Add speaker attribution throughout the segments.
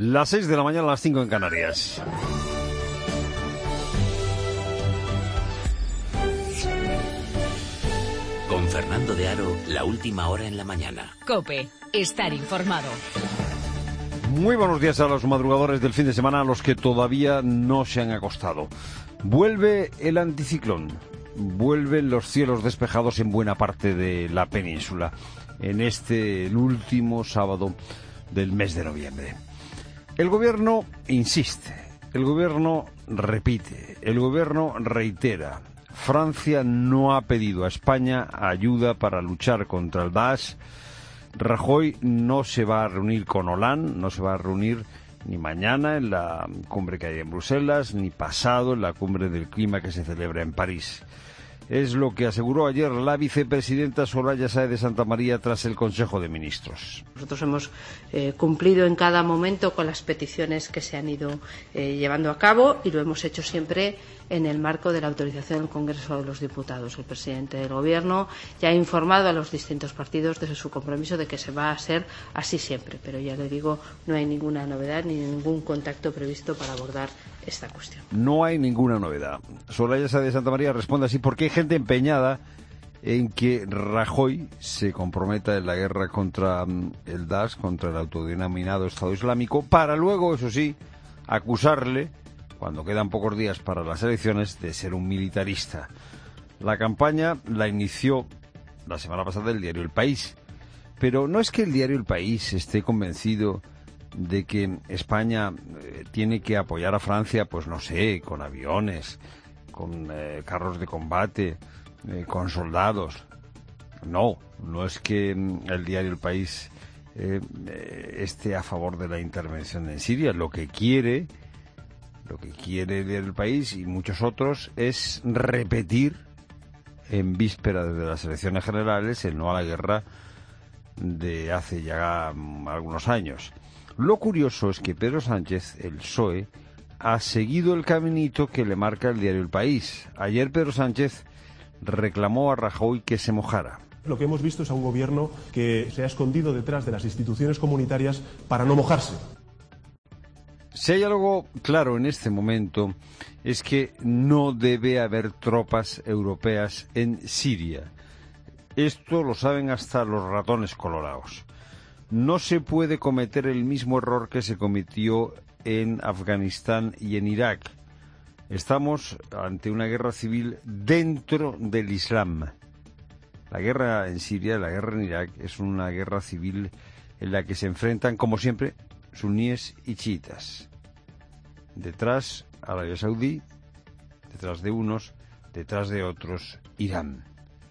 Speaker 1: Las 6 de la mañana, las 5 en Canarias.
Speaker 2: Con Fernando de Aro, la última hora en la mañana.
Speaker 3: COPE, estar informado.
Speaker 1: Muy buenos días a los madrugadores del fin de semana, a los que todavía no se han acostado. Vuelve el anticiclón, vuelven los cielos despejados en buena parte de la península, en el último sábado del mes de noviembre. El gobierno insiste, el gobierno repite, el gobierno reitera. Francia no ha pedido a España ayuda para luchar contra el Daesh. Rajoy no se va a reunir con Hollande, no se va a reunir ni mañana en la cumbre que hay en Bruselas, ni pasado en la cumbre del clima que se celebra en París. Es lo que aseguró ayer la vicepresidenta Soraya Sáez de Santamaría tras el Consejo de Ministros.
Speaker 4: Nosotros hemos cumplido en cada momento con las peticiones que se han ido llevando a cabo y lo hemos hecho siempre en el marco de la autorización del Congreso de los Diputados. El presidente del Gobierno ya ha informado a los distintos partidos de su compromiso de que se va a hacer así siempre, pero ya le digo, no hay ninguna novedad ni ningún contacto previsto para abordar esta cuestión.
Speaker 1: No hay ninguna novedad. Soraya Sáez de Santamaría responde así porque hay gente empeñada en que Rajoy se comprometa en la guerra contra el Daesh, contra el autodenominado Estado Islámico, para luego, eso sí, acusarle, cuando quedan pocos días para las elecciones, de ser un militarista. La campaña la inició la semana pasada el diario El País, pero no es que el diario El País esté convencido de que España tiene que apoyar a Francia, pues no sé, con aviones, con carros de combate, con soldados. No es que el diario El País esté a favor de la intervención en Siria. Lo que quiere el diario El País y muchos otros es repetir en víspera de las elecciones generales el no a la guerra de hace ya algunos años. Lo curioso es que Pedro Sánchez, el PSOE, ha seguido el caminito que le marca el diario El País. Ayer Pedro Sánchez reclamó a Rajoy que se mojara.
Speaker 5: Lo que hemos visto es a un gobierno que se ha escondido detrás de las instituciones comunitarias para no mojarse.
Speaker 1: Si hay algo claro en este momento es que no debe haber tropas europeas en Siria. Esto lo saben hasta los ratones colorados. No se puede cometer el mismo error que se cometió en Afganistán y en Irak. Estamos ante una guerra civil dentro del Islam. La guerra en Siria, la guerra en Irak, es una guerra civil en la que se enfrentan, como siempre, suníes y chiitas. Detrás, Arabia Saudí, detrás de unos, detrás de otros, Irán.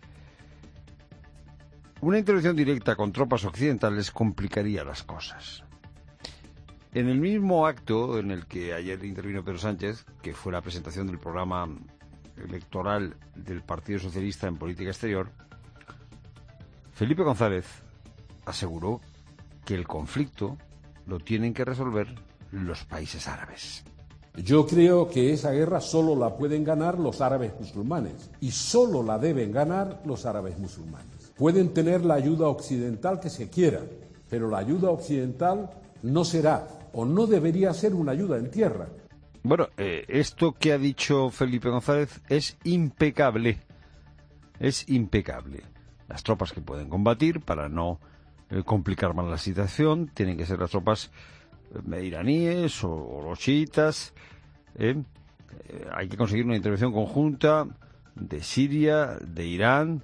Speaker 1: Una intervención directa con tropas occidentales complicaría las cosas. En el mismo acto en el que ayer intervino Pedro Sánchez, que fue la presentación del programa electoral del Partido Socialista en política exterior, Felipe González aseguró que el conflicto lo tienen que resolver los países árabes.
Speaker 6: Yo creo que esa guerra solo la pueden ganar los árabes musulmanes y solo la deben ganar los árabes musulmanes. Pueden tener la ayuda occidental que se quiera, pero la ayuda occidental no será o no debería ser una ayuda en tierra.
Speaker 1: Bueno, esto que ha dicho Felipe González es impecable. Es impecable. Las tropas que pueden combatir para no complicar más la situación tienen que ser las tropas iraníes o los chiitas. Hay que conseguir una intervención conjunta de Siria, de Irán,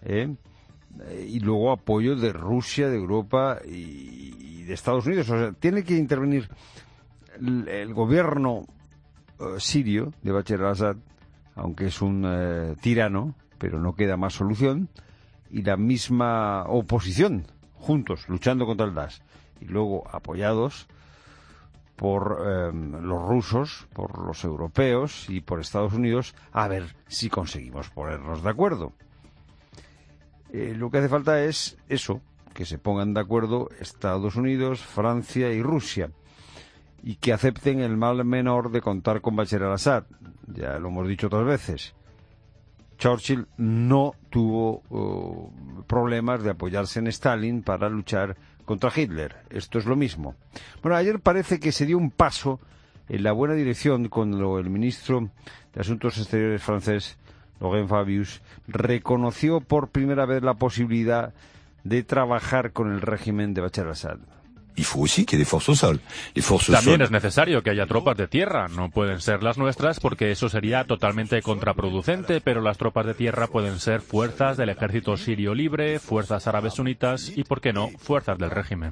Speaker 1: y luego apoyo de Rusia, de Europa y de Estados Unidos. O sea, tiene que intervenir el gobierno sirio de Bashar al-Assad, aunque es un tirano, pero no queda más solución, y la misma oposición, juntos, luchando contra el Daesh, y luego apoyados por los rusos, por los europeos y por Estados Unidos, a ver si conseguimos ponernos de acuerdo. Lo que hace falta es eso, que se pongan de acuerdo Estados Unidos, Francia y Rusia, y que acepten el mal menor de contar con Bashar al-Assad. Ya lo hemos dicho otras veces. Churchill no tuvo problemas de apoyarse en Stalin para luchar contra Hitler. Esto es lo mismo. Bueno, ayer parece que se dio un paso en la buena dirección cuando el ministro de Asuntos Exteriores francés, Laurent Fabius, reconoció por primera vez la posibilidad de trabajar con el régimen de Bachar al-Assad.
Speaker 7: También es necesario que haya tropas de tierra. No pueden ser las nuestras porque eso sería totalmente contraproducente, pero las tropas de tierra pueden ser fuerzas del ejército sirio libre, fuerzas árabes sunitas y, ¿por qué no?, fuerzas del régimen.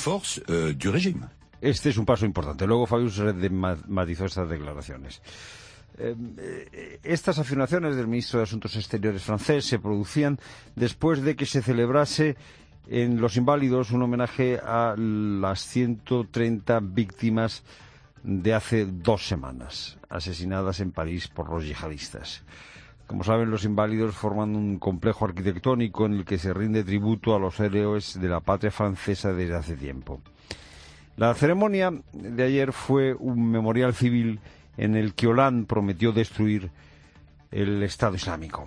Speaker 1: Este es un paso importante. Luego Fabius matizó estas declaraciones. Estas afirmaciones del ministro de Asuntos Exteriores francés se producían después de que se celebrase en Los Inválidos un homenaje a las 130 víctimas de hace 2 semanas, asesinadas en París por los yihadistas. Como saben, Los Inválidos forman un complejo arquitectónico en el que se rinde tributo a los héroes de la patria francesa desde hace tiempo. La ceremonia de ayer fue un memorial civil en el que Hollande prometió destruir el Estado Islámico.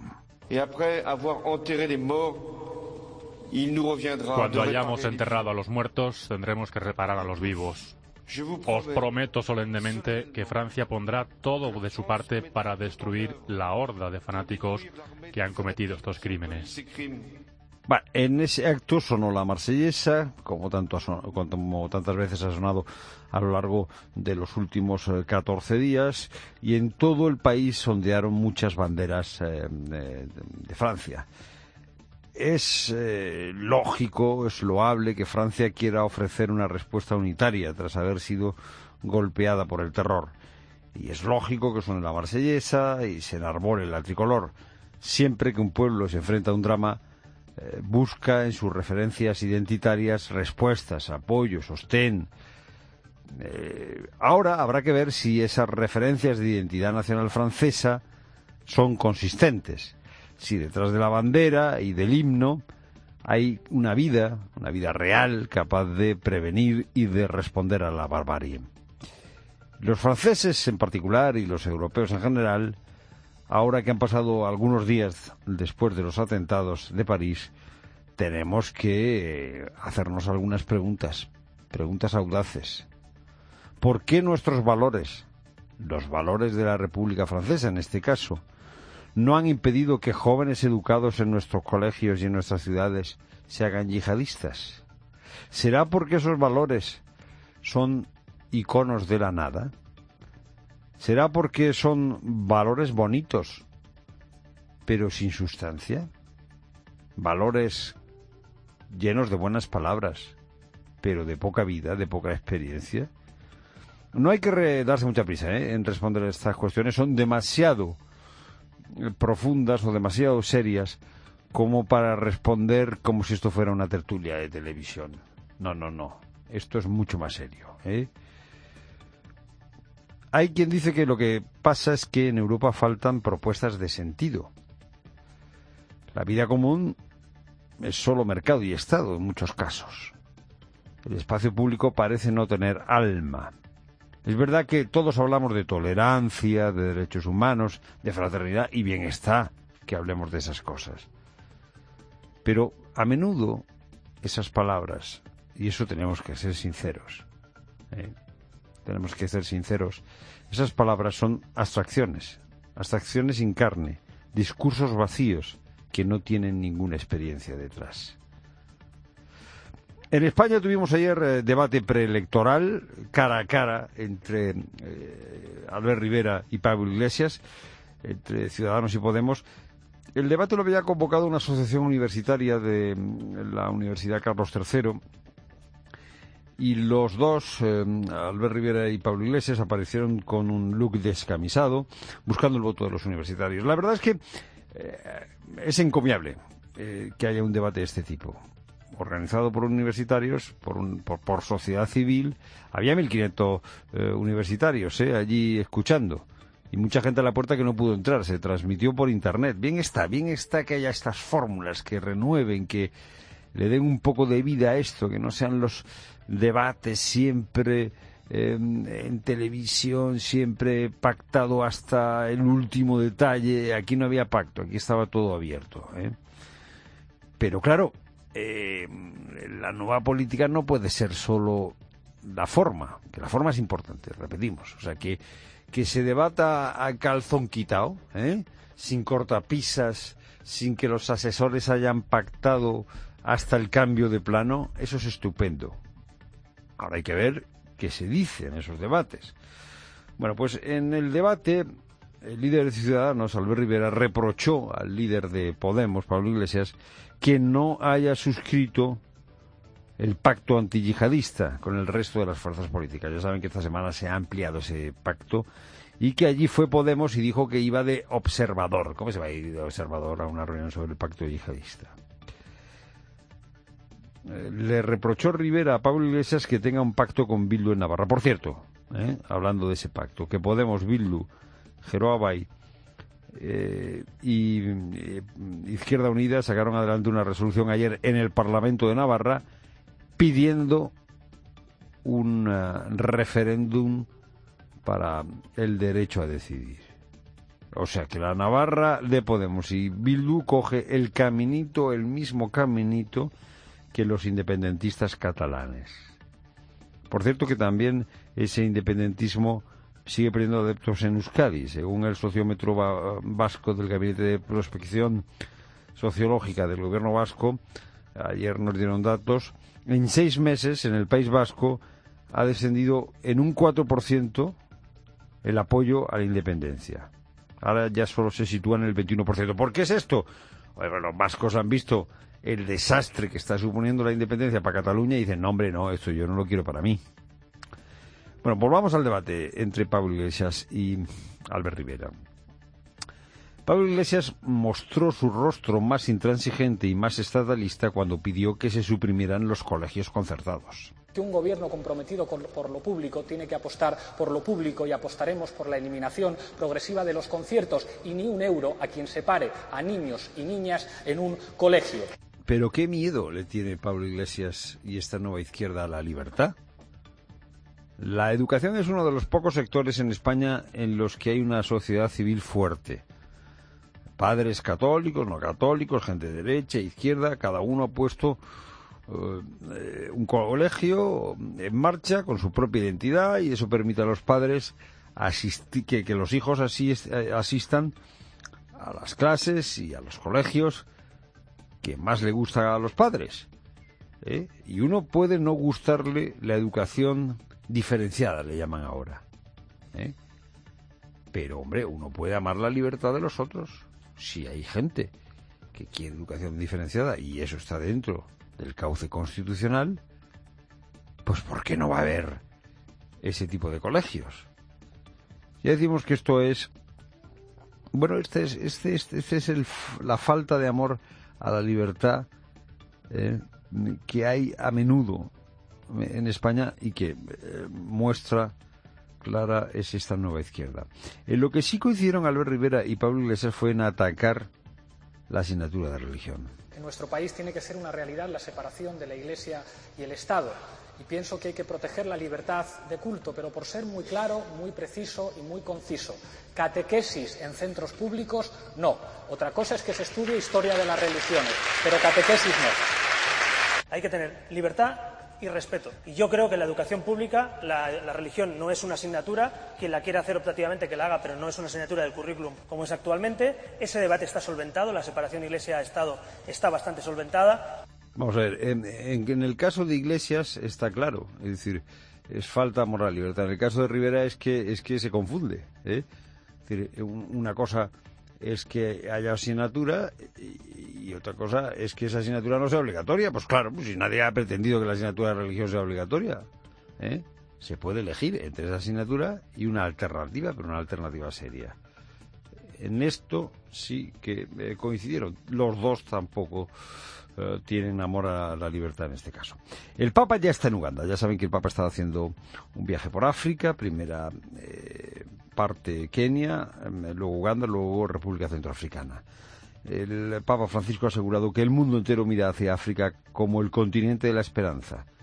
Speaker 7: Cuando hayamos enterrado a los muertos, tendremos que reparar a los vivos. Os prometo solemnemente que Francia pondrá todo de su parte para destruir la horda de fanáticos que han cometido estos crímenes.
Speaker 1: En ese acto sonó la marsellesa, como tantas veces ha sonado a lo largo de los últimos 14 días, y en todo el país ondearon muchas banderas de Francia. Es lógico, es loable que Francia quiera ofrecer una respuesta unitaria tras haber sido golpeada por el terror. Y es lógico que suene la marsellesa y se enarbole la tricolor. Siempre que un pueblo se enfrenta a un drama, busca en sus referencias identitarias respuestas, apoyo, sostén. Ahora habrá que ver si esas referencias de identidad nacional francesa son consistentes. Si detrás de la bandera y del himno hay una vida real capaz de prevenir y de responder a la barbarie. Los franceses en particular y los europeos en general, ahora que han pasado algunos días después de los atentados de París, tenemos que hacernos algunas preguntas audaces. ¿Por qué nuestros valores, los valores de la República Francesa en este caso, no han impedido que jóvenes educados en nuestros colegios y en nuestras ciudades se hagan yihadistas? ¿Será porque esos valores son iconos de la nada? ¿Será porque son valores bonitos, pero sin sustancia? Valores llenos de buenas palabras, pero de poca vida, de poca experiencia. No hay que darse mucha prisa en responder a estas cuestiones. Son demasiado profundas o demasiado serias como para responder como si esto fuera una tertulia de televisión. No. Esto es mucho más serio. Hay quien dice que lo que pasa es que en Europa faltan propuestas de sentido. La vida común es solo mercado y Estado en muchos casos. El espacio público parece no tener alma. Es verdad que todos hablamos de tolerancia, de derechos humanos, de fraternidad, y bien está que hablemos de esas cosas. Pero a menudo esas palabras, y eso tenemos que ser sinceros, tenemos que ser sinceros, esas palabras son abstracciones sin carne, discursos vacíos que no tienen ninguna experiencia detrás. En España tuvimos ayer debate preelectoral, cara a cara, entre Albert Rivera y Pablo Iglesias, entre Ciudadanos y Podemos. El debate lo había convocado una asociación universitaria de la Universidad Carlos III, y los dos, Albert Rivera y Pablo Iglesias, aparecieron con un look descamisado, buscando el voto de los universitarios. La verdad es que es encomiable que haya un debate de este tipo, organizado por universitarios, por sociedad civil. Había 1.500 universitarios allí escuchando, y mucha gente a la puerta que no pudo entrar. Se transmitió por internet. Bien está que haya estas fórmulas que renueven, que le den un poco de vida a esto, que no sean los debates siempre en televisión siempre pactado hasta el último detalle. Aquí no había pacto, aquí estaba todo abierto, ¿eh? Pero claro, la nueva política no puede ser solo la forma, que la forma es importante, repetimos. O sea, que se debata a calzón quitado, ¿eh? Sin cortapisas, sin que los asesores hayan pactado hasta el cambio de plano, eso es estupendo. Ahora hay que ver qué se dice en esos debates. Bueno, pues en el debate, el líder de Ciudadanos, Albert Rivera, reprochó al líder de Podemos, Pablo Iglesias, que no haya suscrito el pacto antiyihadista con el resto de las fuerzas políticas. Ya saben que esta semana se ha ampliado ese pacto y que allí fue Podemos y dijo que iba de observador. ¿Cómo se va a ir de observador a una reunión sobre el pacto yihadista? Le reprochó Rivera a Pablo Iglesias que tenga un pacto con Bildu en Navarra. Por cierto, hablando de ese pacto, que Podemos, Bildu, Geroa Bai y Izquierda Unida sacaron adelante una resolución ayer en el Parlamento de Navarra pidiendo un referéndum para el derecho a decidir. O sea que la Navarra de Podemos y Bildu coge el caminito, el mismo caminito que los independentistas catalanes. Por cierto que también ese independentismo sigue perdiendo adeptos en Euskadi. Según el sociómetro vasco del Gabinete de Prospección Sociológica del Gobierno vasco, ayer nos dieron datos, en 6 meses en el País Vasco ha descendido en un 4% el apoyo a la independencia. Ahora ya solo se sitúa en el 21%. ¿Por qué es esto? Bueno, los vascos han visto el desastre que está suponiendo la independencia para Cataluña y dicen, no hombre, no, esto yo no lo quiero para mí. Bueno, volvamos al debate entre Pablo Iglesias y Albert Rivera. Pablo Iglesias mostró su rostro más intransigente y más estatalista cuando pidió que se suprimieran los colegios concertados.
Speaker 8: Que un gobierno comprometido por lo público tiene que apostar por lo público y apostaremos por la eliminación progresiva de los conciertos y ni un euro a quien separe a niños y niñas en un colegio.
Speaker 1: Pero qué miedo le tiene Pablo Iglesias y esta nueva izquierda a la libertad. La educación es uno de los pocos sectores en España en los que hay una sociedad civil fuerte. Padres católicos, no católicos, gente de derecha, izquierda, cada uno ha puesto un colegio en marcha con su propia identidad y eso permite a los padres que los hijos asistan a las clases y a los colegios que más le gusta a los padres. Y uno puede no gustarle la educación diferenciada, le llaman ahora. Pero, hombre, uno puede amar la libertad de los otros. Si hay gente que quiere educación diferenciada y eso está dentro del cauce constitucional, pues ¿por qué no va a haber ese tipo de colegios? Ya decimos que esto es... Bueno, este es la falta de amor a la libertad que hay a menudo en España y que muestra clara es esta nueva izquierda. En lo que sí coincidieron Albert Rivera y Pablo Iglesias fue en atacar la asignatura de religión.
Speaker 8: En nuestro país tiene que ser una realidad la separación de la Iglesia y el Estado. Y pienso que hay que proteger la libertad de culto, pero por ser muy claro, muy preciso y muy conciso. Catequesis en centros públicos, no. Otra cosa es que se estudie historia de las religiones, pero catequesis no.
Speaker 9: Hay que tener libertad y respeto. Y yo creo que en la educación pública la religión no es una asignatura. Quien la quiera hacer optativamente que la haga, pero no es una asignatura del currículum como es actualmente. Ese debate está solventado, la separación Iglesia-Estado está bastante solventada.
Speaker 1: Vamos a ver, en el caso de Iglesias está claro, es decir, es falta amor a la libertad. En el caso de Rivera es que se confunde, Es decir, una cosa es que haya asignatura y otra cosa es que esa asignatura no sea obligatoria. Pues claro, pues si nadie ha pretendido que la asignatura de religión sea obligatoria, se puede elegir entre esa asignatura y una alternativa, pero una alternativa seria. En esto sí que coincidieron. Los dos tampoco tienen amor a la libertad en este caso. El Papa ya está en Uganda. Ya saben que el Papa está haciendo un viaje por África, primera parte Kenia, luego Uganda, luego República Centroafricana. El Papa Francisco ha asegurado que el mundo entero mira hacia África como el continente de la esperanza,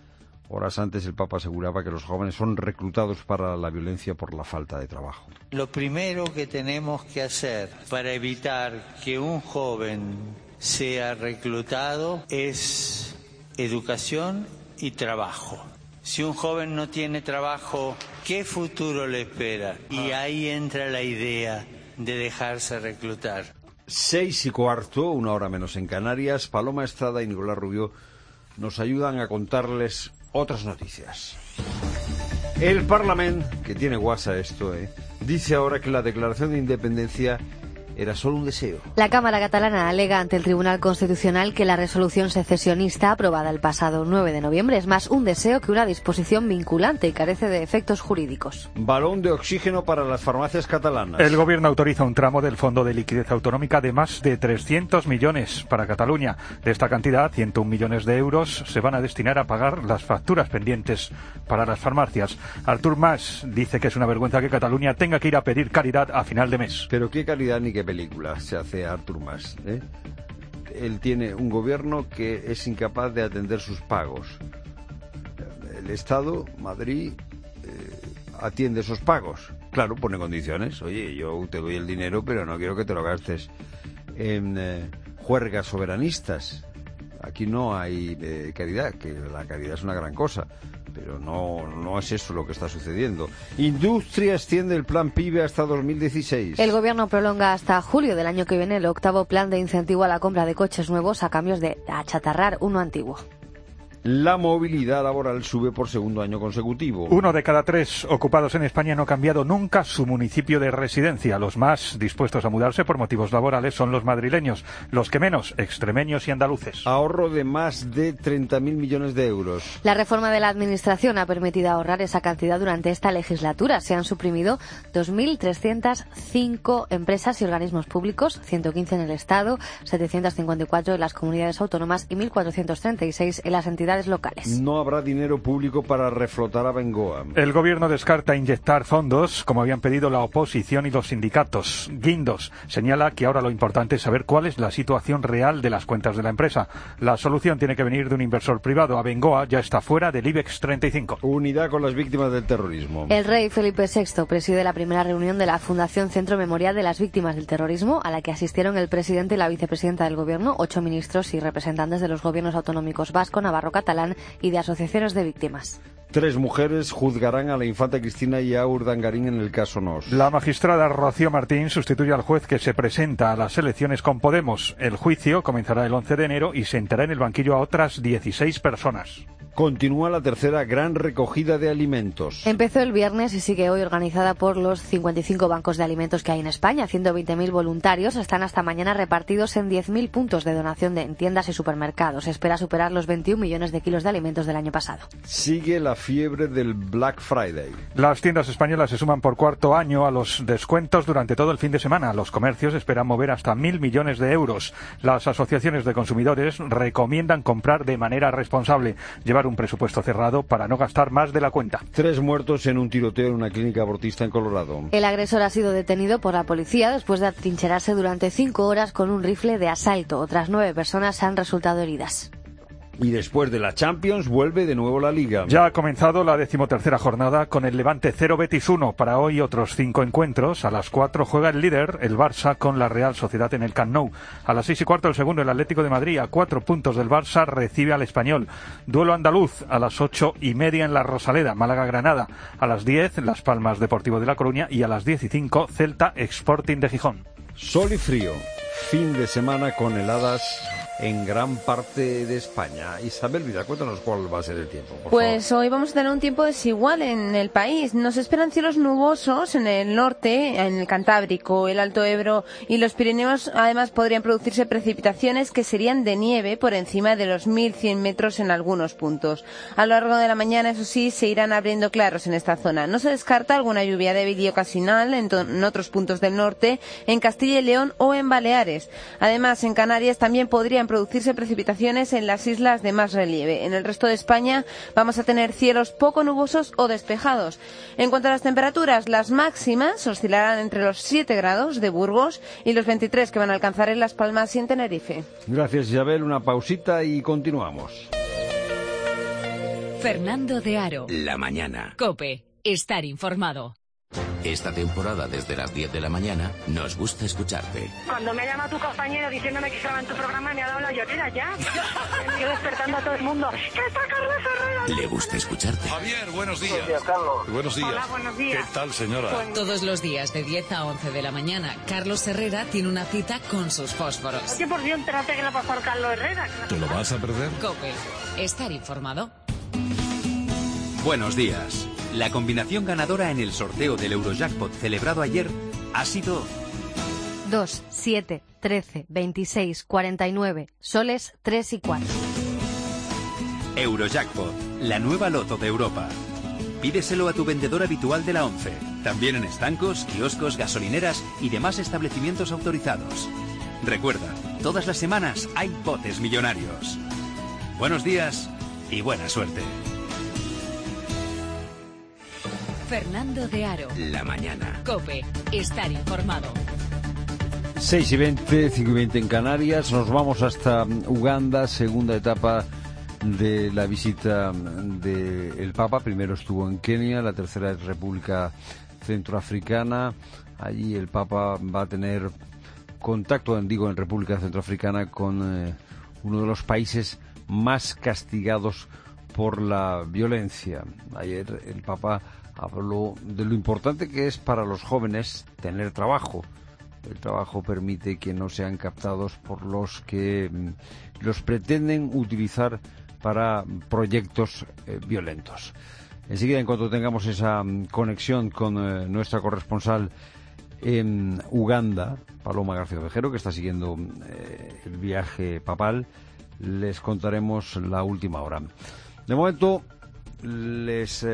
Speaker 1: Horas antes el Papa aseguraba que los jóvenes son reclutados para la violencia por la falta de trabajo.
Speaker 10: Lo primero que tenemos que hacer para evitar que un joven sea reclutado es educación y trabajo. Si un joven no tiene trabajo, ¿qué futuro le espera? Y ahí entra la idea de dejarse reclutar.
Speaker 1: 6:15, una hora menos en Canarias. Paloma Estrada y Nicolás Rubio nos ayudan a contarles otras noticias. El Parlamento, que tiene guasa esto, dice ahora que la declaración de independencia era solo un deseo.
Speaker 11: La Cámara catalana alega ante el Tribunal Constitucional que la resolución secesionista aprobada el pasado 9 de noviembre es más un deseo que una disposición vinculante y carece de efectos jurídicos.
Speaker 1: Balón de oxígeno para las farmacias catalanas.
Speaker 12: El Gobierno autoriza un tramo del Fondo de Liquidez Autonómica de más de 300 millones para Cataluña. De esta cantidad, 101 millones de euros se van a destinar a pagar las facturas pendientes para las farmacias. Artur Mas dice que es una vergüenza que Cataluña tenga que ir a pedir caridad a final de mes.
Speaker 1: Pero qué caridad ni qué película se hace Artur Mas, Él tiene un gobierno que es incapaz de atender sus pagos. El Estado, Madrid, atiende esos pagos. Claro, pone condiciones. Oye, yo te doy el dinero, pero no quiero que te lo gastes en juergas soberanistas. Aquí no hay caridad, que la caridad es una gran cosa. Pero no es eso lo que está sucediendo. Industria extiende el plan PIBE hasta 2016.
Speaker 11: El Gobierno prolonga hasta julio del año que viene el 8º plan de incentivo a la compra de coches nuevos a cambio de achatarrar uno antiguo.
Speaker 1: La movilidad laboral sube por segundo año consecutivo.
Speaker 12: 1 de cada 3 ocupados en España no ha cambiado nunca su municipio de residencia. Los más dispuestos a mudarse por motivos laborales son los madrileños, los que menos, extremeños y andaluces.
Speaker 1: Ahorro de más de 30.000 millones de euros.
Speaker 11: La reforma de la Administración ha permitido ahorrar esa cantidad durante esta legislatura. Se han suprimido 2.305 empresas y organismos públicos, 115 en el Estado, 754 en las comunidades autónomas y 1.436 en las entidades locales.
Speaker 1: No habrá dinero público para reflotar a Bengoa.
Speaker 12: El Gobierno descarta inyectar fondos, como habían pedido la oposición y los sindicatos. Guindos señala que ahora lo importante es saber cuál es la situación real de las cuentas de la empresa. La solución tiene que venir de un inversor privado. Abengoa ya está fuera del IBEX 35.
Speaker 1: Unidad con las víctimas del terrorismo.
Speaker 11: El rey Felipe VI preside la primera reunión de la Fundación Centro Memorial de las Víctimas del Terrorismo, a la que asistieron el presidente y la vicepresidenta del Gobierno, 8 ministros y representantes de los gobiernos autonómicos vasco, navarro, catalán y de asociaciones de víctimas.
Speaker 1: 3 mujeres juzgarán a la infanta Cristina y a Urdangarín en el caso Nos.
Speaker 12: La magistrada Rocío Martín sustituye al juez que se presenta a las elecciones con Podemos. El juicio comenzará el 11 de enero y sentará en el banquillo a otras 16 personas.
Speaker 1: Continúa la tercera gran recogida de alimentos.
Speaker 11: Empezó el viernes y sigue hoy, organizada por los 55 bancos de alimentos que hay en España. 120.000 voluntarios están hasta mañana repartidos en 10.000 puntos de donación en tiendas y supermercados. Se espera superar los 21 millones de kilos de alimentos del año pasado.
Speaker 1: Sigue la fiebre del Black Friday.
Speaker 12: Las tiendas españolas se suman por cuarto año a los descuentos durante todo el fin de semana. Los comercios esperan mover hasta 1.000 millones de euros. Las asociaciones de consumidores recomiendan comprar de manera responsable, llevar un presupuesto cerrado para no gastar más de la cuenta.
Speaker 1: 3 muertos en un tiroteo en una clínica abortista en Colorado.
Speaker 11: El agresor ha sido detenido por la policía después de atrincherarse durante 5 horas con un rifle de asalto. Otras 9 personas han resultado heridas.
Speaker 1: Y después de la Champions vuelve de nuevo la Liga.
Speaker 12: Ya ha comenzado la 13ª jornada con el Levante 0 Betis 1. Para hoy otros 5 encuentros. A las 4 juega el líder, el Barça, con la Real Sociedad en el Camp Nou. A las 6:15 el segundo, el Atlético de Madrid, a 4 puntos del Barça, recibe al Español. Duelo andaluz a las 8:30 en la Rosaleda, Málaga-Granada. A las 10 Las Palmas Deportivo de La Coruña y a las 10:05 Celta Sporting de Gijón.
Speaker 1: Sol y frío. Fin de semana con heladas en gran parte de España. Isabel Vidal, cuéntanos cuál va a ser el tiempo, por
Speaker 13: Pues
Speaker 1: favor.
Speaker 13: hoy vamos a tener un tiempo desigual en el país. Nos esperan cielos nubosos en el norte, en el Cantábrico, el Alto Ebro y los Pirineos. Además, podrían producirse precipitaciones que serían de nieve por encima de los 1.100 metros en algunos puntos. A lo largo de la mañana, eso sí, se irán abriendo claros en esta zona. No se descarta alguna lluvia débil y ocasional en otros puntos del norte, en Castilla y León o en Baleares. Además, en Canarias también podrían producirse precipitaciones en las islas de más relieve. En el resto de España vamos a tener cielos poco nubosos o despejados. En cuanto a las temperaturas, las máximas oscilarán entre los 7 grados de Burgos y los 23 que van a alcanzar en Las Palmas y en Tenerife.
Speaker 1: Gracias, Isabel. Una pausita y continuamos.
Speaker 3: Fernando de Aro.
Speaker 2: La mañana.
Speaker 3: COPE. Estar informado.
Speaker 2: Esta temporada, desde las 10 de la mañana, nos gusta escucharte.
Speaker 14: Cuando me llama tu compañero diciéndome que estaba en tu programa, me ha dado la llorera ya. Yo despertando a todo el mundo. ¿Qué está Carlos Herrera?
Speaker 2: Le gusta escucharte.
Speaker 15: Javier, buenos días.
Speaker 14: Buenos días, Carlos.
Speaker 15: Buenos días.
Speaker 14: Hola, buenos días.
Speaker 15: ¿Qué tal, señora?
Speaker 3: Todos los días de 10 a 11 de la mañana, Carlos Herrera tiene una cita con sus fósforos.
Speaker 14: Oye, por Dios, entérate que le pasó a Carlos Herrera.
Speaker 15: ¿Te lo vas a perder?
Speaker 3: COPE. Estar informado.
Speaker 16: Buenos días. La combinación ganadora en el sorteo del Eurojackpot celebrado ayer ha sido
Speaker 11: 2, 7, 13, 26, 49, soles 3 y 4.
Speaker 16: Eurojackpot, la nueva loto de Europa. Pídeselo a tu vendedor habitual de la 11, también en estancos, kioscos, gasolineras y demás establecimientos autorizados. Recuerda, todas las semanas hay botes millonarios. Buenos días y buena suerte.
Speaker 3: Fernando de Aro.
Speaker 2: La mañana.
Speaker 3: COPE. Estar informado.
Speaker 1: 6:20, 5:20 en Canarias. Nos vamos hasta Uganda, segunda etapa de la visita del Papa. Primero estuvo en Kenia, la tercera es República Centroafricana. Allí el Papa va a tener contacto, en República Centroafricana, con uno de los países más castigados por la violencia. Ayer el Papa habló de lo importante que es para los jóvenes tener trabajo. El trabajo permite que no sean captados por los que los pretenden utilizar para proyectos violentos. Enseguida, en cuanto tengamos esa conexión con nuestra corresponsal en Uganda, Paloma García Ovejero, que está siguiendo el viaje papal, les contaremos la última hora. De momento, les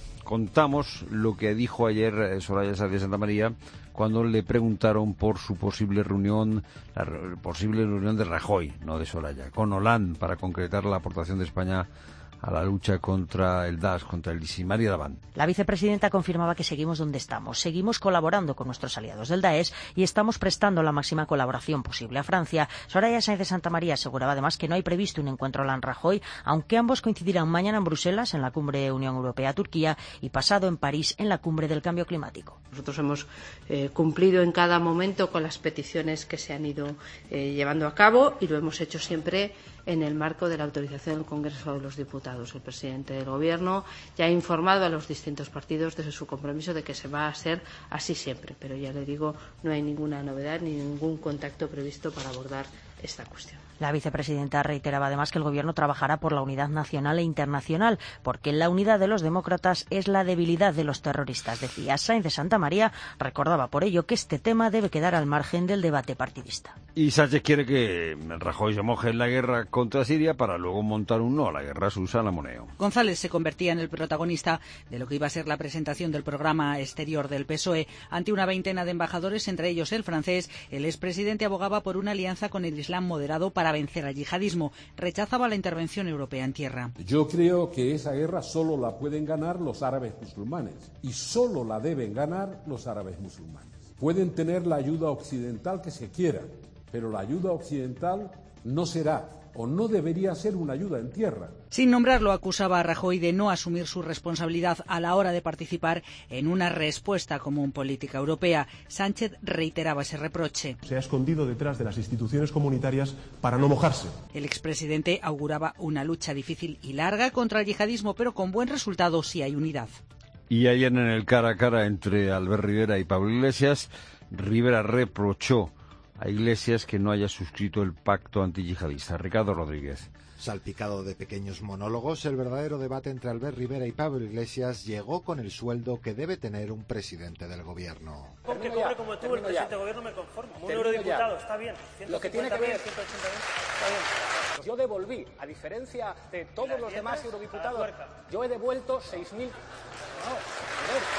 Speaker 1: contamos lo que dijo ayer Soraya Sáez de Santamaría cuando le preguntaron por su posible reunión, la posible reunión de Rajoy, no de Soraya, con Hollande, para concretar la aportación de España a la lucha contra el Daesh, contra el ISIS. María Daván.
Speaker 17: La vicepresidenta confirmaba que seguimos donde estamos. Seguimos colaborando con nuestros aliados del Daesh y estamos prestando la máxima colaboración posible a Francia. Soraya Sáez de Santamaría aseguraba además que no hay previsto un encuentro Hollande-Rajoy, aunque ambos coincidirán mañana en Bruselas, en la cumbre Unión Europea-Turquía, y pasado en París, en la cumbre del cambio climático.
Speaker 4: Nosotros hemos cumplido en cada momento con las peticiones que se han ido llevando a cabo y lo hemos hecho siempre en el marco de la autorización del Congreso de los Diputados. El presidente del Gobierno ya ha informado a los distintos partidos de su compromiso de que se va a hacer así siempre, pero ya le digo, no hay ninguna novedad ni ningún contacto previsto para abordar esta cuestión.
Speaker 17: La vicepresidenta reiteraba además que el Gobierno trabajará por la unidad nacional e internacional, porque la unidad de los demócratas es la debilidad de los terroristas, decía. Sáenz de Santamaría recordaba por ello que este tema debe quedar al margen del debate partidista.
Speaker 1: Y Sánchez quiere que Rajoy se moje en la guerra contra Siria para luego montar un no a la guerra. Susana Moneo.
Speaker 18: González se convertía en el protagonista de lo que iba a ser la presentación del programa exterior del PSOE. Ante una veintena de embajadores, entre ellos el francés, el expresidente abogaba por una alianza con el Islam moderado para vencer al yihadismo. Rechazaba la intervención europea en tierra.
Speaker 6: Yo creo que esa guerra solo la pueden ganar los árabes musulmanes y solo la deben ganar los árabes musulmanes. Pueden tener la ayuda occidental que se quiera, pero la ayuda occidental no será o no debería ser una ayuda en tierra.
Speaker 18: Sin nombrarlo, acusaba a Rajoy de no asumir su responsabilidad a la hora de participar en una respuesta común política europea. Sánchez reiteraba ese reproche.
Speaker 5: Se ha escondido detrás de las instituciones comunitarias para no mojarse.
Speaker 18: El expresidente auguraba una lucha difícil y larga contra el yihadismo, pero con buen resultado si hay unidad.
Speaker 1: Y ayer en el cara a cara entre Albert Rivera y Pablo Iglesias, Rivera reprochó a Iglesias que no haya suscrito el pacto antiyihadista. Ricardo Rodríguez.
Speaker 19: Salpicado de pequeños monólogos, el verdadero debate entre Albert Rivera y Pablo Iglesias llegó con el sueldo que debe tener un presidente del gobierno.
Speaker 9: Con que cobre como tú, el presidente del gobierno, me conformo. Un eurodiputado, está bien.
Speaker 20: Lo que tiene que ver...
Speaker 9: 180.000, está bien.
Speaker 20: Yo devolví, a diferencia de todos los demás eurodiputados, yo he devuelto 6.000... No, a ver...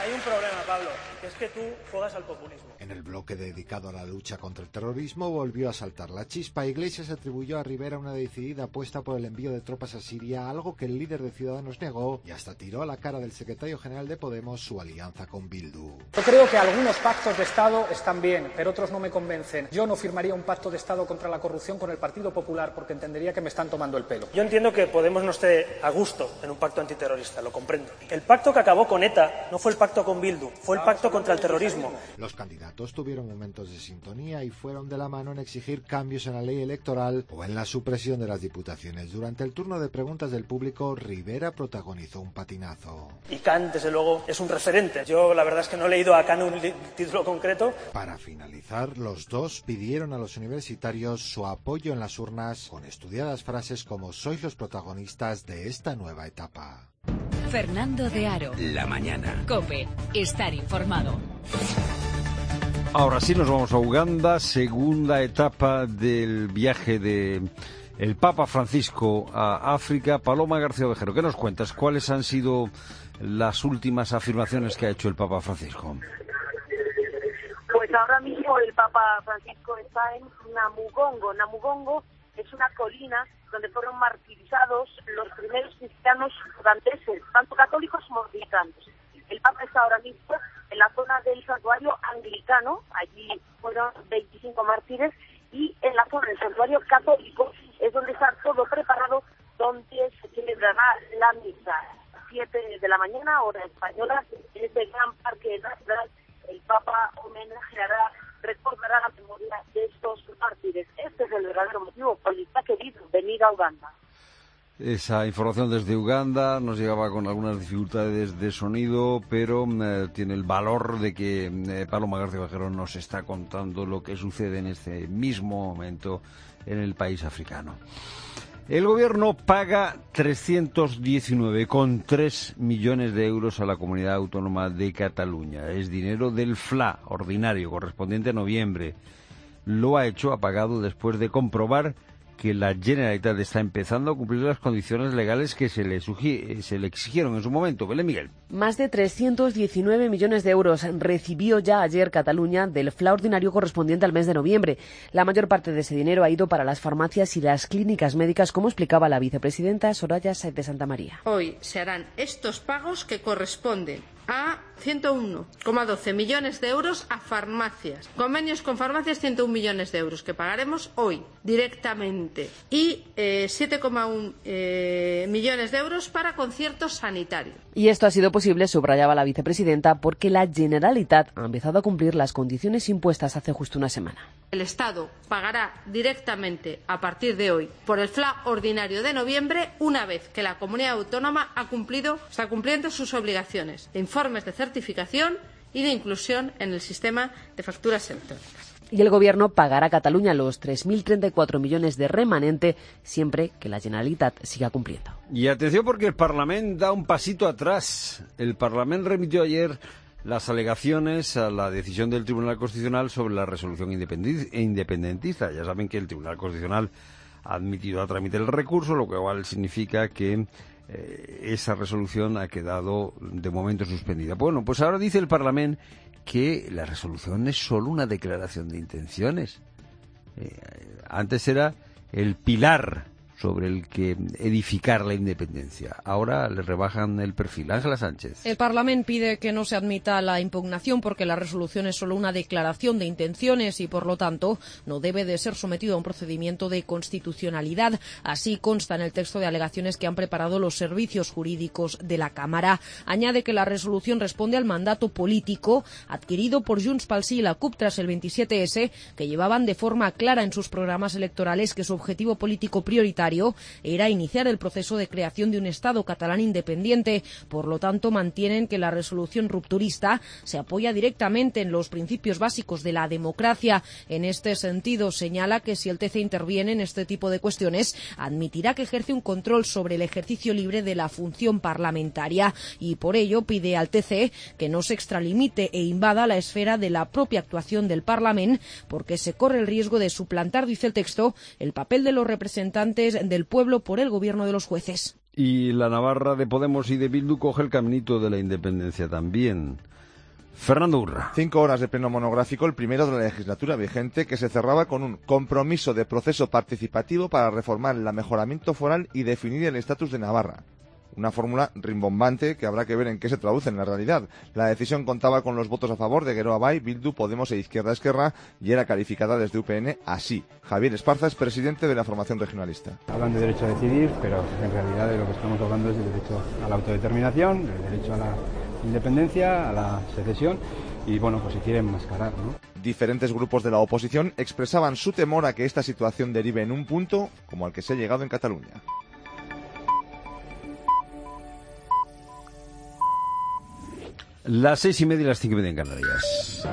Speaker 9: Hay un problema, Pablo, que es que tú juegas al populismo.
Speaker 19: En el bloque dedicado a la lucha contra el terrorismo volvió a saltar la chispa. Iglesias atribuyó a Rivera una decidida apuesta por el envío de tropas a Siria, algo que el líder de Ciudadanos negó, y hasta tiró a la cara del secretario general de Podemos su alianza con Bildu.
Speaker 8: Yo creo que algunos pactos de Estado están bien, pero otros no me convencen. Yo no firmaría un pacto de Estado contra la corrupción con el Partido Popular porque entendería que me están tomando el pelo.
Speaker 9: Yo entiendo que Podemos no esté a gusto en un pacto antiterrorista, lo comprendo. El pacto que acabó con ETA no fue el pacto con Bildu, fue el pacto contra el terrorismo.
Speaker 19: Los candidatos tuvieron momentos de sintonía y fueron de la mano en exigir cambios en la ley electoral o en la supresión de las diputaciones. Durante el turno de preguntas del público, Rivera protagonizó un patinazo.
Speaker 9: Y Kant, desde luego, es un referente. Yo la verdad es que no he leído a Kant un título concreto.
Speaker 19: Para finalizar, los dos pidieron a los universitarios su apoyo en las urnas con estudiadas frases como «Sois los protagonistas de esta nueva etapa».
Speaker 3: Fernando de Aro.
Speaker 2: La mañana.
Speaker 3: COPE. Estar informado.
Speaker 1: Ahora sí nos vamos a Uganda, segunda etapa del viaje de el Papa Francisco a África. Paloma García Ovejero, ¿qué nos cuentas? ¿Cuáles han sido las últimas afirmaciones que ha hecho el Papa Francisco?
Speaker 14: Pues ahora mismo el Papa Francisco está en Namugongo. Namugongo es una colina donde fueron martirizados los primeros cristianos ugandeses, tanto católicos como anglicanos. El Papa está ahora mismo en la zona del santuario anglicano, allí fueron 25 mártires, y en la zona del santuario católico es donde está todo preparado, donde se celebrará la misa. 7 de la mañana, hora española, en este gran parque natural, el Papa recordará la memoria de estos mártires. Este es el verdadero motivo por el que ha querido venir a Uganda.
Speaker 1: Esa información desde Uganda nos llegaba con algunas dificultades de sonido, pero tiene el valor de que Paloma García Ovejero nos está contando lo que sucede en este mismo momento en el país africano. El gobierno paga 319,3 millones de euros a la comunidad autónoma de Cataluña. Es dinero del FLA ordinario correspondiente a noviembre. Lo ha pagado después de comprobar que la Generalitat está empezando a cumplir las condiciones legales que se le exigieron en su momento. Belén Miguel.
Speaker 15: Más de 319 millones de euros recibió ya ayer Cataluña del FLA ordinario correspondiente al mes de noviembre. La mayor parte de ese dinero ha ido para las farmacias y las clínicas médicas, como explicaba la vicepresidenta Soraya Sáez de Santamaría.
Speaker 4: Hoy se harán estos pagos que corresponden a 101,12 millones de euros a farmacias. Convenios con farmacias, 101 millones de euros que pagaremos hoy directamente. Y 7,1 millones de euros para conciertos sanitarios.
Speaker 15: Y esto ha sido posible, subrayaba la vicepresidenta, porque la Generalitat ha empezado a cumplir las condiciones impuestas hace justo una semana.
Speaker 4: El Estado pagará directamente a partir de hoy por el FLA ordinario de noviembre, una vez que la comunidad autónoma está cumpliendo sus obligaciones de informes de certificación y de inclusión en el sistema de facturas electrónicas.
Speaker 15: Y el Gobierno pagará a Cataluña los 3.034 millones de remanente siempre que la Generalitat siga cumpliendo.
Speaker 1: Y atención porque el Parlamento da un pasito atrás. El Parlamento remitió ayer las alegaciones a la decisión del Tribunal Constitucional sobre la resolución independentista. Ya saben que el Tribunal Constitucional ha admitido a trámite el recurso, lo cual significa que esa resolución ha quedado de momento suspendida. Bueno, pues ahora dice el Parlamento que la resolución es solo una declaración de intenciones. Antes era el pilar sobre el que edificar la independencia. Ahora le rebajan el perfil. Ángela Sánchez.
Speaker 21: El Parlamento pide que no se admita la impugnación porque la resolución es solo una declaración de intenciones y, por lo tanto, no debe de ser sometido a un procedimiento de constitucionalidad. Así consta en el texto de alegaciones que han preparado los servicios jurídicos de la Cámara. Añade que la resolución responde al mandato político adquirido por Junts pel Sí y la CUP tras el 27S, que llevaban de forma clara en sus programas electorales que su objetivo político prioritario era iniciar el proceso de creación de un Estado catalán independiente. Por lo tanto, mantienen que la resolución rupturista se apoya directamente en los principios básicos de la democracia. En este sentido, señala que si el TC interviene en este tipo de cuestiones, admitirá que ejerce un control sobre el ejercicio libre de la función parlamentaria y por ello pide al TC que no se extralimite e invada la esfera de la propia actuación del Parlamento, porque se corre el riesgo de suplantar, dice el texto, el papel de los representantes del pueblo por el gobierno de los jueces.
Speaker 1: Y la Navarra de Podemos y de Bildu coge el caminito de la independencia también. Fernando Urra.
Speaker 7: 5 horas de pleno monográfico, el primero de la legislatura vigente, que se cerraba con un compromiso de proceso participativo para reformar el mejoramiento foral y definir el estatus de Navarra. Una fórmula rimbombante que habrá que ver en qué se traduce en la realidad. La decisión contaba con los votos a favor de Geroa Bai, Bildu, Podemos e Izquierda Esquerra y era calificada desde UPN así. Javier Esparza es presidente de la formación regionalista.
Speaker 22: Hablan de derecho a decidir, pero en realidad de lo que estamos hablando es del derecho a la autodeterminación, del derecho a la independencia, a la secesión y, bueno, pues si quieren mascarar, ¿no?
Speaker 7: Diferentes grupos de la oposición expresaban su temor a que esta situación derive en un punto como al que se ha llegado en Cataluña.
Speaker 1: Las 6:30 y las 5:30 en Canarias.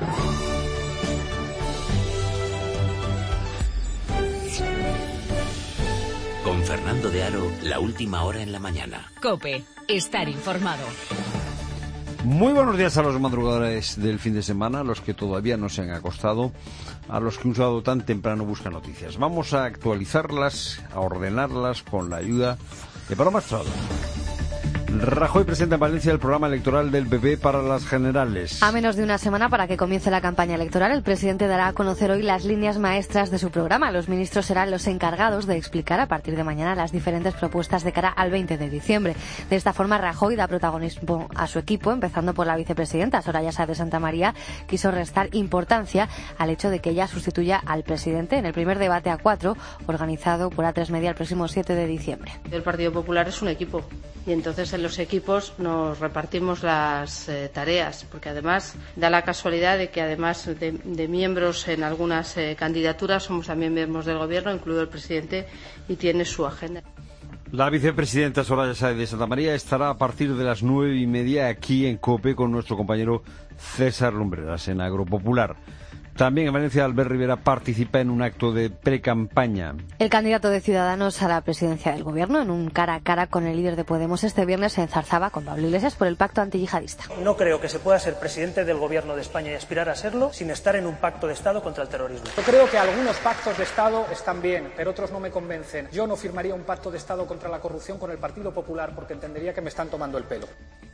Speaker 2: Con Fernando de Aro, la última hora en la mañana.
Speaker 3: COPE, estar informado.
Speaker 1: Muy buenos días a los madrugadores del fin de semana, a los que todavía no se han acostado, a los que un sábado tan temprano buscan noticias. Vamos a actualizarlas, a ordenarlas con la ayuda de Paloma Estrada. Rajoy presenta en Valencia el programa electoral del PP para las generales.
Speaker 11: A menos de una semana para que comience la campaña electoral, el presidente dará a conocer hoy las líneas maestras de su programa. Los ministros serán los encargados de explicar a partir de mañana las diferentes propuestas de cara al 20 de diciembre. De esta forma, Rajoy da protagonismo a su equipo, empezando por la vicepresidenta Soraya Sáez de Santamaría. Quiso restar importancia al hecho de que ella sustituya al presidente en el primer debate a 4, organizado por A3 Media el próximo 7 de diciembre.
Speaker 4: El Partido Popular es un equipo y entonces en los equipos nos repartimos las tareas, porque además da la casualidad de que además de miembros en algunas candidaturas somos también miembros del Gobierno, incluido el presidente, y tiene su agenda.
Speaker 1: La vicepresidenta Soraya Sáez de Santamaría estará a partir de las 9:30 aquí en COPE con nuestro compañero César Lumbreras en Agropopular. También en Valencia, Albert Rivera participa en un acto de precampaña.
Speaker 11: El candidato de Ciudadanos a la presidencia del Gobierno, en un cara a cara con el líder de Podemos este viernes, se enzarzaba con Pablo Iglesias por el pacto antiyihadista.
Speaker 9: No creo que se pueda ser presidente del Gobierno de España y aspirar a serlo sin estar en un pacto de Estado contra el terrorismo.
Speaker 8: Yo creo que algunos pactos de Estado están bien, pero otros no me convencen. Yo no firmaría un pacto de Estado contra la corrupción con el Partido Popular porque entendería que me están tomando el pelo.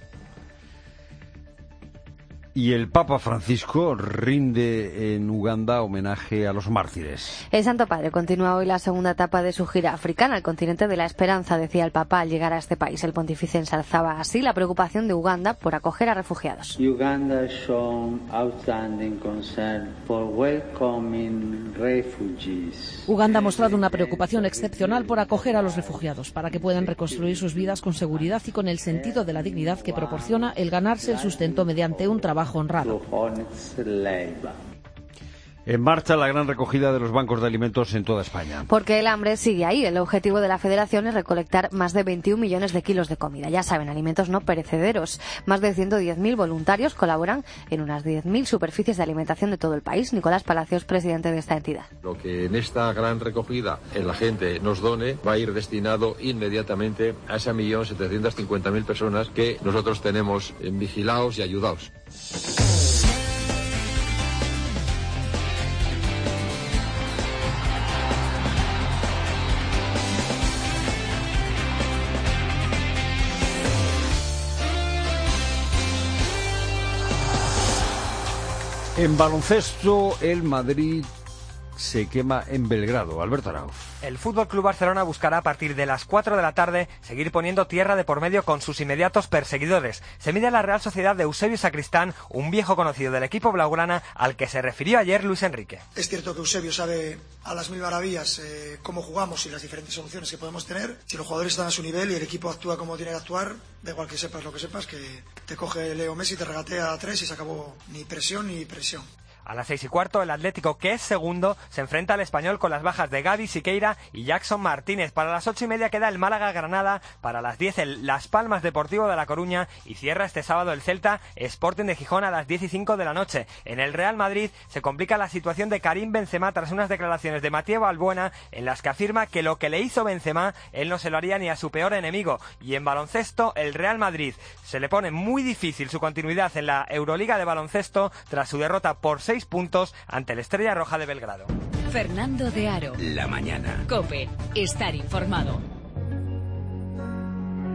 Speaker 1: Y el Papa Francisco rinde en Uganda homenaje a los mártires.
Speaker 11: El Santo Padre continúa hoy la segunda etapa de su gira africana, el continente de la esperanza, decía el Papa al llegar a este país. El pontífice ensalzaba así la preocupación de Uganda por acoger a refugiados.
Speaker 23: Uganda has shown outstanding concern for welcoming refugees.
Speaker 21: Uganda ha mostrado una preocupación excepcional por acoger a los refugiados, para que puedan reconstruir sus vidas con seguridad y con el sentido de la dignidad que proporciona el ganarse el sustento mediante un trabajo honrado.
Speaker 1: En marcha la gran recogida de los bancos de alimentos en toda España.
Speaker 11: Porque el hambre sigue ahí. El objetivo de la Federación es recolectar más de 21 millones de kilos de comida. Ya saben, alimentos no perecederos. Más de 110.000 voluntarios colaboran en unas 10.000 superficies de alimentación de todo el país. Nicolás Palacios, presidente de esta entidad.
Speaker 24: Lo que en esta gran recogida la gente nos done va a ir destinado inmediatamente a esas 1.750.000 personas que nosotros tenemos vigilados y ayudados.
Speaker 1: En baloncesto, el Madrid se quema en Belgrado. Alberto Arau.
Speaker 25: El Fútbol Club Barcelona buscará a partir de las 4 de la tarde seguir poniendo tierra de por medio con sus inmediatos perseguidores. Se mide a la Real Sociedad de Eusebio Sacristán, un viejo conocido del equipo blaugrana al que se refirió ayer Luis Enrique.
Speaker 26: Es cierto que Eusebio sabe a las mil maravillas cómo jugamos y las diferentes soluciones que podemos tener. Si los jugadores están a su nivel y el equipo actúa como tiene que actuar, da igual que sepas lo que sepas, que te coge Leo Messi, te regatea a 3 y se acabó. Ni presión ni presión.
Speaker 25: A las 6:15, el Atlético, que es segundo, se enfrenta al Español con las bajas de Gavi, Siqueira y Jackson Martínez. Para las 8:30 queda el Málaga-Granada, para las 10 el Las Palmas Deportivo de La Coruña y cierra este sábado el Celta Sporting de Gijón a las 10:05 de la noche. En el Real Madrid se complica la situación de Karim Benzema tras unas declaraciones de Mathieu Valbuena en las que afirma que lo que le hizo Benzema él no se lo haría ni a su peor enemigo. Y en baloncesto, el Real Madrid se le pone muy difícil su continuidad en la Euroliga de baloncesto tras su derrota por 6 puntos ante el Estrella Roja de Belgrado.
Speaker 3: Fernando de Aro.
Speaker 2: La mañana.
Speaker 3: COPE. Estar informado.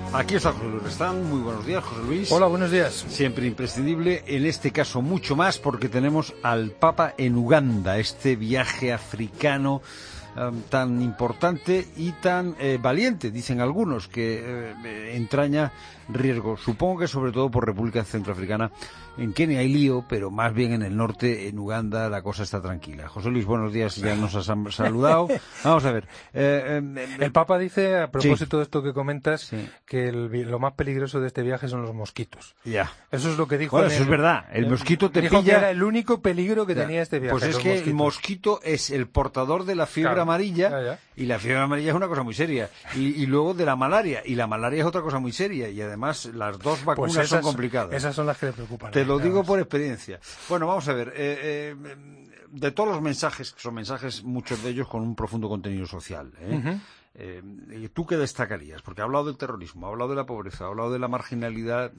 Speaker 1: Aquí está José Luis Restán. Muy buenos días, José Luis.
Speaker 6: Hola, buenos días.
Speaker 1: Siempre imprescindible, en este caso mucho más, porque tenemos al Papa en Uganda, este viaje africano tan importante y tan valiente, dicen algunos, que entraña riesgo. Supongo que sobre todo por República Centroafricana. En Kenia hay lío, pero más bien en el norte, en Uganda, la cosa está tranquila. José Luis, buenos días, ya nos has saludado. Vamos a ver.
Speaker 6: El Papa dice, a propósito de esto que comentas, que lo más peligroso de este viaje son los mosquitos.
Speaker 1: Ya.
Speaker 6: Eso es lo que dijo.
Speaker 1: Bueno, eso es verdad. El mosquito te
Speaker 6: dijo
Speaker 1: pilla.
Speaker 6: Que era el único peligro que tenía este viaje.
Speaker 1: Pues es que el mosquito es el portador de la fiebre amarilla, y la fiebre amarilla es una cosa muy seria. Y luego de la malaria, y la malaria es otra cosa muy seria. Y además las dos vacunas son complicadas.
Speaker 6: Esas son las que le preocupan.
Speaker 1: Te lo digo por experiencia. Bueno, vamos a ver. De todos los mensajes, que son mensajes, muchos de ellos con un profundo contenido social, ¿tú qué destacarías? Porque ha hablado del terrorismo, ha hablado de la pobreza, ha hablado de la marginalidad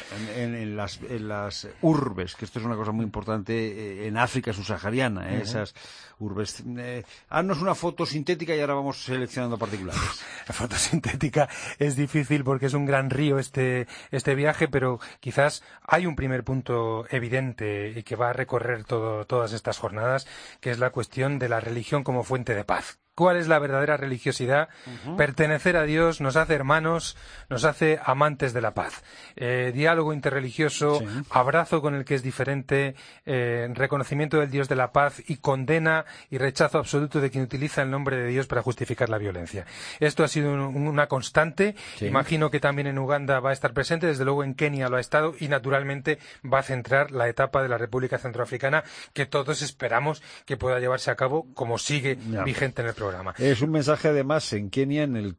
Speaker 1: en las urbes, que esto es una cosa muy importante en África subsahariana, esas urbes. Haznos una foto sintética y ahora vamos seleccionando particulares.
Speaker 6: La foto sintética es difícil porque es un gran río este viaje, pero quizás hay un primer punto evidente y que va a recorrer todas estas jornadas, que es la cuestión de la religión como fuente de paz. ¿Cuál es la verdadera religiosidad? Pertenecer a Dios nos hace hermanos, nos hace amantes de la paz. Diálogo interreligioso, abrazo con el que es diferente, reconocimiento del Dios de la paz y condena y rechazo absoluto de quien utiliza el nombre de Dios para justificar la violencia. Esto ha sido una constante. Imagino que también en Uganda va a estar presente, desde luego en Kenia lo ha estado y naturalmente va a centrar la etapa de la República Centroafricana que todos esperamos que pueda llevarse a cabo como sigue vigente en el programa.
Speaker 1: Es un mensaje además en Kenia, en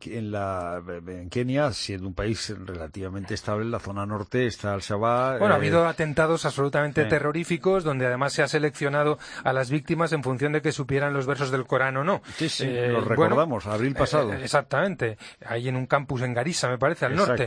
Speaker 1: Kenia, siendo un país relativamente estable, en la zona norte está Al-Shabaab.
Speaker 6: Bueno, ha habido atentados absolutamente terroríficos, donde además se ha seleccionado a las víctimas en función de que supieran los versos del Corán o no.
Speaker 1: Sí, los recordamos, abril pasado.
Speaker 6: Exactamente, ahí en un campus en Garissa, me parece, al norte.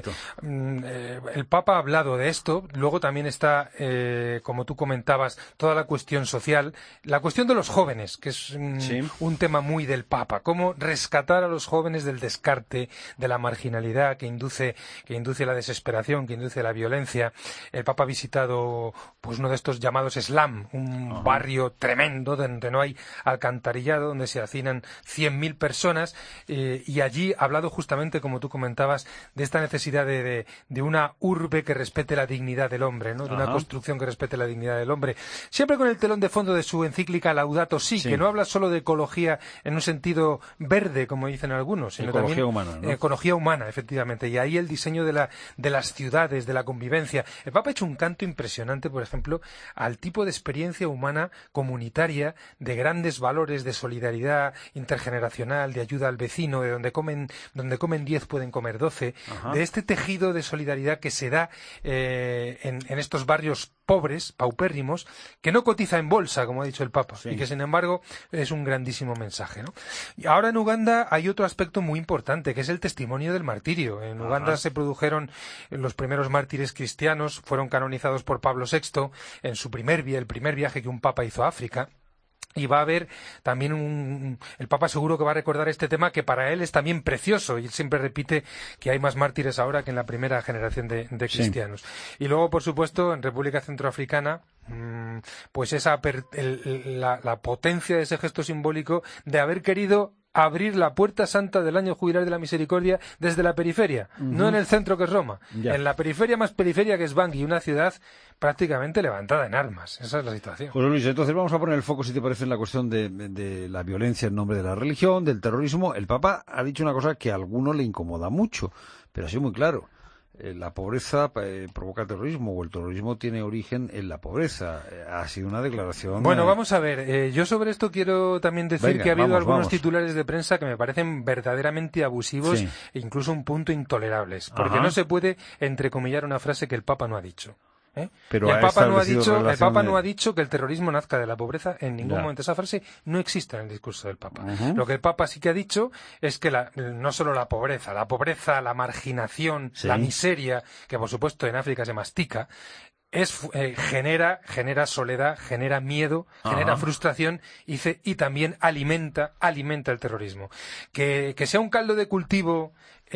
Speaker 6: El Papa ha hablado de esto, luego también está, como tú comentabas, toda la cuestión social, la cuestión de los jóvenes, que es un tema muy del Papa, cómo rescatar a los jóvenes del descarte, de la marginalidad que induce la desesperación, que induce la violencia. El Papa ha visitado pues uno de estos llamados slum, un barrio tremendo donde no hay alcantarillado, donde se hacinan 100.000 personas, y allí ha hablado justamente, como tú comentabas, de esta necesidad de una urbe que respete la dignidad del hombre, ¿no? De una construcción que respete la dignidad del hombre. Siempre con el telón de fondo de su encíclica Laudato Si, que no habla solo de ecología en un sentido verde, como dicen algunos, sino
Speaker 1: ecología
Speaker 6: también
Speaker 1: humana, ¿no?
Speaker 6: Ecología humana, efectivamente, y ahí el diseño de las ciudades, de la convivencia. El Papa ha hecho un canto impresionante, por ejemplo, al tipo de experiencia humana comunitaria, de grandes valores de solidaridad intergeneracional, de ayuda al vecino, de donde comen 10 pueden comer 12, de este tejido de solidaridad que se da en estos barrios pobres, paupérrimos, que no cotiza en bolsa, como ha dicho el Papa, y que sin embargo es un grandísimo mensaje, ¿no? Y ahora en Uganda hay otro aspecto muy importante, que es el testimonio del martirio. En Uganda se produjeron los primeros mártires cristianos, fueron canonizados por Pablo VI en su el primer viaje que un Papa hizo a África. Y va a haber también el Papa seguro que va a recordar este tema que para él es también precioso, y él siempre repite que hay más mártires ahora que en la primera generación de cristianos. Y luego, por supuesto, en República Centroafricana, pues la potencia de ese gesto simbólico de haber querido abrir la puerta santa del año jubilar de la misericordia desde la periferia, no en el centro que es Roma, en la periferia más periferia que es Bangui, una ciudad prácticamente levantada en armas. Esa es la situación.
Speaker 1: Pues Luis, entonces vamos a poner el foco, si te parece, en la cuestión de la violencia en nombre de la religión, del terrorismo. El Papa ha dicho una cosa que a alguno le incomoda mucho, pero ha sido muy claro. La pobreza provoca terrorismo, o el terrorismo tiene origen en la pobreza. Ha sido una declaración...
Speaker 6: Bueno, vamos a ver. Yo sobre esto quiero también decir que ha habido algunos titulares de prensa que me parecen verdaderamente abusivos e incluso un punto intolerables. Porque no se puede entrecomillar una frase que el Papa no ha dicho. Pero el Papa no ha dicho que el terrorismo nazca de la pobreza en ningún momento. Esa frase no existe en el discurso del Papa. Lo que el Papa sí que ha dicho es que no solo la pobreza, la marginación, la miseria, que por supuesto en África se mastica, genera soledad, genera miedo, genera frustración y también alimenta el terrorismo. Que sea un caldo de cultivo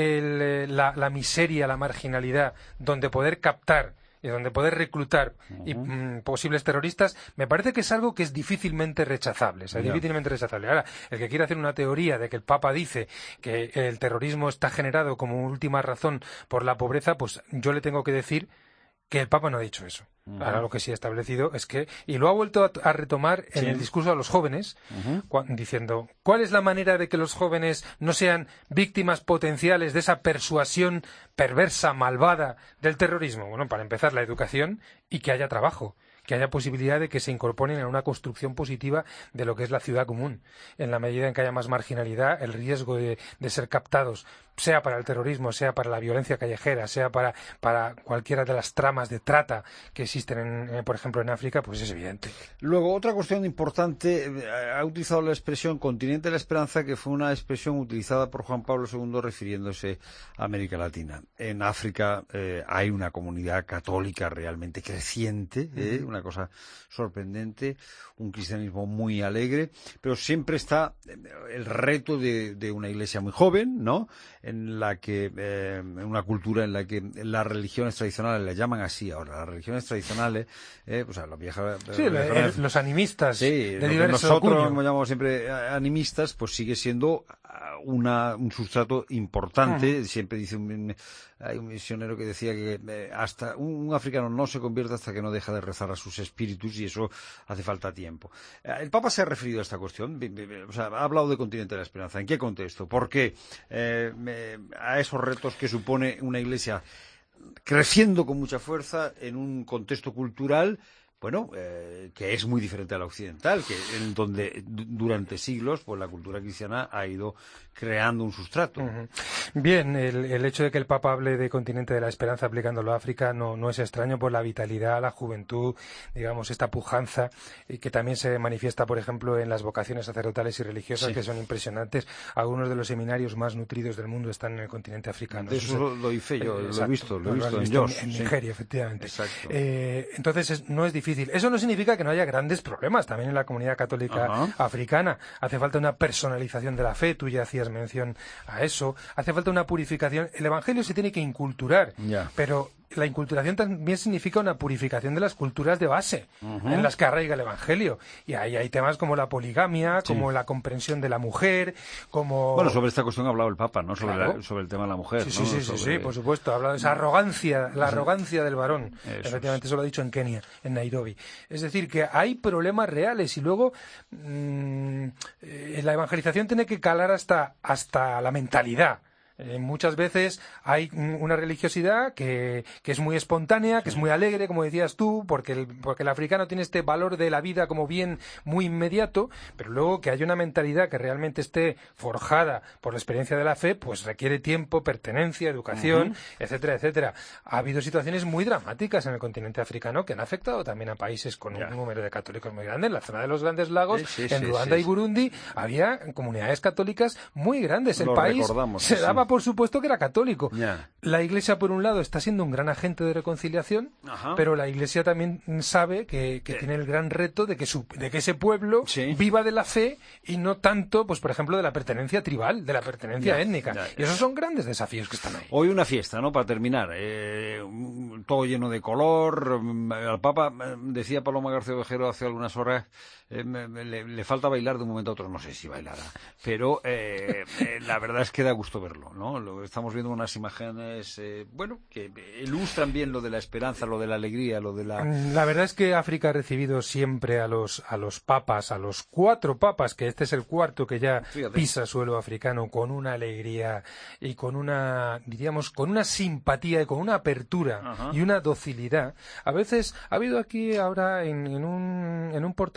Speaker 6: la miseria, la marginalidad, donde poder captar y donde poder reclutar posibles terroristas, me parece que es algo que es difícilmente rechazable. Difícilmente rechazable. Ahora, el que quiera hacer una teoría de que el Papa dice que el terrorismo está generado como última razón por la pobreza, pues yo le tengo que decir que el Papa no ha dicho eso. Ahora lo que sí ha establecido es que, y lo ha vuelto a retomar en el discurso a los jóvenes, diciendo, ¿cuál es la manera de que los jóvenes no sean víctimas potenciales de esa persuasión perversa, malvada del terrorismo? Bueno, para empezar, la educación y que haya trabajo, que haya posibilidad de que se incorporen a una construcción positiva de lo que es la ciudad común. En la medida en que haya más marginalidad, el riesgo de ser captados, sea para el terrorismo, sea para la violencia callejera, sea para cualquiera de las tramas de trata que existen, por ejemplo, en África, pues es evidente.
Speaker 1: Luego, otra cuestión importante, ha utilizado la expresión Continente de la Esperanza, que fue una expresión utilizada por Juan Pablo II refiriéndose a América Latina. En África hay una comunidad católica realmente creciente, una cosa sorprendente, un cristianismo muy alegre, pero siempre está el reto de una iglesia muy joven, ¿no?, en la que una cultura en la que las religiones tradicionales, le llaman así ahora, las religiones tradicionales, o sea, la vieja...
Speaker 6: los animistas,
Speaker 1: sí,
Speaker 6: de diverso
Speaker 1: nosotros
Speaker 6: cuño.
Speaker 1: llamamos siempre animistas, pues sigue siendo un sustrato importante. Siempre dice hay un misionero que decía que hasta un africano no se convierte hasta que no deja de rezar a sus espíritus, y eso hace falta tiempo. El Papa se ha referido a esta cuestión, o sea, ha hablado de Continente de la Esperanza. ¿En qué contexto? ¿Por qué a esos retos que supone una iglesia creciendo con mucha fuerza en un contexto cultural, bueno, que es muy diferente a la occidental, en donde durante siglos pues la cultura cristiana ha ido creando un sustrato?
Speaker 6: Bien, el hecho de que el Papa hable de Continente de la Esperanza aplicándolo a África no es extraño por la vitalidad, la juventud, digamos, esta pujanza, y que también se manifiesta, por ejemplo, en las vocaciones sacerdotales y religiosas, que son impresionantes. Algunos de los seminarios más nutridos del mundo están en el continente africano.
Speaker 1: De eso lo doy fe, yo lo he visto en
Speaker 6: Jos. En Nigeria, efectivamente.
Speaker 1: Exacto.
Speaker 6: Entonces no es difícil. Eso no significa que no haya grandes problemas también en la comunidad católica africana. Hace falta una personalización de la fe, tú ya hacías mención a eso. Hace falta una purificación. El Evangelio se tiene que inculturar, pero la inculturación también significa una purificación de las culturas de base en las que arraiga el Evangelio. Y ahí hay temas como la poligamia, como la comprensión de la mujer, como...
Speaker 1: Bueno, sobre esta cuestión ha hablado el Papa, ¿no? Sobre el tema de la mujer,
Speaker 6: Sí, por supuesto. Ha hablado de esa arrogancia, la arrogancia del varón. Efectivamente, eso lo ha dicho en Kenia, en Nairobi. Es decir, que hay problemas reales, y luego la evangelización tiene que calar hasta la mentalidad. Muchas veces hay una religiosidad que es muy espontánea, que es muy alegre, como decías tú, porque el africano tiene este valor de la vida como bien muy inmediato, pero luego que haya una mentalidad que realmente esté forjada por la experiencia de la fe, pues requiere tiempo, pertenencia, educación, etcétera, etcétera. Ha habido situaciones muy dramáticas en el continente africano que han afectado también a países con un número de católicos muy grande. En la zona de los Grandes Lagos, en Ruanda y Burundi, había comunidades católicas muy grandes. El país se daba por supuesto que era católico. La Iglesia, por un lado, está siendo un gran agente de reconciliación, pero la Iglesia también sabe que tiene el gran reto de que ese pueblo viva de la fe y no tanto, pues por ejemplo, de la pertenencia tribal, de la pertenencia étnica. Y esos son grandes desafíos que están ahí.
Speaker 1: Hoy una fiesta, ¿no? Para terminar, todo lleno de color. Al Papa, decía Paloma García Ovejero hace algunas horas, le falta bailar de un momento a otro. No sé si bailará, pero la verdad es que da gusto verlo, ¿no? Estamos viendo unas imágenes, que ilustran bien lo de la esperanza, lo de la alegría, lo de la...
Speaker 6: La verdad es que África ha recibido siempre a los papas, a los 4 papas, que este es el cuarto que ya pisa suelo africano, con una alegría y con una, diríamos, con una simpatía y con una apertura y una docilidad. A veces ha habido aquí ahora en un portal católico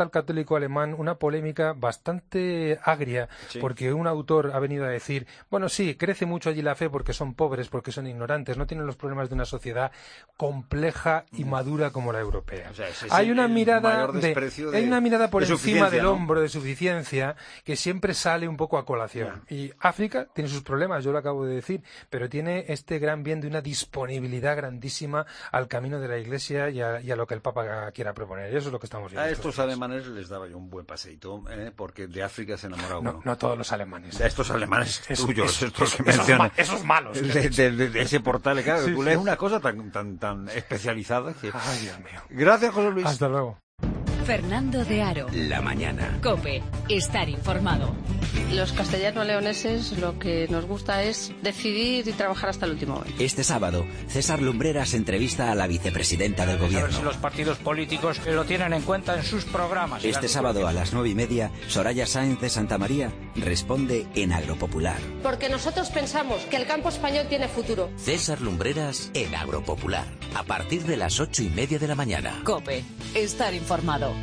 Speaker 6: público alemán una polémica bastante agria, porque un autor ha venido a decir, bueno, sí, crece mucho allí la fe porque son pobres, porque son ignorantes, no tienen los problemas de una sociedad compleja y madura como la europea.
Speaker 1: O sea,
Speaker 6: hay una mirada
Speaker 1: hay
Speaker 6: una mirada por encima del
Speaker 1: ¿no?
Speaker 6: hombro de suficiencia que siempre sale un poco a colación. Y África tiene sus problemas, yo lo acabo de decir, pero tiene este gran bien de una disponibilidad grandísima al camino de la Iglesia y a lo que el Papa quiera proponer. Y eso es lo que estamos viendo.
Speaker 1: A estos alemanes les daba yo un buen paseíto, porque de África se enamoraba uno.
Speaker 6: No todos los alemanes.
Speaker 1: De estos alemanes tuyos, estos que mencionan.
Speaker 6: Esos malos.
Speaker 1: De ese portal, claro, tú lees una cosa tan especializada que...
Speaker 6: Ay, Dios mío.
Speaker 1: Gracias, José Luis.
Speaker 6: Hasta luego.
Speaker 3: Fernando de Aro.
Speaker 2: La mañana.
Speaker 3: COPE. Estar informado.
Speaker 4: Los castellano-leoneses lo que nos gusta es decidir y trabajar hasta el último momento.
Speaker 5: Este sábado, César Lumbreras entrevista a la vicepresidenta del Gobierno.
Speaker 10: A ver si los partidos políticos lo tienen en cuenta en sus programas.
Speaker 5: Este sábado a las 9:30, Soraya Sáenz de Santamaría responde en Agropopular.
Speaker 12: Porque nosotros pensamos que el campo español tiene futuro.
Speaker 2: César Lumbreras en Agropopular. A partir de las 8:30 de la mañana.
Speaker 3: COPE. Estar informado.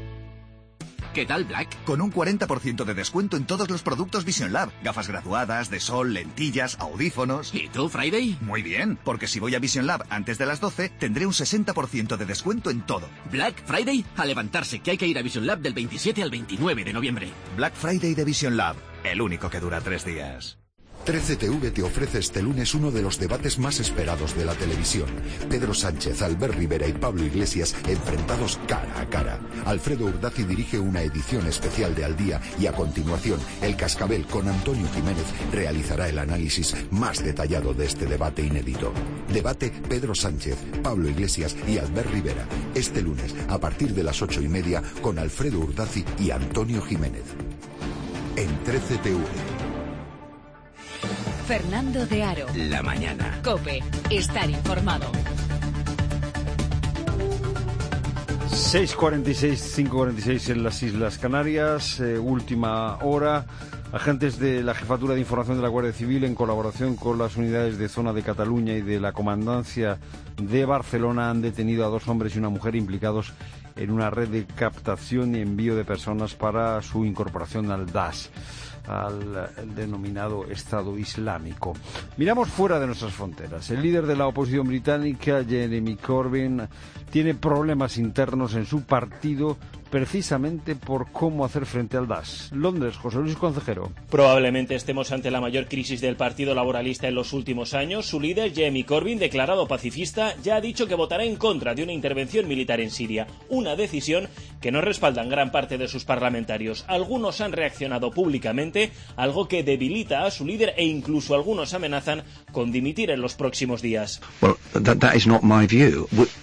Speaker 13: ¿Qué tal, Black? Con un 40% de descuento en todos los productos Vision Lab. Gafas graduadas, de sol, lentillas, audífonos.
Speaker 2: ¿Y tú, Friday?
Speaker 13: Muy bien, porque si voy a Vision Lab antes de las 12, tendré un 60% de descuento en todo.
Speaker 2: Black Friday, a levantarse, que hay que ir a Vision Lab del 27 al 29 de noviembre.
Speaker 13: Black Friday de Vision Lab, el único que dura 3 días.
Speaker 16: 13TV te ofrece este lunes uno de los debates más esperados de la televisión. Pedro Sánchez, Albert Rivera y Pablo Iglesias enfrentados cara a cara. Alfredo Urdazi dirige una edición especial de Al Día y a continuación El Cascabel con Antonio Jiménez realizará el análisis más detallado de este debate inédito. Debate Pedro Sánchez, Pablo Iglesias y Albert Rivera. Este lunes a partir de las 8:30 con Alfredo Urdazi y Antonio Jiménez. En 13TV.
Speaker 3: Fernando de Aro.
Speaker 2: La mañana.
Speaker 3: COPE. Estar informado.
Speaker 1: 6:46, 5:46 en las Islas Canarias. Última hora. Agentes de la Jefatura de Información de la Guardia Civil, en colaboración con las unidades de zona de Cataluña y de la Comandancia de Barcelona, han detenido a 2 hombres y una mujer implicados en una red de captación y envío de personas para su incorporación al Daesh, al denominado Estado Islámico. Miramos fuera de nuestras fronteras. El líder de la oposición británica, Jeremy Corbyn, tiene problemas internos en su partido precisamente por cómo hacer frente al Daesh. Londres, José Luis Concejero.
Speaker 17: Probablemente estemos ante la mayor crisis del Partido Laboralista en los últimos años. Su líder, Jeremy Corbyn, declarado pacifista, ya ha dicho que votará en contra de una intervención militar en Siria, una decisión que no respaldan gran parte de sus parlamentarios. Algunos han reaccionado públicamente, algo que debilita a su líder, e incluso algunos amenazan con dimitir en los próximos días.
Speaker 27: Well, that is not my view.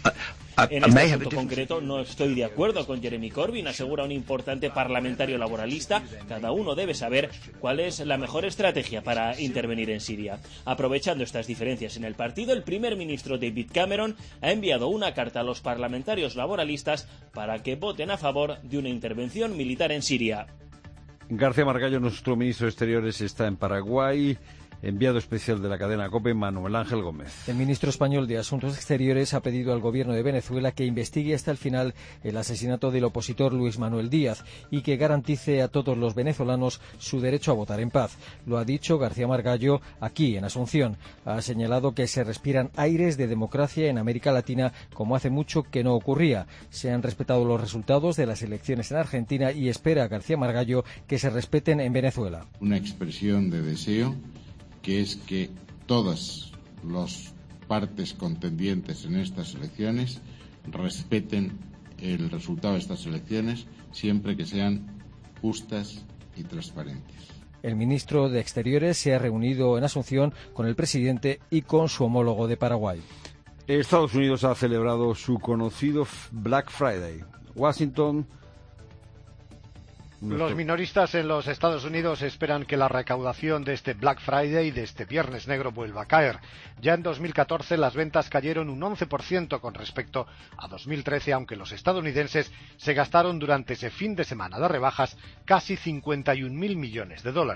Speaker 17: En este asunto concreto no estoy de acuerdo con Jeremy Corbyn, asegura un importante parlamentario laboralista. Cada uno debe saber cuál es la mejor estrategia para intervenir en Siria. Aprovechando estas diferencias en el partido, el primer ministro David Cameron ha enviado una carta a los parlamentarios laboralistas para que voten a favor de una intervención militar en Siria.
Speaker 1: García Margallo, nuestro ministro de Exteriores, está en Paraguay. Enviado especial de la cadena COPE, Manuel Ángel Gómez.
Speaker 28: El ministro español de Asuntos Exteriores ha pedido al gobierno de Venezuela que investigue hasta el final el asesinato del opositor Luis Manuel Díaz y que garantice a todos los venezolanos su derecho a votar en paz. Lo ha dicho García Margallo aquí, en Asunción. Ha señalado que se respiran aires de democracia en América Latina como hace mucho que no ocurría. Se han respetado los resultados de las elecciones en Argentina y espera García Margallo que se respeten en Venezuela.
Speaker 29: Una expresión de deseo, que es que todas las partes contendientes en estas elecciones respeten el resultado de estas elecciones siempre que sean justas y transparentes.
Speaker 28: El ministro de Exteriores se ha reunido en Asunción con el presidente y con su homólogo de Paraguay.
Speaker 1: Estados Unidos ha celebrado su conocido Black Friday. Washington.
Speaker 30: Los minoristas en los Estados Unidos esperan que la recaudación de este Black Friday, de este Viernes Negro, vuelva a caer. Ya en 2014 las ventas cayeron un 11% con respecto a 2013, aunque los estadounidenses se gastaron durante ese fin de semana de rebajas casi 51.000 millones de dólares.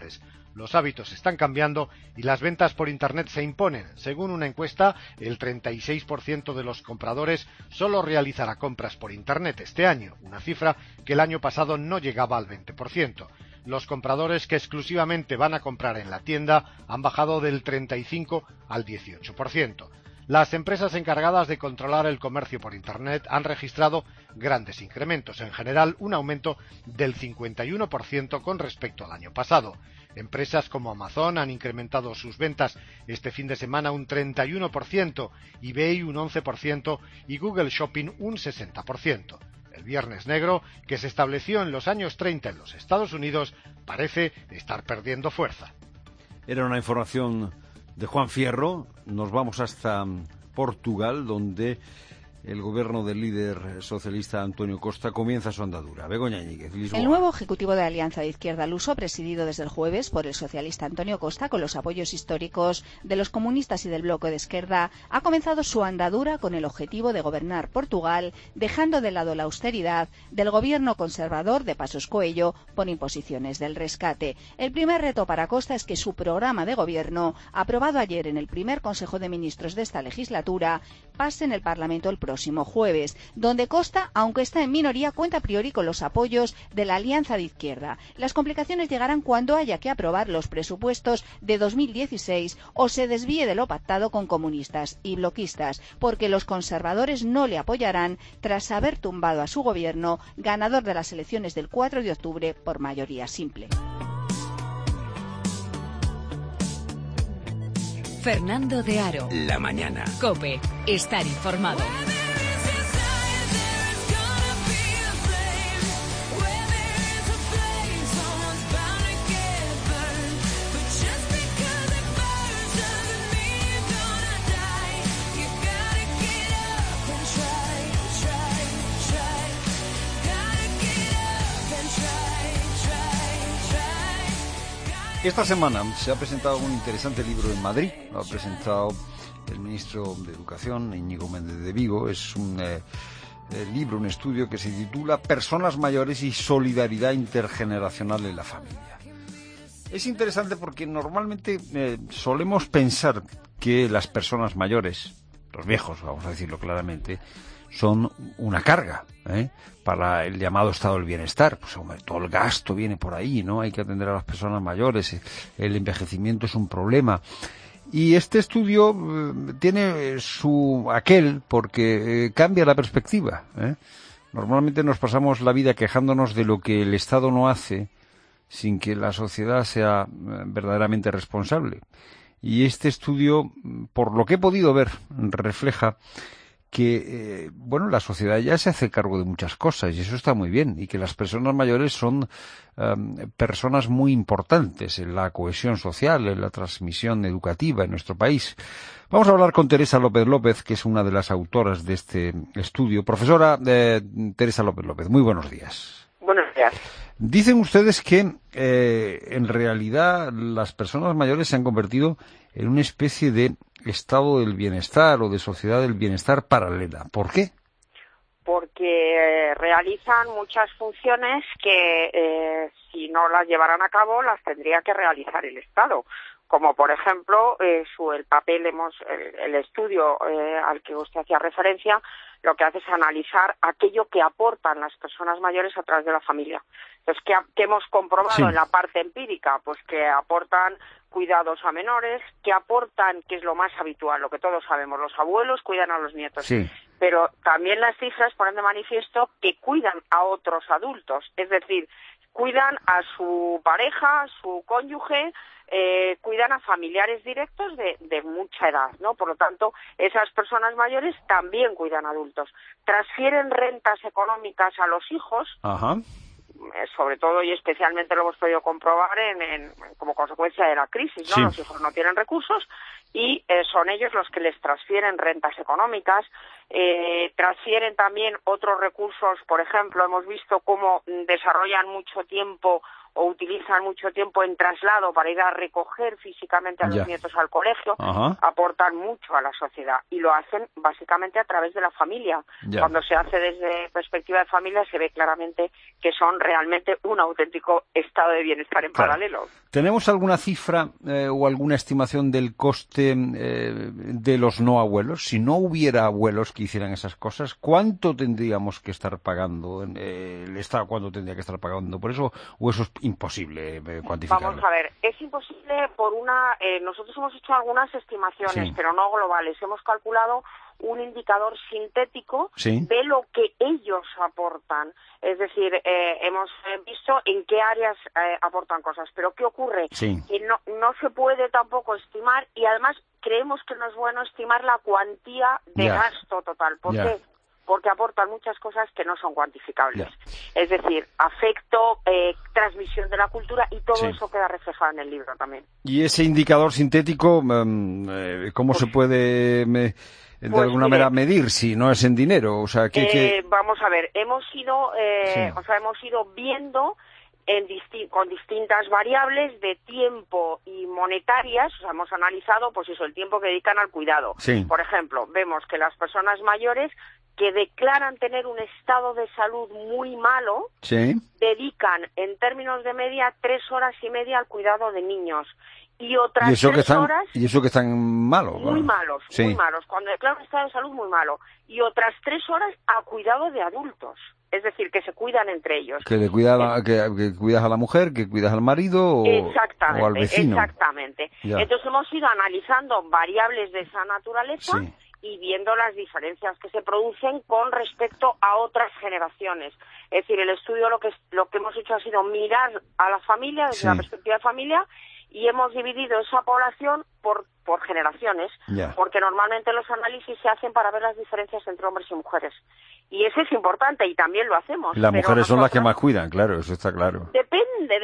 Speaker 30: Los hábitos están cambiando y las ventas por Internet se imponen. Según una encuesta, el 36% de los compradores solo realizará compras por Internet este año, una cifra que el año pasado no llegaba al 20%. Los compradores que exclusivamente van a comprar en la tienda han bajado del 35 al 18%. Las empresas encargadas de controlar el comercio por Internet han registrado grandes incrementos, en general un aumento del 51% con respecto al año pasado. Empresas como Amazon han incrementado sus ventas este fin de semana un 31%, eBay un 11% y Google Shopping un 60%. El Viernes Negro, que se estableció en los años 30 en los Estados Unidos, parece estar perdiendo fuerza.
Speaker 1: Era una información de Juan Fierro. Nos vamos hasta Portugal, donde el gobierno del líder socialista Antonio Costa comienza su andadura. Begoña Íñiguez, Lisboa.
Speaker 7: El nuevo ejecutivo de Alianza de Izquierda Luso, presidido desde el jueves por el socialista Antonio Costa, con los apoyos históricos de los comunistas y del bloque de Esquerda, ha comenzado su andadura con el objetivo de gobernar Portugal, dejando de lado la austeridad del gobierno conservador de Passos Coelho por imposiciones del rescate. El primer reto para Costa es que su programa de gobierno, aprobado ayer en el primer Consejo de Ministros de esta legislatura, pase en el Parlamento el próximo jueves, donde Costa, aunque está en minoría, cuenta a priori con los apoyos de la Alianza de Izquierda. Las complicaciones llegarán cuando haya que aprobar los presupuestos de 2016 o se desvíe de lo pactado con comunistas y bloquistas, porque los conservadores no le apoyarán tras haber tumbado a su gobierno, ganador de las elecciones del 4 de octubre por mayoría simple.
Speaker 3: Fernando de Aro.
Speaker 2: La mañana.
Speaker 3: COPE. Estar informado.
Speaker 1: Esta semana se ha presentado un interesante libro en Madrid. Lo ha presentado el ministro de Educación, Íñigo Méndez de Vigo. Es un libro, un estudio que se titula Personas mayores y solidaridad intergeneracional en la familia. Es interesante porque normalmente solemos pensar que las personas mayores, los viejos, vamos a decirlo claramente, son una carga para el llamado estado del bienestar. Pues hombre, todo el gasto viene por ahí, ¿no? Hay que atender a las personas mayores, el envejecimiento es un problema. Y este estudio tiene su aquel porque cambia la perspectiva. Normalmente nos pasamos la vida quejándonos de lo que el Estado no hace sin que la sociedad sea verdaderamente responsable. Y este estudio, por lo que he podido ver, refleja que, la sociedad ya se hace cargo de muchas cosas y eso está muy bien, y que las personas mayores son personas muy importantes en la cohesión social, en la transmisión educativa en nuestro país. Vamos a hablar con Teresa López López, que es una de las autoras de este estudio. Profesora Teresa López López, muy buenos días.
Speaker 8: Buenos días.
Speaker 1: Dicen ustedes que en realidad las personas mayores se han convertido en una especie de estado del bienestar o de sociedad del bienestar paralela. ¿Por qué?
Speaker 8: Porque realizan muchas funciones que si no las llevaran a cabo las tendría que realizar el Estado. Como por ejemplo el papel, el estudio al que usted hacía referencia, lo que hace es analizar aquello que aportan las personas mayores a través de la familia. Entonces, ¿qué hemos comprobado en la parte empírica? Pues que aportan cuidados a menores, que aportan, que es lo más habitual, lo que todos sabemos, los abuelos cuidan a los nietos. Sí. Pero también las cifras ponen de manifiesto que cuidan a otros adultos, es decir, cuidan a su pareja, a su cónyuge, cuidan a familiares directos de mucha edad, ¿no? Por lo tanto, esas personas mayores también cuidan a adultos. Transfieren rentas económicas a los hijos. Ajá. Sobre todo y especialmente lo hemos podido comprobar como consecuencia de la crisis, ¿no? Sí. Los hijos no tienen recursos y son ellos los que les transfieren rentas económicas, transfieren también otros recursos. Por ejemplo, hemos visto cómo desarrollan mucho tiempo o utilizan mucho tiempo en traslado para ir a recoger físicamente a los nietos al colegio, aportan mucho a la sociedad y lo hacen básicamente a través de la familia. Cuando se hace desde perspectiva de familia se ve claramente que son realmente un auténtico estado de bienestar en paralelo.
Speaker 1: ¿Tenemos alguna cifra o alguna estimación del coste de los no abuelos? Si no hubiera abuelos que hicieran esas cosas, ¿cuánto tendríamos que estar pagando? ¿El Estado cuánto tendría que estar pagando por eso? ¿O eso es imposible cuantificarlo?
Speaker 8: Vamos a ver, es imposible por una... nosotros hemos hecho algunas estimaciones, pero no globales. Hemos calculado un indicador sintético de lo que ellos aportan. Es decir, hemos visto en qué áreas aportan cosas. Pero ¿qué ocurre? Que no se puede tampoco estimar y además creemos que no es bueno estimar la cuantía de gasto total. ¿Por qué? Porque aportan muchas cosas que no son cuantificables. Es decir, afecto, transmisión de la cultura y todo eso queda reflejado en el libro también.
Speaker 1: ¿Y ese indicador sintético, cómo se puede... de alguna manera medir si no es en dinero? O sea,
Speaker 8: vamos a ver, hemos ido viendo con distintas variables de tiempo y monetarias, o sea, hemos analizado pues eso, el tiempo que dedican al cuidado. Por ejemplo, vemos que las personas mayores que declaran tener un estado de salud muy malo, dedican en términos de media 3 horas y media al cuidado de niños. Y otras 3 horas...
Speaker 1: ¿Y eso que están malos?
Speaker 8: Muy malos, muy malos. Cuando declaran un estado de salud muy malo. Y otras 3 horas a cuidado de adultos. Es decir, que se cuidan entre ellos.
Speaker 1: Que que cuidas a la mujer, que cuidas al marido o al vecino.
Speaker 8: Exactamente. Entonces hemos ido analizando variables de esa naturaleza y viendo las diferencias que se producen con respecto a otras generaciones. Es decir, el estudio lo que hemos hecho ha sido mirar a la familia desde la perspectiva de familia y hemos dividido esa población por generaciones, porque normalmente los análisis se hacen para ver las diferencias entre hombres y mujeres. Y eso es importante y también lo hacemos.
Speaker 1: Las mujeres son las que más cuidan, claro, eso está claro.
Speaker 8: Depende.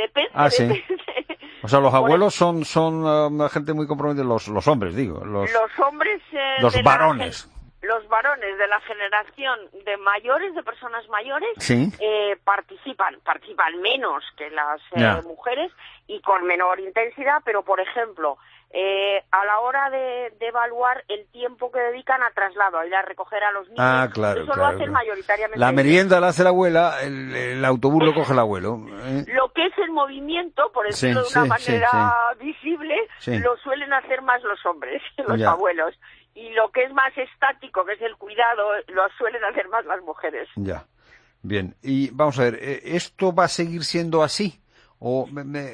Speaker 1: O sea, los abuelos son gente muy comprometida, los hombres, digo. Los
Speaker 8: hombres...
Speaker 1: los varones.
Speaker 8: Los varones de la generación de mayores, de personas mayores, participan menos que las mujeres y con menor intensidad, pero por ejemplo, a la hora de evaluar el tiempo que dedican a traslado, a ir a recoger a los niños, eso lo hacen mayoritariamente.
Speaker 1: La merienda la hace la abuela, el autobús lo coge el abuelo.
Speaker 8: Lo que es el movimiento, por decirlo de una manera visible, lo suelen hacer más los hombres, los abuelos. Y lo que es más estático, que es el cuidado, lo suelen hacer más las mujeres.
Speaker 1: Bien. Y vamos a ver, ¿esto va a seguir siendo así? ¿O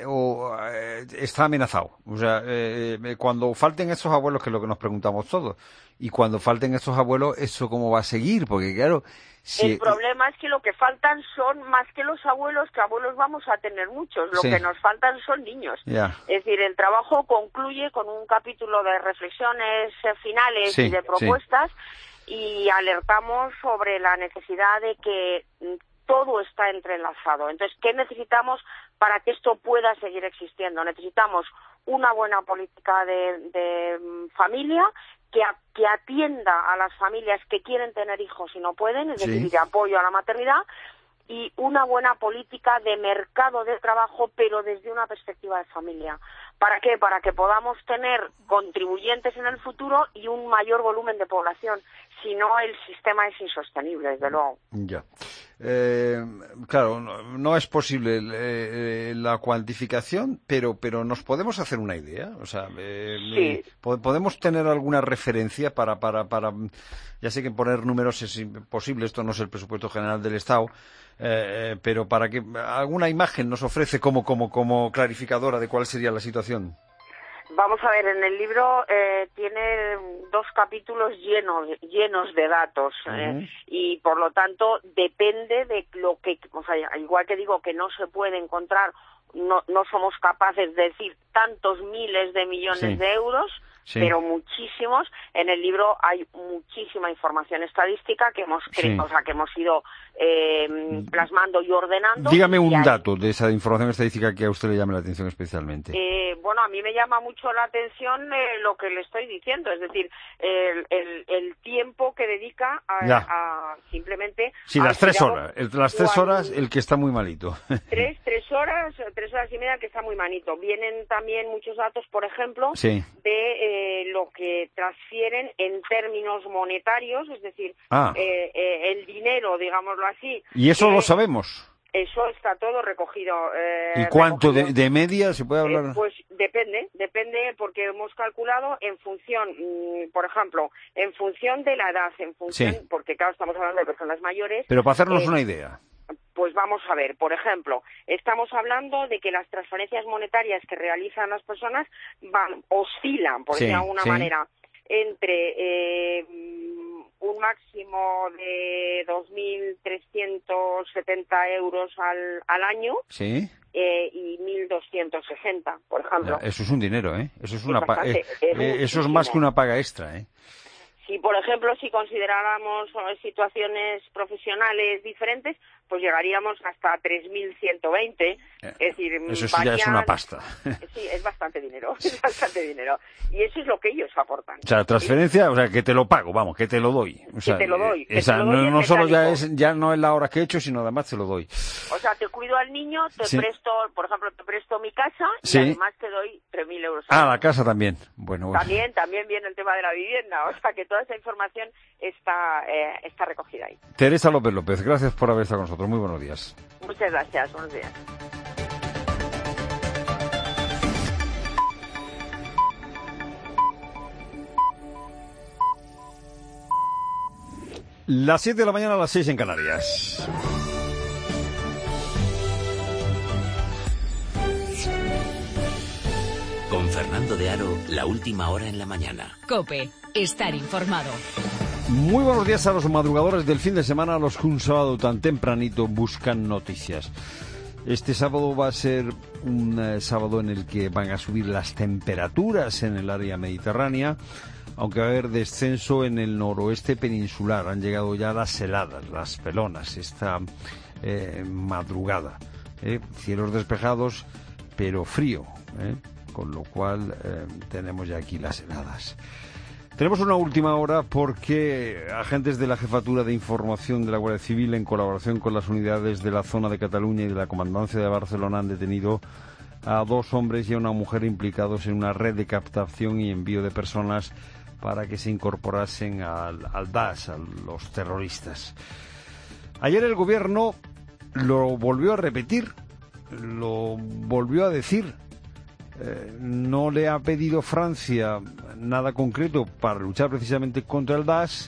Speaker 1: está amenazado? O sea, cuando falten esos abuelos, que es lo que nos preguntamos todos, y cuando falten esos abuelos, ¿eso cómo va a seguir? Porque claro...
Speaker 8: El problema es que lo que faltan son más que los abuelos, que abuelos vamos a tener muchos, lo que nos faltan son niños. Es decir, el trabajo concluye con un capítulo de reflexiones finales y de propuestas y alertamos sobre la necesidad de que todo está entrelazado. Entonces, ¿qué necesitamos para que esto pueda seguir existiendo? Necesitamos una buena política de familia que atienda a las familias que quieren tener hijos y no pueden, es decir, de apoyo a la maternidad, y una buena política de mercado de trabajo, pero desde una perspectiva de familia. ¿Para qué? Para que podamos tener contribuyentes en el futuro y un mayor volumen de población. Si no, el sistema es insostenible, desde luego.
Speaker 1: Claro, no es posible la cuantificación, pero nos podemos hacer una idea. O sea, podemos tener alguna referencia para ya sé que poner números es imposible, esto no es el presupuesto general del Estado, pero para que alguna imagen nos ofrece como clarificadora de cuál sería la situación.
Speaker 8: Vamos a ver, en el libro tiene 2 capítulos llenos de datos y por lo tanto depende de lo que, o sea, igual que digo que no se puede encontrar, no somos capaces de decir tantos miles de millones de euros, pero muchísimos. En el libro hay muchísima información estadística que hemos que hemos ido plasmando y ordenando.
Speaker 1: Dígame un dato de esa información estadística que a usted le llame la atención especialmente.
Speaker 8: Bueno, a mí me llama mucho la atención lo que le estoy diciendo, es decir, el tiempo que dedica a simplemente...
Speaker 1: Sí, las 3 horas. Las 3 horas, el que está muy malito.
Speaker 8: 3 horas y media, que está muy malito. Vienen también muchos datos, por ejemplo, de lo que transfieren en términos monetarios, es decir, el dinero, digámoslo así.
Speaker 1: ¿Y eso lo sabemos?
Speaker 8: Eso está todo recogido.
Speaker 1: ¿Y cuánto de media se puede hablar?
Speaker 8: Pues depende porque hemos calculado en función, por ejemplo, en función de la edad, porque claro, estamos hablando de personas mayores.
Speaker 1: Pero para hacernos una idea.
Speaker 8: Pues vamos a ver, por ejemplo, estamos hablando de que las transferencias monetarias que realizan las personas oscilan, por decirlo de alguna manera, entre un máximo de 2.370 euros al año y 1.260, por ejemplo.
Speaker 1: Eso es un dinero, ¿eh? Eso es eso es más que una paga extra, ¿eh?
Speaker 8: Si, por ejemplo, si consideráramos situaciones profesionales diferentes, pues llegaríamos hasta 3.120. Es decir,
Speaker 1: eso ya es una pasta.
Speaker 8: Sí, es bastante dinero, Y eso es lo que ellos aportan.
Speaker 1: O sea, transferencia, o sea, que te lo pago, vamos, que te lo doy. O sea,
Speaker 8: que te lo doy.
Speaker 1: No solo ya no es la hora que he hecho, sino además te lo doy.
Speaker 8: O sea, te cuido al niño, presto, por ejemplo, te presto mi casa y además te doy 3.000 euros.
Speaker 1: La casa también. Bueno.
Speaker 8: También viene el tema de la vivienda, o sea, que toda esa información está recogida ahí.
Speaker 1: Teresa López, gracias por haber estado con nosotros. Muy buenos días.
Speaker 8: Muchas gracias. Buenos días.
Speaker 1: Las 7 de la mañana a las 6 en Canarias.
Speaker 2: Con Fernando de Aro, la última hora en la mañana.
Speaker 3: COPE, estar informado.
Speaker 1: Muy buenos días a los madrugadores del fin de semana, a los que un sábado tan tempranito buscan noticias. Este sábado va a ser un sábado en el que van a subir las temperaturas en el área mediterránea, aunque va a haber descenso en el noroeste peninsular. Han llegado ya las heladas, las pelonas, esta madrugada. Cielos despejados, pero frío, con lo cual tenemos ya aquí las heladas. Tenemos una última hora porque agentes de la Jefatura de Información de la Guardia Civil, en colaboración con las unidades de la zona de Cataluña y de la Comandancia de Barcelona, han detenido a 2 hombres y a una mujer implicados en una red de captación y envío de personas para que se incorporasen al Daesh, a los terroristas. Ayer el Gobierno lo volvió a repetir, lo volvió a decir. No le ha pedido Francia nada concreto para luchar precisamente contra el Daesh,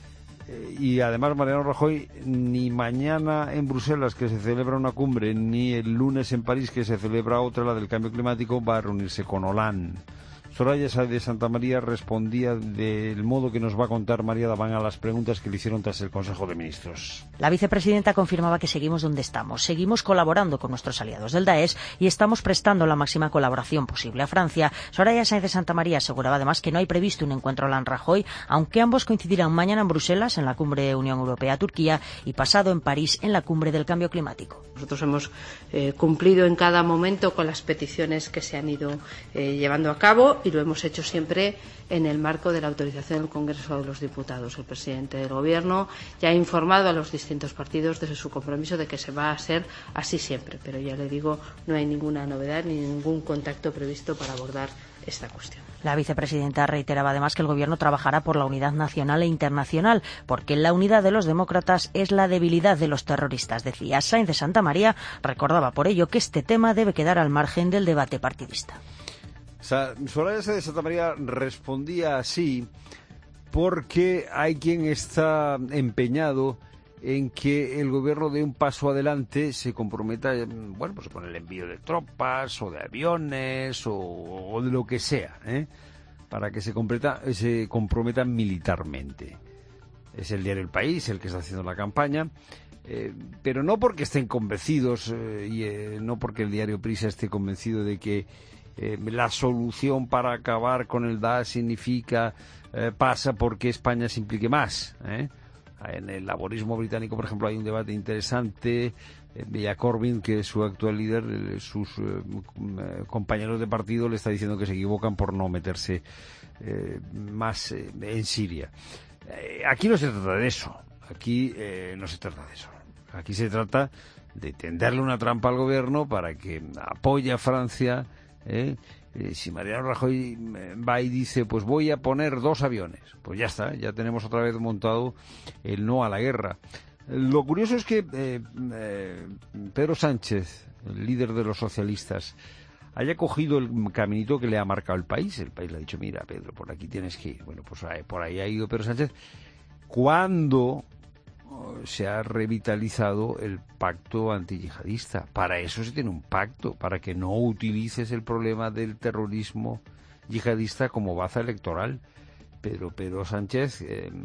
Speaker 1: y además Mariano Rajoy ni mañana en Bruselas, que se celebra una cumbre, ni el lunes en París, que se celebra otra, la del cambio climático, va a reunirse con Hollande. Soraya Sáenz de Santamaría respondía del modo que nos va a contar María Daván a las preguntas que le hicieron tras el Consejo de Ministros.
Speaker 9: La vicepresidenta confirmaba que seguimos donde estamos, seguimos colaborando con nuestros aliados del Daesh y estamos prestando la máxima colaboración posible a Francia. Soraya Sáenz de Santamaría aseguraba además que no hay previsto un encuentro Hollande-Rajoy, aunque ambos coincidirán mañana en Bruselas, en la cumbre Unión Europea-Turquía, y pasado en París, en la cumbre del cambio climático.
Speaker 4: Nosotros hemos cumplido en cada momento con las peticiones que se han ido llevando a cabo, y lo hemos hecho siempre en el marco de la autorización del Congreso de los Diputados. El presidente del Gobierno ya ha informado a los distintos partidos de su compromiso de que se va a hacer así siempre, pero ya le digo, no hay ninguna novedad ni ningún contacto previsto para abordar esta cuestión.
Speaker 9: La vicepresidenta reiteraba además que el Gobierno trabajará por la unidad nacional e internacional, porque la unidad de los demócratas es la debilidad de los terroristas, decía. Sáenz de Santamaría recordaba por ello que este tema debe quedar al margen del debate partidista.
Speaker 1: Soraya Sáenz de Santamaría respondía así porque hay quien está empeñado en que el Gobierno dé un paso adelante, se comprometa, pues con el envío de tropas o de aviones o de lo que sea, para que se comprometan militarmente. Es el diario El País el que está haciendo la campaña, pero no porque estén convencidos, no porque el diario Prisa esté convencido de que la solución para acabar con el Daesh pasa porque España se implique más. En el laborismo británico, por ejemplo, hay un debate interesante. Bella Corbyn, que es su actual líder, sus compañeros de partido le está diciendo que se equivocan por no meterse más en Siria. Aquí no se trata de eso. Aquí no se trata de eso. Aquí se trata de tenderle una trampa al gobierno para que apoye a Francia. Si Mariano Rajoy va y dice, pues voy a poner 2 aviones, pues ya está, ya tenemos otra vez montado el no a la guerra. Lo curioso es que Pedro Sánchez, el líder de los socialistas, haya cogido el caminito que le ha marcado el país. El país le ha dicho, mira, Pedro, por aquí tienes que ir. Bueno, pues por ahí ha ido Pedro Sánchez. ¿Cuándo se ha revitalizado el pacto antiyihadista? Para eso se tiene un pacto, para que no utilices el problema del terrorismo yihadista como baza electoral. Pero Pedro Sánchez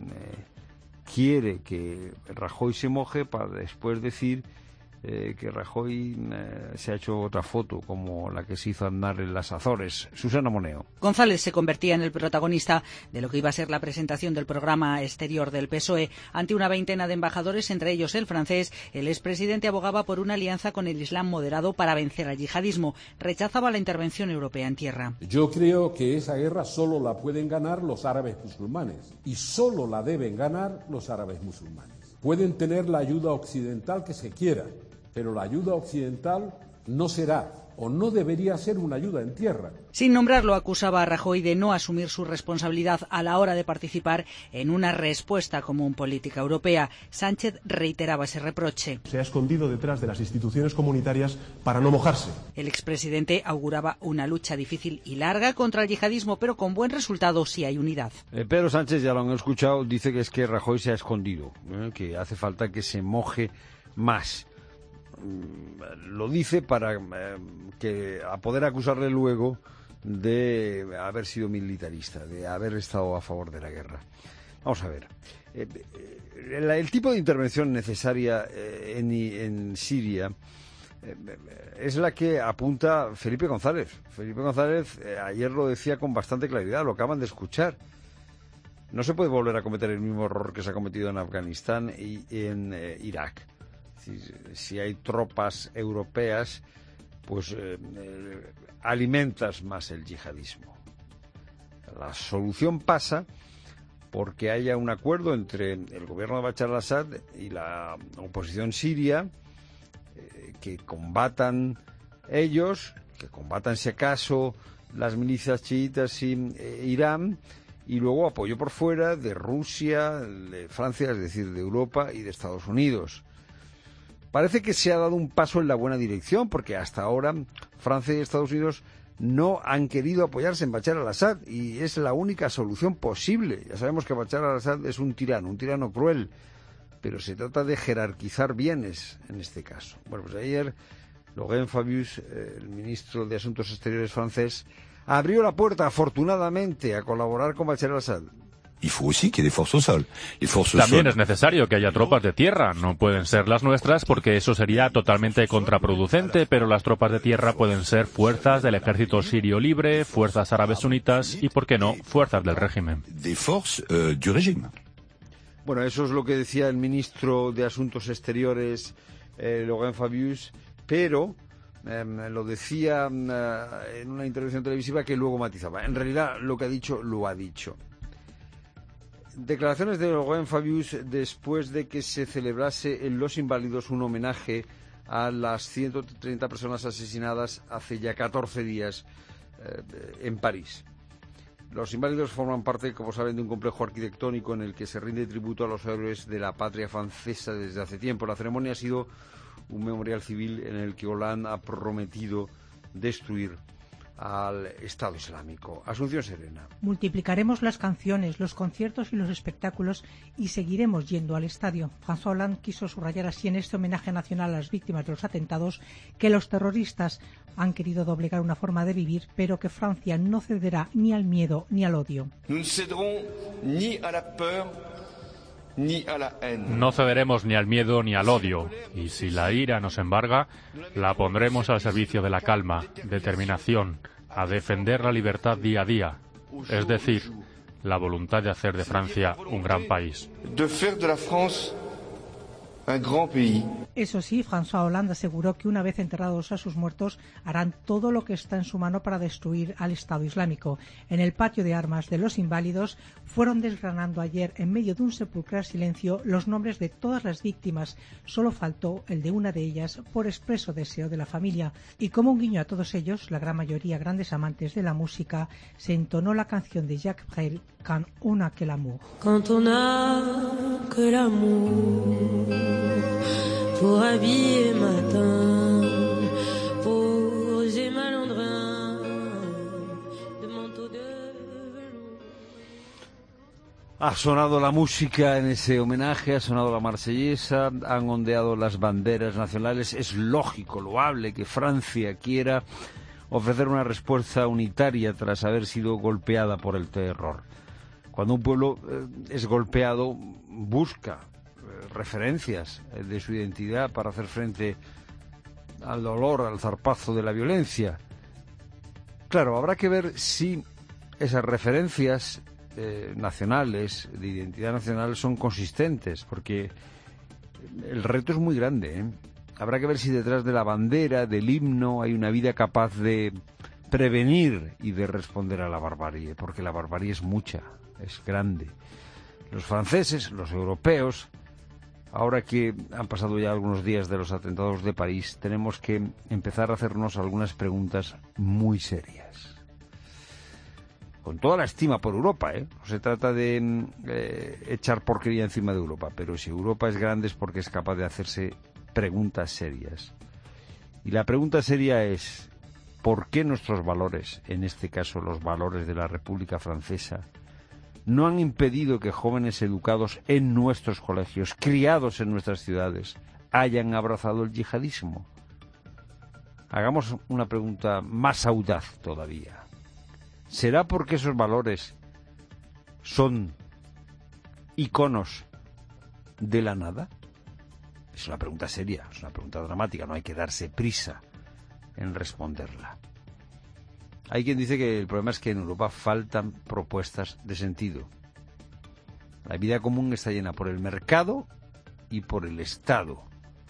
Speaker 1: quiere que Rajoy se moje para después decir que Rajoy se ha hecho otra foto como la que se hizo andar en las Azores. Susana Moneo.
Speaker 11: González se convertía en el protagonista de lo que iba a ser la presentación del programa exterior del PSOE. Ante una veintena de embajadores, entre ellos el francés, el expresidente abogaba por una alianza con el Islam moderado para vencer al yihadismo. Rechazaba la intervención europea en tierra.
Speaker 14: Yo creo que esa guerra solo la pueden ganar los árabes musulmanes y solo la deben ganar los árabes musulmanes. Pueden tener la ayuda occidental que se quiera, pero la ayuda occidental no será o no debería ser una ayuda en tierra.
Speaker 11: Sin nombrarlo, acusaba a Rajoy de no asumir su responsabilidad a la hora de participar en una respuesta común política europea. Sánchez reiteraba ese reproche.
Speaker 15: Se ha escondido detrás de las instituciones comunitarias para no mojarse.
Speaker 11: El expresidente auguraba una lucha difícil y larga contra el yihadismo, pero con buen resultado si hay unidad.
Speaker 1: Pedro Sánchez, ya lo han escuchado, dice que es que Rajoy se ha escondido, que hace falta que se moje más. Lo dice para a poder acusarle luego de haber sido militarista, de haber estado a favor de la guerra. Vamos a ver. El tipo de intervención necesaria en Siria es la que apunta Felipe González. Felipe González ayer lo decía con bastante claridad, lo acaban de escuchar. No se puede volver a cometer el mismo error que se ha cometido en Afganistán y en Irak. Si hay tropas europeas, pues alimentas más el yihadismo. La solución pasa porque haya un acuerdo entre el gobierno de Bashar al-Assad y la oposición siria, que combatan ellos, que combatan si acaso las milicias chiitas y Irán, y luego apoyo por fuera de Rusia, de Francia, es decir, de Europa y de Estados Unidos. Parece que se ha dado un paso en la buena dirección, porque hasta ahora Francia y Estados Unidos no han querido apoyarse en Bashar al-Assad, y es la única solución posible. Ya sabemos que Bashar al-Assad es un tirano cruel, pero se trata de jerarquizar bienes en este caso. Bueno, pues ayer Laurent Fabius, el ministro de Asuntos Exteriores francés, abrió la puerta, afortunadamente, a colaborar con Bashar al-Assad.
Speaker 18: También es necesario que haya tropas de tierra. No pueden ser las nuestras porque eso sería totalmente contraproducente, pero las tropas de tierra pueden ser fuerzas del ejército sirio libre, fuerzas árabes sunitas y, ¿por qué no?, fuerzas del régimen.
Speaker 1: Bueno, eso es lo que decía el ministro de Asuntos Exteriores, Laurent Fabius, pero lo decía en una intervención televisiva que luego matizaba. En realidad, lo que ha dicho, lo ha dicho. Declaraciones de Laurent Fabius después de que se celebrase en Los Inválidos un homenaje a las 130 personas asesinadas hace ya 14 días en París. Los Inválidos forman parte, como saben, de un complejo arquitectónico en el que se rinde tributo a los héroes de la patria francesa desde hace tiempo. La ceremonia ha sido un memorial civil en el que Hollande ha prometido destruir al Estado Islámico. Asunción Serena.
Speaker 19: Multiplicaremos las canciones, los conciertos y los espectáculos y seguiremos yendo al estadio. François Hollande quiso subrayar así en este homenaje nacional a las víctimas de los atentados que los terroristas han querido doblegar una forma de vivir, pero que Francia no cederá ni al miedo ni al odio.
Speaker 18: No cederemos ni al miedo ni al odio, y si la ira nos embarga, la pondremos al servicio de la calma, determinación, a defender la libertad día a día, es decir, la voluntad de hacer de Francia un gran país.
Speaker 19: Eso sí, François Hollande aseguró que una vez enterrados a sus muertos harán todo lo que está en su mano para destruir al Estado Islámico. En el patio de armas de los Inválidos fueron desgranando ayer, en medio de un sepulcral silencio, los nombres de todas las víctimas. Solo faltó el de una de ellas por expreso deseo de la familia. Y como un guiño a todos ellos, la gran mayoría grandes amantes de la música, se entonó la canción de Jacques Brel, Quand on a que l'amour.
Speaker 5: Quand on a que l'amour pour habiller matin, pour j'ai malandrin de manteau de velours.
Speaker 1: Ha sonado la música en ese homenaje, ha sonado la marsellesa, han ondeado las banderas nacionales. Es lógico, loable que Francia quiera ofrecer una respuesta unitaria tras haber sido golpeada por el terror. Cuando un pueblo es golpeado, busca referencias de su identidad para hacer frente al dolor, al zarpazo de la violencia. Claro, habrá que ver si esas referencias nacionales, de identidad nacional, son consistentes, porque el reto es muy grande, ¿eh? Habrá que ver si detrás de la bandera, del himno, hay una vida capaz de prevenir y de responder a la barbarie, porque la barbarie es mucha, es grande. Los franceses, los europeos, ahora que han pasado ya algunos días de los atentados de París, tenemos que empezar a hacernos algunas preguntas muy serias. Con toda la estima por Europa, no se trata de echar porquería encima de Europa, pero si Europa es grande es porque es capaz de hacerse preguntas serias. Y la pregunta seria es: ¿por qué nuestros valores, en este caso los valores de la República Francesa, no han impedido que jóvenes educados en nuestros colegios, criados en nuestras ciudades, hayan abrazado el yihadismo? Hagamos una pregunta más audaz todavía. ¿Será porque esos valores son iconos de la nada? Es una pregunta seria, es una pregunta dramática, no hay que darse prisa en responderla. Hay quien dice que el problema es que en Europa faltan propuestas de sentido. La vida común está llena por el mercado y por el Estado,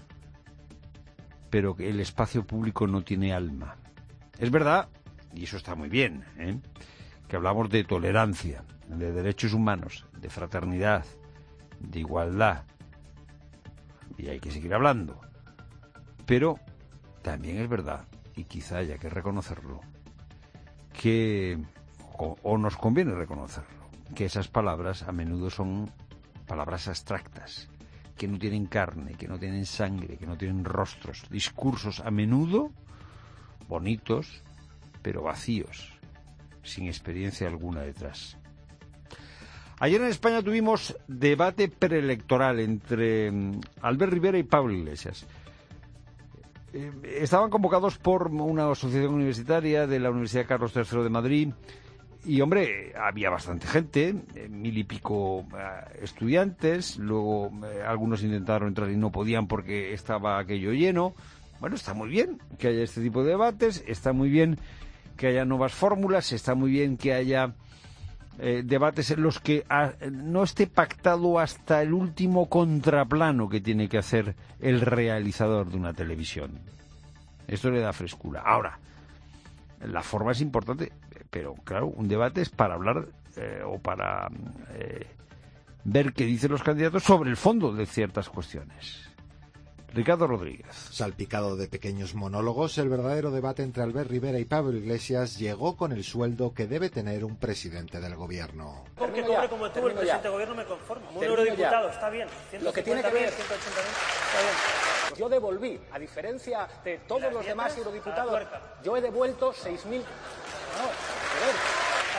Speaker 1: pero que el espacio público no tiene alma. Es verdad, y eso está muy bien, que hablamos de tolerancia, de derechos humanos, de fraternidad, de igualdad, y hay que seguir hablando. Pero también es verdad, y quizá haya que reconocerlo, que, o nos conviene reconocerlo, que esas palabras a menudo son palabras abstractas, que no tienen carne, que no tienen sangre, que no tienen rostros, discursos a menudo bonitos, pero vacíos, sin experiencia alguna detrás. Ayer en España tuvimos debate preelectoral entre Albert Rivera y Pablo Iglesias. Estaban convocados por una asociación universitaria de la Universidad Carlos III de Madrid y, hombre, había bastante gente, 1000 y pico estudiantes, luego algunos intentaron entrar y no podían porque estaba aquello lleno. Bueno, está muy bien que haya este tipo de debates, está muy bien que haya nuevas fórmulas, está muy bien que haya debates en los que no esté pactado hasta el último contraplano que tiene que hacer el realizador de una televisión. Esto le da frescura. Ahora, la forma es importante, pero claro, un debate es para hablar o para ver qué dicen los candidatos sobre el fondo de ciertas cuestiones. Ricardo Rodríguez.
Speaker 6: Salpicado de pequeños monólogos, el verdadero debate entre Albert Rivera y Pablo Iglesias llegó con el sueldo que debe tener un presidente del gobierno.
Speaker 10: Con que cobre como tú, el presidente del gobierno, me conformo. Un eurodiputado, está bien. 150.000, 180.000, está bien.
Speaker 20: Yo devolví, a diferencia de todos los demás eurodiputados, yo he devuelto 6.000... No, a ver.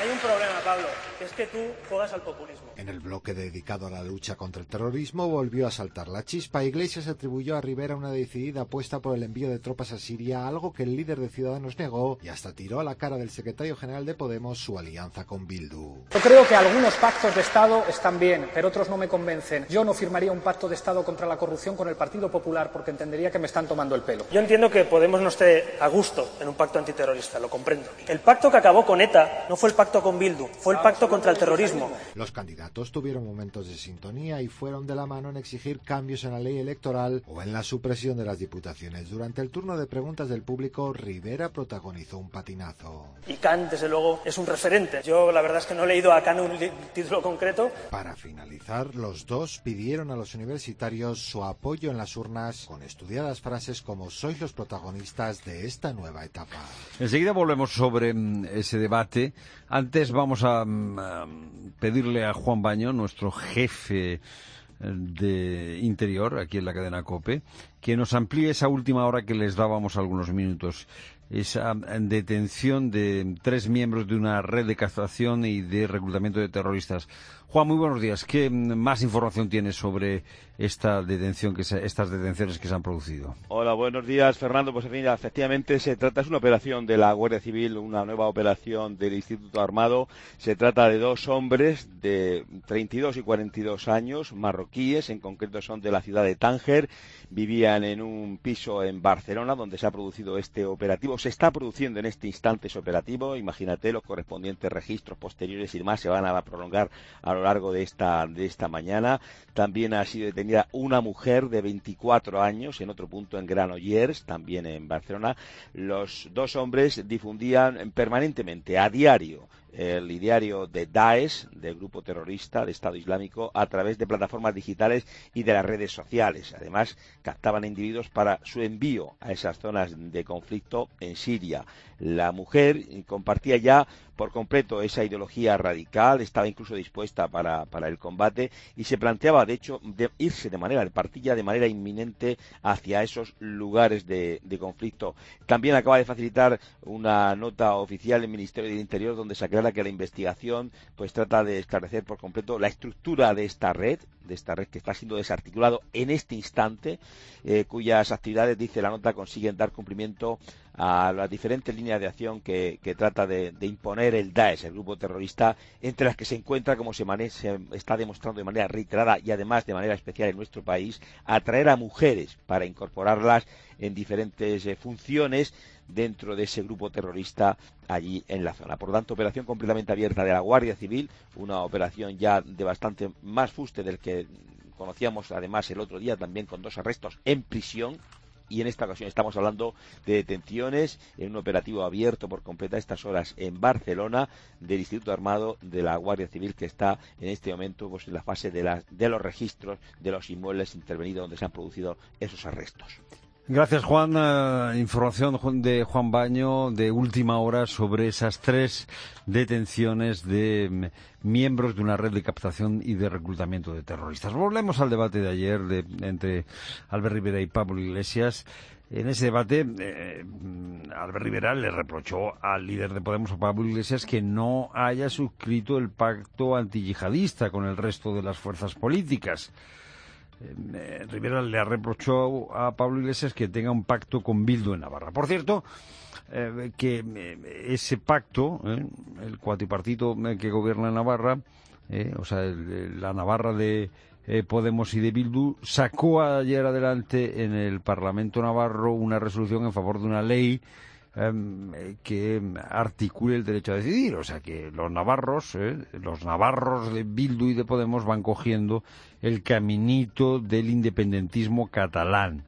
Speaker 10: Hay un problema, Pablo, que es que tú juegas al populismo.
Speaker 6: En el bloque dedicado a la lucha contra el terrorismo volvió a saltar la chispa. Iglesias atribuyó a Rivera una decidida apuesta por el envío de tropas a Siria, algo que el líder de Ciudadanos negó, y hasta tiró a la cara del secretario general de Podemos su alianza con Bildu.
Speaker 20: Yo creo que algunos pactos de Estado están bien, pero otros no me convencen. Yo no firmaría un pacto de Estado contra la corrupción con el Partido Popular porque entendería que me están tomando el pelo.
Speaker 10: Yo entiendo que Podemos no esté a gusto en un pacto antiterrorista, lo comprendo. El pacto que acabó con ETA no fue el pacto con Bildu, fue el pacto contra el terrorismo.
Speaker 6: Los candidatos tuvieron momentos de sintonía y fueron de la mano en exigir cambios en la ley electoral o en la supresión de las diputaciones. Durante el turno de preguntas del público, Rivera protagonizó un patinazo.
Speaker 10: Y Kant, desde luego, es un referente. Yo la verdad es que no he leído a Kant un título concreto.
Speaker 6: Para finalizar, los dos pidieron a los universitarios su apoyo en las urnas con estudiadas frases como «Sois los protagonistas de esta nueva etapa».
Speaker 1: Enseguida volvemos sobre ese debate. Antes vamos a pedirle a Juan Baño, nuestro jefe de Interior, aquí en la cadena COPE, que nos amplíe esa última hora que les dábamos algunos minutos. Esa detención de 3 miembros de una red de captación y de reclutamiento de terroristas. Juan, muy buenos días. ¿Qué más información tienes sobre esta detención, estas detenciones que se han producido?
Speaker 12: Hola, buenos días, Fernando. Pues efectivamente es una operación de la Guardia Civil, una nueva operación del Instituto Armado. Se trata de 2 hombres de 32 y 42 años, marroquíes, en concreto son de la ciudad de Tánger. Vivían en un piso en Barcelona donde se ha producido este operativo. Se está produciendo en este instante ese operativo. Imagínate, los correspondientes registros posteriores y demás se van a prolongar a lo largo de esta mañana. También ha sido detenida una mujer de 24 años en otro punto en Granollers, también en Barcelona. Los 2 hombres difundían permanentemente, a diario, el ideario de Daesh, del grupo terrorista de Estado Islámico, a través de plataformas digitales y de las redes sociales. Además, captaban a individuos para su envío a esas zonas de conflicto en Siria. La mujer compartía ya por completo esa ideología radical, estaba incluso dispuesta para el combate y se planteaba, de hecho, partía de manera inminente hacia esos lugares de conflicto. También acaba de facilitar una nota oficial del Ministerio del Interior donde se aclara que la investigación pues trata de esclarecer por completo la estructura de esta red que está siendo desarticulado en este instante, cuyas actividades, dice la nota, consiguen dar cumplimiento a las diferentes líneas de acción que trata de imponer el Daesh, el grupo terrorista, entre las que se encuentra, como se está demostrando de manera reiterada y además de manera especial en nuestro país, atraer a mujeres para incorporarlas en diferentes funciones dentro de ese grupo terrorista allí en la zona. Por lo tanto, operación completamente abierta de la Guardia Civil, una operación ya de bastante más fuste del que conocíamos además el otro día, también con 2 arrestos en prisión. Y en esta ocasión estamos hablando de detenciones en un operativo abierto por completo a estas horas en Barcelona del Instituto Armado de la Guardia Civil, que está en este momento pues en la fase de los registros de los inmuebles intervenidos donde se han producido esos arrestos.
Speaker 1: Gracias, Juan. Información de Juan Baño de última hora sobre esas 3 detenciones de miembros de una red de captación y de reclutamiento de terroristas. Volvemos al debate de ayer entre Albert Rivera y Pablo Iglesias. En ese debate, Albert Rivera le reprochó al líder de Podemos, a Pablo Iglesias, que no haya suscrito el pacto antiyihadista con el resto de las fuerzas políticas. Rivera le reprochó a Pablo Iglesias que tenga un pacto con Bildu en Navarra. Por cierto, que ese pacto, el cuatripartito que gobierna en Navarra, la Navarra de Podemos y de Bildu, sacó ayer adelante en el Parlamento navarro una resolución en favor de una ley que articule el derecho a decidir. O sea que los navarros de Bildu y de Podemos van cogiendo el caminito del independentismo catalán.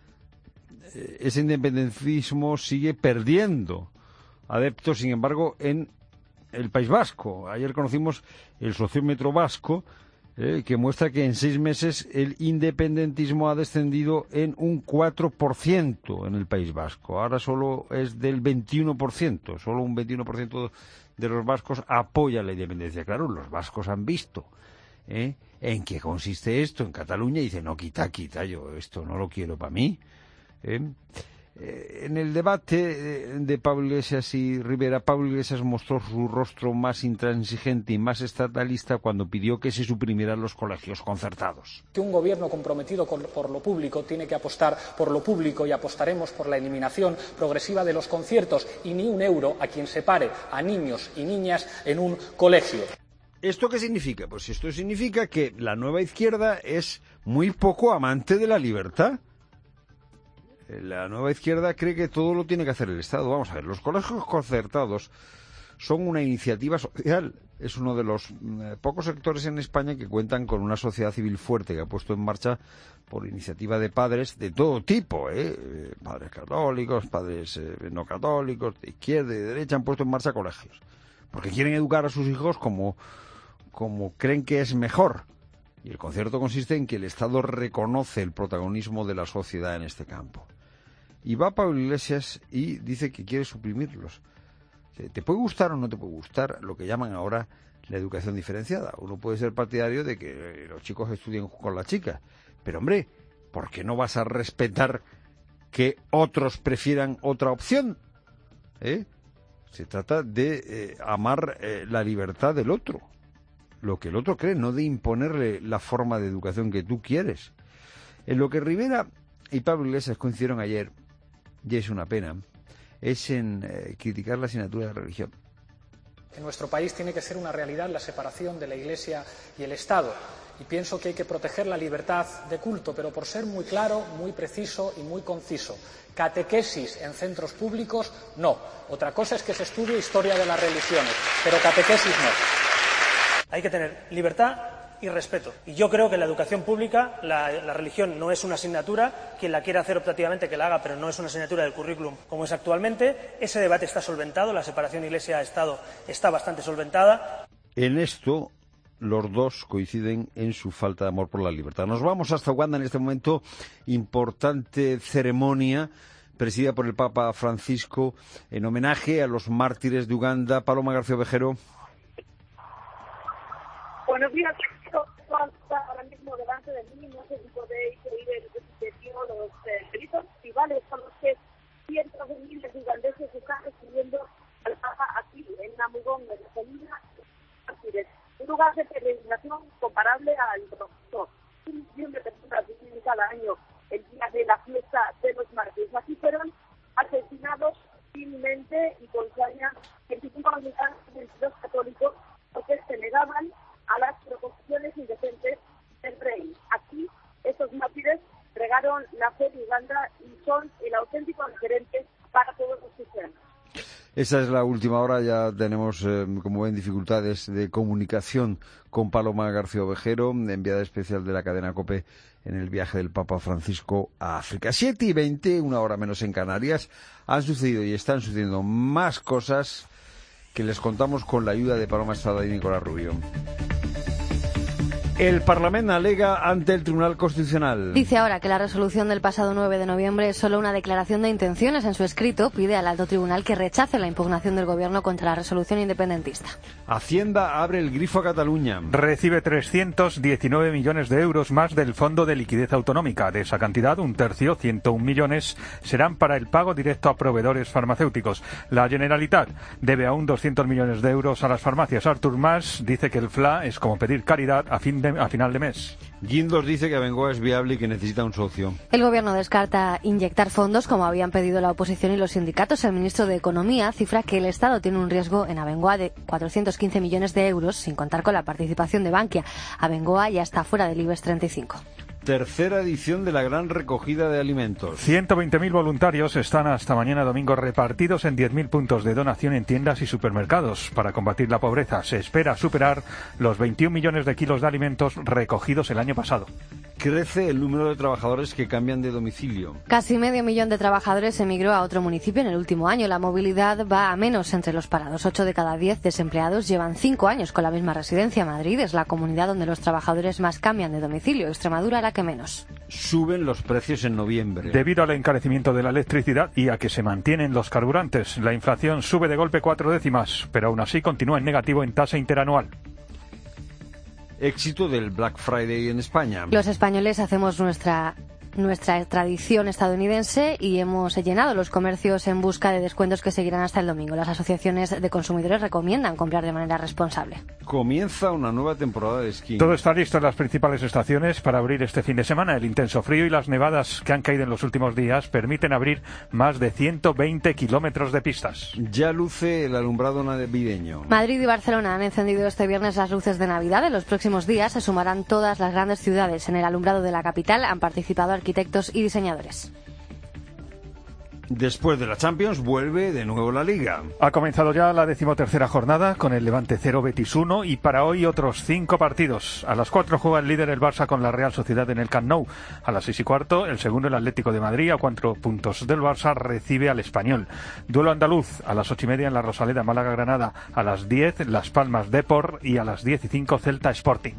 Speaker 1: Ese independentismo sigue perdiendo adeptos, sin embargo, en el País Vasco. Ayer conocimos el sociómetro vasco, que muestra que en 6 meses el independentismo ha descendido en un 4% en el País Vasco. Ahora solo es del 21%, solo un 21% de los vascos apoya la independencia. Claro, los vascos han visto en qué consiste esto en Cataluña y dicen, no, quita, yo esto no lo quiero para mí. En el debate de Pablo Iglesias y Rivera, Pablo Iglesias mostró su rostro más intransigente y más estatalista cuando pidió que se suprimieran los colegios concertados.
Speaker 20: Que un gobierno comprometido por lo público tiene que apostar por lo público y apostaremos por la eliminación progresiva de los conciertos y ni un euro a quien separe a niños y niñas en un colegio.
Speaker 1: ¿Esto qué significa? Pues esto significa que la nueva izquierda es muy poco amante de la libertad. La nueva izquierda cree que todo lo tiene que hacer el Estado. Vamos a ver, los colegios concertados son una iniciativa social. Es uno de los pocos sectores en España que cuentan con una sociedad civil fuerte que ha puesto en marcha por iniciativa de padres de todo tipo, padres católicos, padres no católicos, de izquierda y de derecha, han puesto en marcha colegios. Porque quieren educar a sus hijos como creen que es mejor. Y el concierto consiste en que el Estado reconoce el protagonismo de la sociedad en este campo. Y va Pablo Iglesias y dice que quiere suprimirlos. ¿Te puede gustar o no te puede gustar lo que llaman ahora la educación diferenciada? Uno puede ser partidario de que los chicos estudien con las chicas. Pero, hombre, ¿por qué no vas a respetar que otros prefieran otra opción? Se trata de amar la libertad del otro. Lo que el otro cree, no de imponerle la forma de educación que tú quieres. En lo que Rivera y Pablo Iglesias coincidieron ayer, y es una pena, es en criticar la asignatura de religión.
Speaker 20: En nuestro país tiene que ser una realidad la separación de la Iglesia y el Estado. Y pienso que hay que proteger la libertad de culto, pero por ser muy claro, muy preciso y muy conciso. Catequesis en centros públicos, no. Otra cosa es que se estudie historia de las religiones, pero catequesis no.
Speaker 10: Hay que tener libertad y respeto. Y yo creo que en la educación pública la religión no es una asignatura. Quien la quiera hacer optativamente que la haga, pero no es una asignatura del currículum como es actualmente. Ese debate está solventado, la separación Iglesia-Estado está bastante solventada.
Speaker 1: En esto los dos coinciden en su falta de amor por la libertad. Nos vamos hasta Uganda en este momento. Importante ceremonia presidida por el Papa Francisco en homenaje a los mártires de Uganda. Paloma García Ovejero.
Speaker 13: Buenos días. Ahora mismo delante de mí, no sé si podéis oír los gritos tribales con los que cientos de miles de ugandeses están recibiendo al Papa aquí en Namugongo, en la colina Mártires, un lugar de peregrinación comparable al Rosso. 1 millón de personas viven cada año el día de la fiesta de los mártires. Aquí fueron asesinados civilmente y con saña 25 americanos y 22 católicos porque se negaban a las proposiciones indecentes del rey. Aquí, estos mártires regaron la fe de Uganda y son el auténtico referente para todos los cristianos.
Speaker 1: Esa es la última hora, ya tenemos, como ven, dificultades de comunicación con Paloma García Ovejero, enviada especial de la cadena COPE en el viaje del Papa Francisco a África. 7:20, 1 hora menos en Canarias, han sucedido y están sucediendo más cosas que les contamos con la ayuda de Paloma Estrada y Nicolás Rubio. El Parlamento alega ante el Tribunal Constitucional.
Speaker 16: Dice ahora que la resolución del pasado 9 de noviembre es solo una declaración de intenciones. En su escrito pide al alto tribunal que rechace la impugnación del gobierno contra la resolución independentista.
Speaker 1: Hacienda abre el grifo a Cataluña.
Speaker 17: Recibe 319 millones de euros más del Fondo de Liquidez Autonómica. De esa cantidad, un tercio, 101 millones, serán para el pago directo a proveedores farmacéuticos. La Generalitat debe aún 200 millones de euros a las farmacias. Artur Mas dice que el FLA es como pedir caridad a final de mes.
Speaker 1: Guindos dice que Abengoa es viable y que necesita un socio.
Speaker 16: El gobierno descarta inyectar fondos como habían pedido la oposición y los sindicatos. El ministro de Economía cifra que el Estado tiene un riesgo en Abengoa de 415 millones de euros, sin contar con la participación de Bankia. Abengoa ya está fuera del IBEX 35.
Speaker 1: Tercera edición de la gran recogida de alimentos.
Speaker 17: 120.000 voluntarios están hasta mañana domingo repartidos en 10.000 puntos de donación en tiendas y supermercados para combatir la pobreza. Se espera superar los 21 millones de kilos de alimentos recogidos el año pasado.
Speaker 1: Crece el número de trabajadores que cambian de domicilio.
Speaker 16: Casi 500.000 de trabajadores emigró a otro municipio en el último año. La movilidad va a menos entre los parados. 8 de cada 10 desempleados llevan 5 años con la misma residencia. Madrid es la comunidad donde los trabajadores más cambian de domicilio. Extremadura la que menos.
Speaker 1: Suben los precios en noviembre.
Speaker 17: Debido al encarecimiento de la electricidad y a que se mantienen los carburantes, la inflación sube de golpe 4 décimas, pero aún así continúa en negativo en tasa interanual.
Speaker 1: Éxito del Black Friday en España.
Speaker 16: Los españoles hacemos nuestra nuestra tradición estadounidense y hemos llenado los comercios en busca de descuentos que seguirán hasta el domingo. Las asociaciones de consumidores recomiendan comprar de manera responsable.
Speaker 1: Comienza una nueva temporada de esquí.
Speaker 17: Todo está listo en las principales estaciones para abrir este fin de semana. El intenso frío y las nevadas que han caído en los últimos días permiten abrir más de 120 kilómetros de pistas.
Speaker 1: Ya luce el alumbrado navideño.
Speaker 16: Madrid y Barcelona han encendido este viernes las luces de Navidad. En los próximos días se sumarán todas las grandes ciudades. En el alumbrado de la capital han participado arquitectos y diseñadores.
Speaker 1: Después de la Champions vuelve de nuevo la Liga.
Speaker 17: Ha comenzado ya la 13ª jornada con el Levante 0, Betis 1 y para hoy otros 5 partidos. A las 4 juega el líder el Barça con la Real Sociedad en el Camp Nou. A las 6:15 el segundo, el Atlético de Madrid, a 4 puntos del Barça, recibe al Español. Duelo andaluz a las 8:30 en la Rosaleda, Málaga-Granada. A las 10 Las Palmas Depor y a las 10:05 Celta Sporting.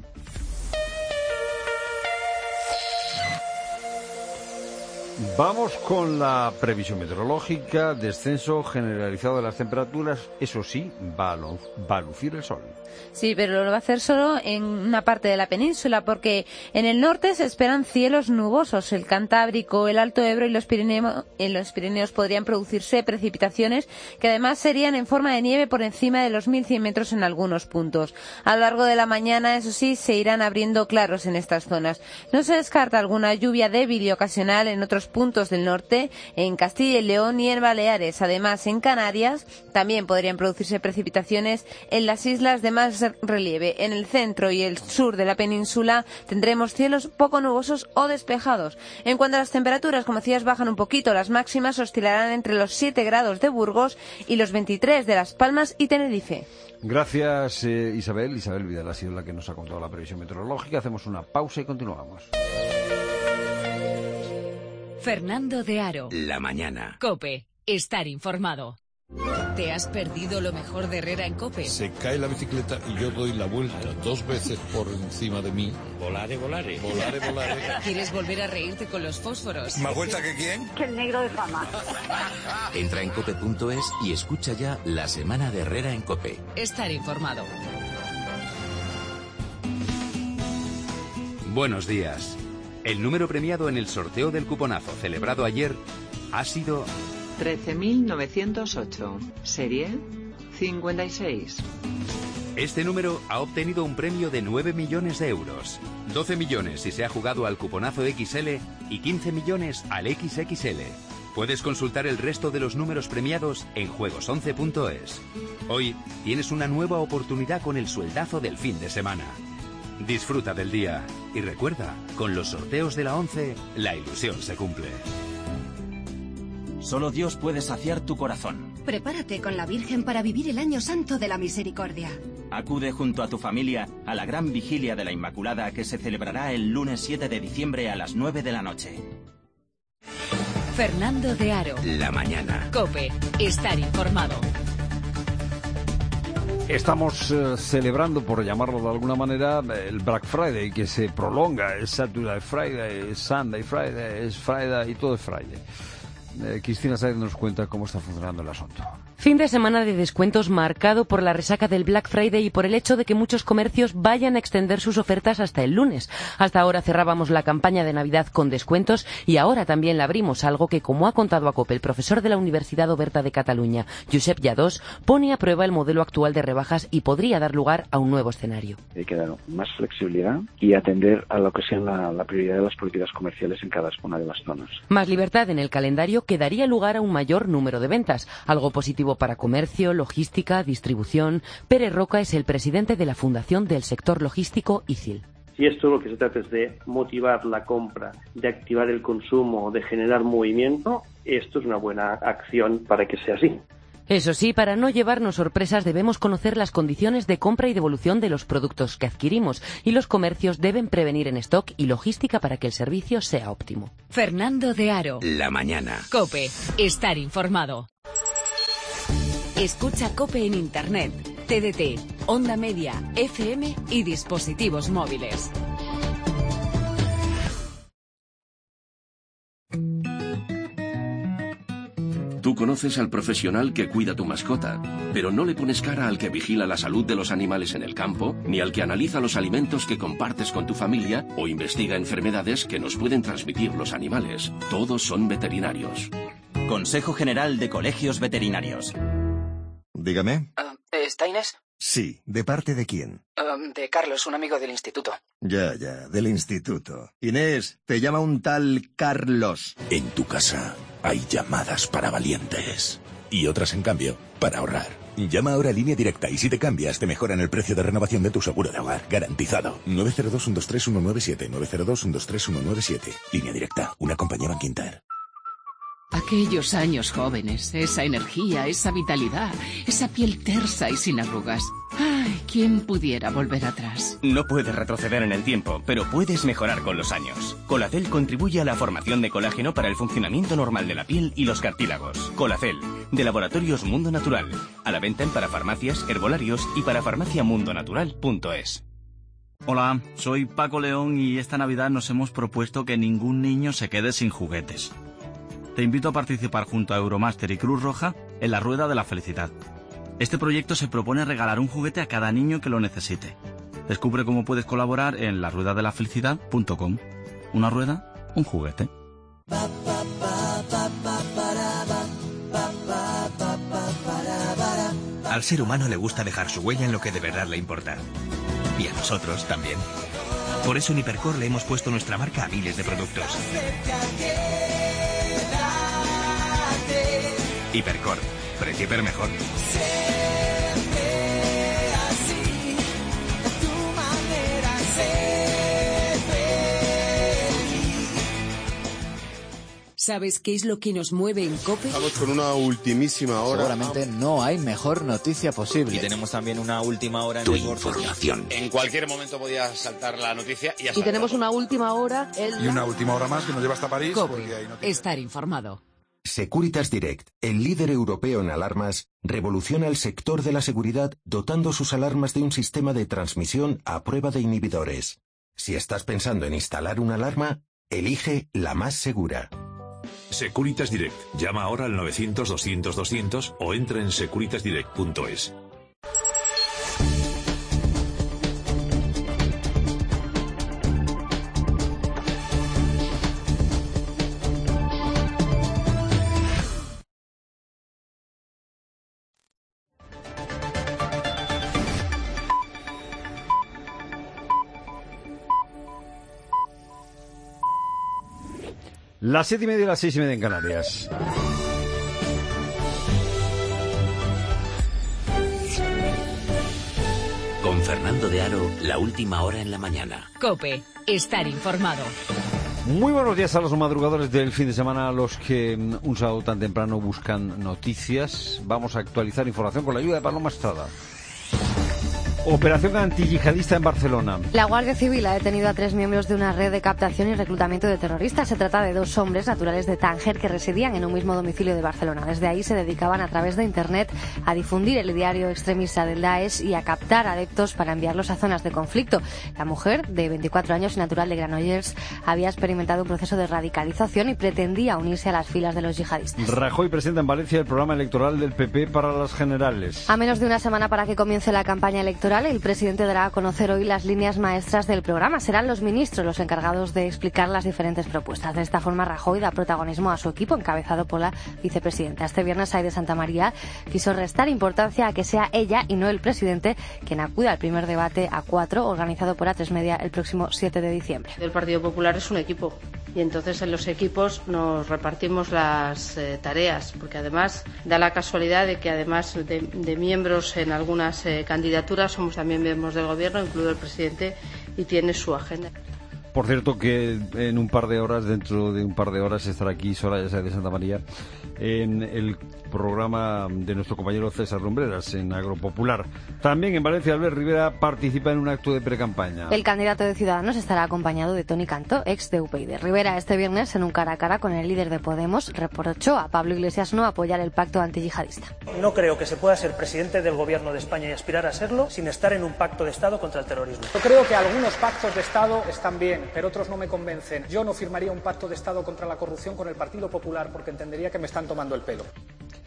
Speaker 1: Vamos con la previsión meteorológica, descenso generalizado de las temperaturas, eso sí, va a lucir el sol.
Speaker 21: Sí, pero lo va a hacer solo en una parte de la península, porque en el norte se esperan cielos nubosos. El Cantábrico, el Alto Ebro y en los Pirineos podrían producirse precipitaciones que además serían en forma de nieve por encima de los 1.100 metros en algunos puntos. A lo largo de la mañana, eso sí, se irán abriendo claros en estas zonas. No se descarta alguna lluvia débil y ocasional en otros puntos del norte, en Castilla y León y en Baleares. Además, en Canarias también podrían producirse precipitaciones en las islas de más relieve. En el centro y el sur de la península tendremos cielos poco nubosos o despejados. En cuanto a las temperaturas, como decías, bajan un poquito. Las máximas oscilarán entre los 7 grados de Burgos y los 23 de Las Palmas y Tenerife.
Speaker 1: Gracias, Isabel. Isabel Vidal ha sido la que nos ha contado la previsión meteorológica. Hacemos una pausa y continuamos.
Speaker 3: Fernando de Aro.
Speaker 2: La mañana.
Speaker 3: COPE. Estar informado. ¿Te has perdido lo mejor de Herrera en COPE?
Speaker 22: Se cae la bicicleta y yo doy la vuelta 2 veces por encima de mí.
Speaker 23: Volare, volare.
Speaker 22: Volare, volare.
Speaker 3: ¿Quieres volver a reírte con los fósforos?
Speaker 22: ¿Más vuelta que quién?
Speaker 13: Que el negro de fama.
Speaker 2: Entra en cope.es y escucha ya la semana de Herrera en COPE.
Speaker 3: Estar informado.
Speaker 24: Buenos días. El número premiado en el sorteo del cuponazo celebrado ayer ha sido
Speaker 25: 13.908, serie 56.
Speaker 24: Este número ha obtenido un premio de 9 millones de euros. 12 millones si se ha jugado al cuponazo XL y 15 millones al XXL. Puedes consultar el resto de los números premiados en juegos11.es. Hoy tienes una nueva oportunidad con el sueldazo del fin de semana. Disfruta del día y recuerda, con los sorteos de la 11, la ilusión se cumple.
Speaker 26: Solo Dios puede saciar tu corazón.
Speaker 27: Prepárate con la Virgen para vivir el Año Santo de la Misericordia.
Speaker 26: Acude junto a tu familia a la gran vigilia de la Inmaculada que se celebrará el lunes 7 de diciembre a las 9 de la noche.
Speaker 3: Fernando de Aro.
Speaker 2: La mañana.
Speaker 3: COPE. Estar informado.
Speaker 1: Estamos celebrando, por llamarlo de alguna manera, el Black Friday, que se prolonga. Es Saturday Friday, es Sunday Friday, es Friday y todo es Friday. Cristina Sáez nos cuenta cómo está funcionando el asunto.
Speaker 28: Fin de semana de descuentos marcado por la resaca del Black Friday y por el hecho de que muchos comercios vayan a extender sus ofertas hasta el lunes. Hasta ahora cerrábamos la campaña de Navidad con descuentos y ahora también la abrimos, algo que, como ha contado a COPE el profesor de la Universidad Oberta de Cataluña, Josep Lladós, pone a prueba el modelo actual de rebajas y podría dar lugar a un nuevo escenario.
Speaker 29: Hay que dar más flexibilidad y atender a lo que sea la prioridad de las políticas comerciales en cada una de las zonas.
Speaker 28: Más libertad en el calendario que daría lugar a un mayor número de ventas, algo positivo para comercio, logística, distribución. Pérez Roca es el presidente de la Fundación del Sector Logístico ICIL.
Speaker 30: Si esto lo que se trata es de motivar la compra, de activar el consumo, de generar movimiento, esto es una buena acción para que sea así.
Speaker 28: Eso sí, para no llevarnos sorpresas debemos conocer las condiciones de compra y devolución de los productos que adquirimos y los comercios deben prevenir en stock y logística para que el servicio sea óptimo.
Speaker 3: Fernando de Aro.
Speaker 2: La mañana.
Speaker 3: COPE. Estar informado. Escucha COPE en Internet, TDT, Onda Media, FM y dispositivos móviles.
Speaker 4: Tú conoces al profesional que cuida tu mascota, pero no le pones cara al que vigila la salud de los animales en el campo, ni al que analiza los alimentos que compartes con tu familia o investiga enfermedades que nos pueden transmitir los animales. Todos son veterinarios.
Speaker 26: Consejo General de Colegios Veterinarios.
Speaker 7: Dígame.
Speaker 8: ¿Está Inés?
Speaker 7: Sí. ¿De parte de quién?
Speaker 8: De Carlos, un amigo del instituto.
Speaker 7: Ya, del instituto. Inés, te llama un tal Carlos.
Speaker 9: En tu casa hay llamadas para valientes y otras, en cambio, para ahorrar. Llama ahora a Línea Directa y si te cambias te mejoran el precio de renovación de tu seguro de hogar. Garantizado. 902-123-197. 902-123-197. Línea Directa. Una compañía Bankinter.
Speaker 11: Aquellos años jóvenes, esa energía, esa vitalidad, esa piel tersa y sin arrugas. Ay, ¿quién pudiera volver atrás?
Speaker 26: No puedes retroceder en el tiempo, pero puedes mejorar con los años. Colacel contribuye a la formación de colágeno para el funcionamiento normal de la piel y los cartílagos. Colacel, de Laboratorios Mundo Natural. A la venta en parafarmacias, herbolarios y parafarmaciamundonatural.es.
Speaker 14: Hola, soy Paco León y esta Navidad nos hemos propuesto que ningún niño se quede sin juguetes. Te invito a participar junto a Euromaster y Cruz Roja en la Rueda de la Felicidad. Este proyecto se propone regalar un juguete a cada niño que lo necesite. Descubre cómo puedes colaborar en laruedadelafelicidad.com. Una rueda, un juguete.
Speaker 15: Al ser humano le gusta dejar su huella en lo que de verdad le importa. Y a nosotros también. Por eso en Hipercor le hemos puesto nuestra marca a miles de productos. Hipercor, precio hiper mejor.
Speaker 3: ¿Sabes qué es lo que nos mueve en COPE?
Speaker 18: Estamos con una ultimísima hora.
Speaker 19: Seguramente no hay mejor noticia posible.
Speaker 23: Y tenemos también una última hora en
Speaker 9: tu información.
Speaker 18: En cualquier momento podía saltar la noticia y
Speaker 31: Y tenemos una última hora.
Speaker 32: Y una última hora más que nos lleva hasta París.
Speaker 3: COPE. Estar informado.
Speaker 33: Securitas Direct, el líder europeo en alarmas, revoluciona el sector de la seguridad dotando sus alarmas de un sistema de transmisión a prueba de inhibidores. Si estás pensando en instalar una alarma, elige la más segura.
Speaker 34: Securitas Direct. Llama ahora al 900-200-200 o entra en securitasdirect.es.
Speaker 1: Las 7:30 y las 6:30 en Canarias.
Speaker 2: Con Fernando de Aro, la última hora en la mañana.
Speaker 3: COPE, estar informado.
Speaker 1: Muy buenos días a los madrugadores del fin de semana, a los que un sábado tan temprano buscan noticias. Vamos a actualizar información con la ayuda de Paloma Estrada. Operación antiyihadista en Barcelona.
Speaker 16: La Guardia Civil ha detenido a 3 miembros de una red de captación y reclutamiento de terroristas. Se trata de 2 hombres naturales de Tánger que residían en un mismo domicilio de Barcelona. Desde ahí se dedicaban a través de Internet a difundir el diario extremista del Daesh y a captar adeptos para enviarlos a zonas de conflicto. La mujer, de 24 años y natural de Granollers, había experimentado un proceso de radicalización y pretendía unirse a las filas de los yihadistas.
Speaker 1: Rajoy presenta en Valencia el programa electoral del PP para las generales.
Speaker 16: A menos de una semana para que comience la campaña electoral, el presidente dará a conocer hoy las líneas maestras del programa. Serán los ministros los encargados de explicar las diferentes propuestas. De esta forma, Rajoy da protagonismo a su equipo, encabezado por la vicepresidenta. Este viernes, Aide Santamaría quiso restar importancia a que sea ella y no el presidente quien acude al primer debate A4, organizado por A3 Media el próximo 7 de diciembre.
Speaker 31: El Partido Popular es un equipo y entonces en los equipos nos repartimos las tareas, porque además da la casualidad de que además de miembros en algunas candidaturas somos también miembros del gobierno, incluido el presidente, y tiene su agenda.
Speaker 1: Por cierto que en un par de horas, dentro de un par de horas, estará aquí Soraya Sáez de Santamaría en el programa de nuestro compañero César Lumbreras en Agropopular. También en Valencia, Albert Rivera participa en un acto de precampaña.
Speaker 16: El candidato de Ciudadanos estará acompañado de Toni Cantó, ex de UPyD. Rivera, este viernes, en un cara a cara con el líder de Podemos, reprochó a Pablo Iglesias no apoyar el pacto antiyihadista.
Speaker 10: No creo que se pueda ser presidente del gobierno de España y aspirar a serlo sin estar en un pacto de Estado contra el terrorismo.
Speaker 20: Yo creo que algunos pactos de Estado están bien, pero otros no me convencen. Yo no firmaría un pacto de Estado contra la corrupción con el Partido Popular porque entendería que me están tomando el pelo.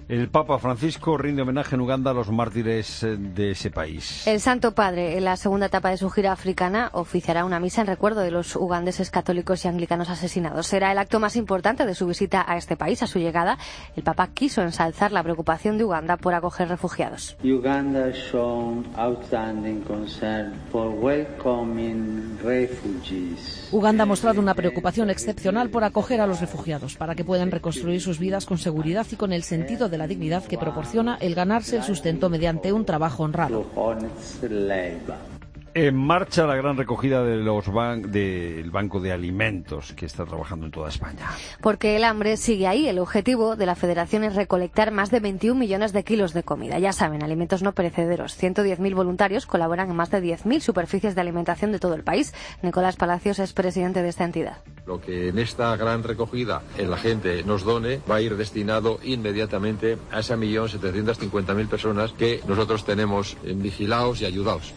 Speaker 1: El Papa Francisco rinde homenaje en Uganda a los mártires de ese país.
Speaker 16: El Santo Padre, en la segunda etapa de su gira africana, oficiará una misa en recuerdo de los ugandeses católicos y anglicanos asesinados. Será el acto más importante de su visita a este país. A su llegada, el Papa quiso ensalzar la preocupación de Uganda por acoger refugiados.
Speaker 4: Uganda has shown outstanding concern for welcoming refugees.
Speaker 5: Uganda ha mostrado una preocupación excepcional por acoger a los refugiados, para que puedan reconstruir sus vidas con seguridad y con el sentido de la dignidad que proporciona el ganarse el sustento mediante un trabajo honrado.
Speaker 1: En marcha la gran recogida de del Banco de Alimentos, que está trabajando en toda España.
Speaker 16: Porque el hambre sigue ahí. El objetivo de la Federación es recolectar más de 21 millones de kilos de comida. Ya saben, alimentos no perecederos. 110.000 voluntarios colaboran en más de 10.000 superficies de alimentación de todo el país. Nicolás Palacios es presidente de esta entidad.
Speaker 6: Lo que en esta gran recogida la gente nos done va a ir destinado inmediatamente a esa 1.750.000 personas que nosotros tenemos vigilados y ayudados.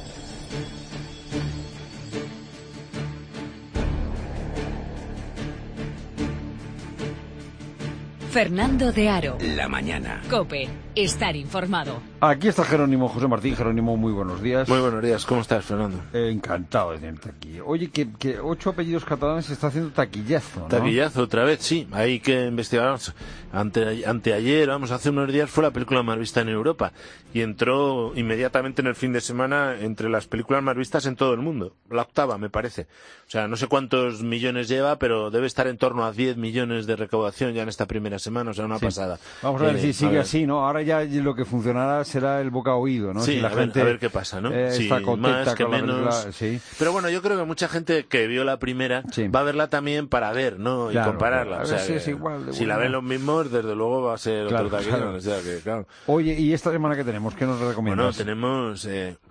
Speaker 3: Fernando de Aro.
Speaker 2: La mañana.
Speaker 3: COPE. Estar informado.
Speaker 1: Aquí está Jerónimo, José Martín. Jerónimo, muy buenos días.
Speaker 12: Muy buenos días. ¿Cómo estás, Fernando?
Speaker 1: Encantado de tenerte aquí. Oye, que 8 apellidos catalanes se está haciendo taquillazo, ¿no?
Speaker 12: Taquillazo, otra vez, sí. Hay que investigar. Anteayer, hace unos días, fue la película más vista en Europa. Y entró inmediatamente en el fin de semana entre las películas más vistas en todo el mundo. La octava, me parece. O sea, no sé cuántos millones lleva, pero debe estar en torno a 10 millones de recaudación ya en esta primera semana. O sea, una pasada.
Speaker 1: Vamos a ver si sigue así, ¿no? Ahora ya lo que funcionará será el boca a oído, ¿no?
Speaker 12: Sí,
Speaker 1: si la gente
Speaker 12: a ver qué pasa, ¿no?
Speaker 1: Si está contenta
Speaker 12: más que
Speaker 1: con
Speaker 12: menos.
Speaker 1: La película, sí.
Speaker 12: Pero bueno, yo creo que mucha gente que vio la primera va a verla también para ver, ¿no?
Speaker 1: Claro,
Speaker 12: y compararla.
Speaker 1: claro.
Speaker 12: O sea,
Speaker 1: Si es igual
Speaker 12: si la ven los mismos, desde luego va a ser otro taquillón.
Speaker 1: Claro.
Speaker 12: O sea, que, claro.
Speaker 1: Oye, ¿y esta semana qué tenemos? ¿Qué nos recomiendas?
Speaker 12: Bueno, tenemos...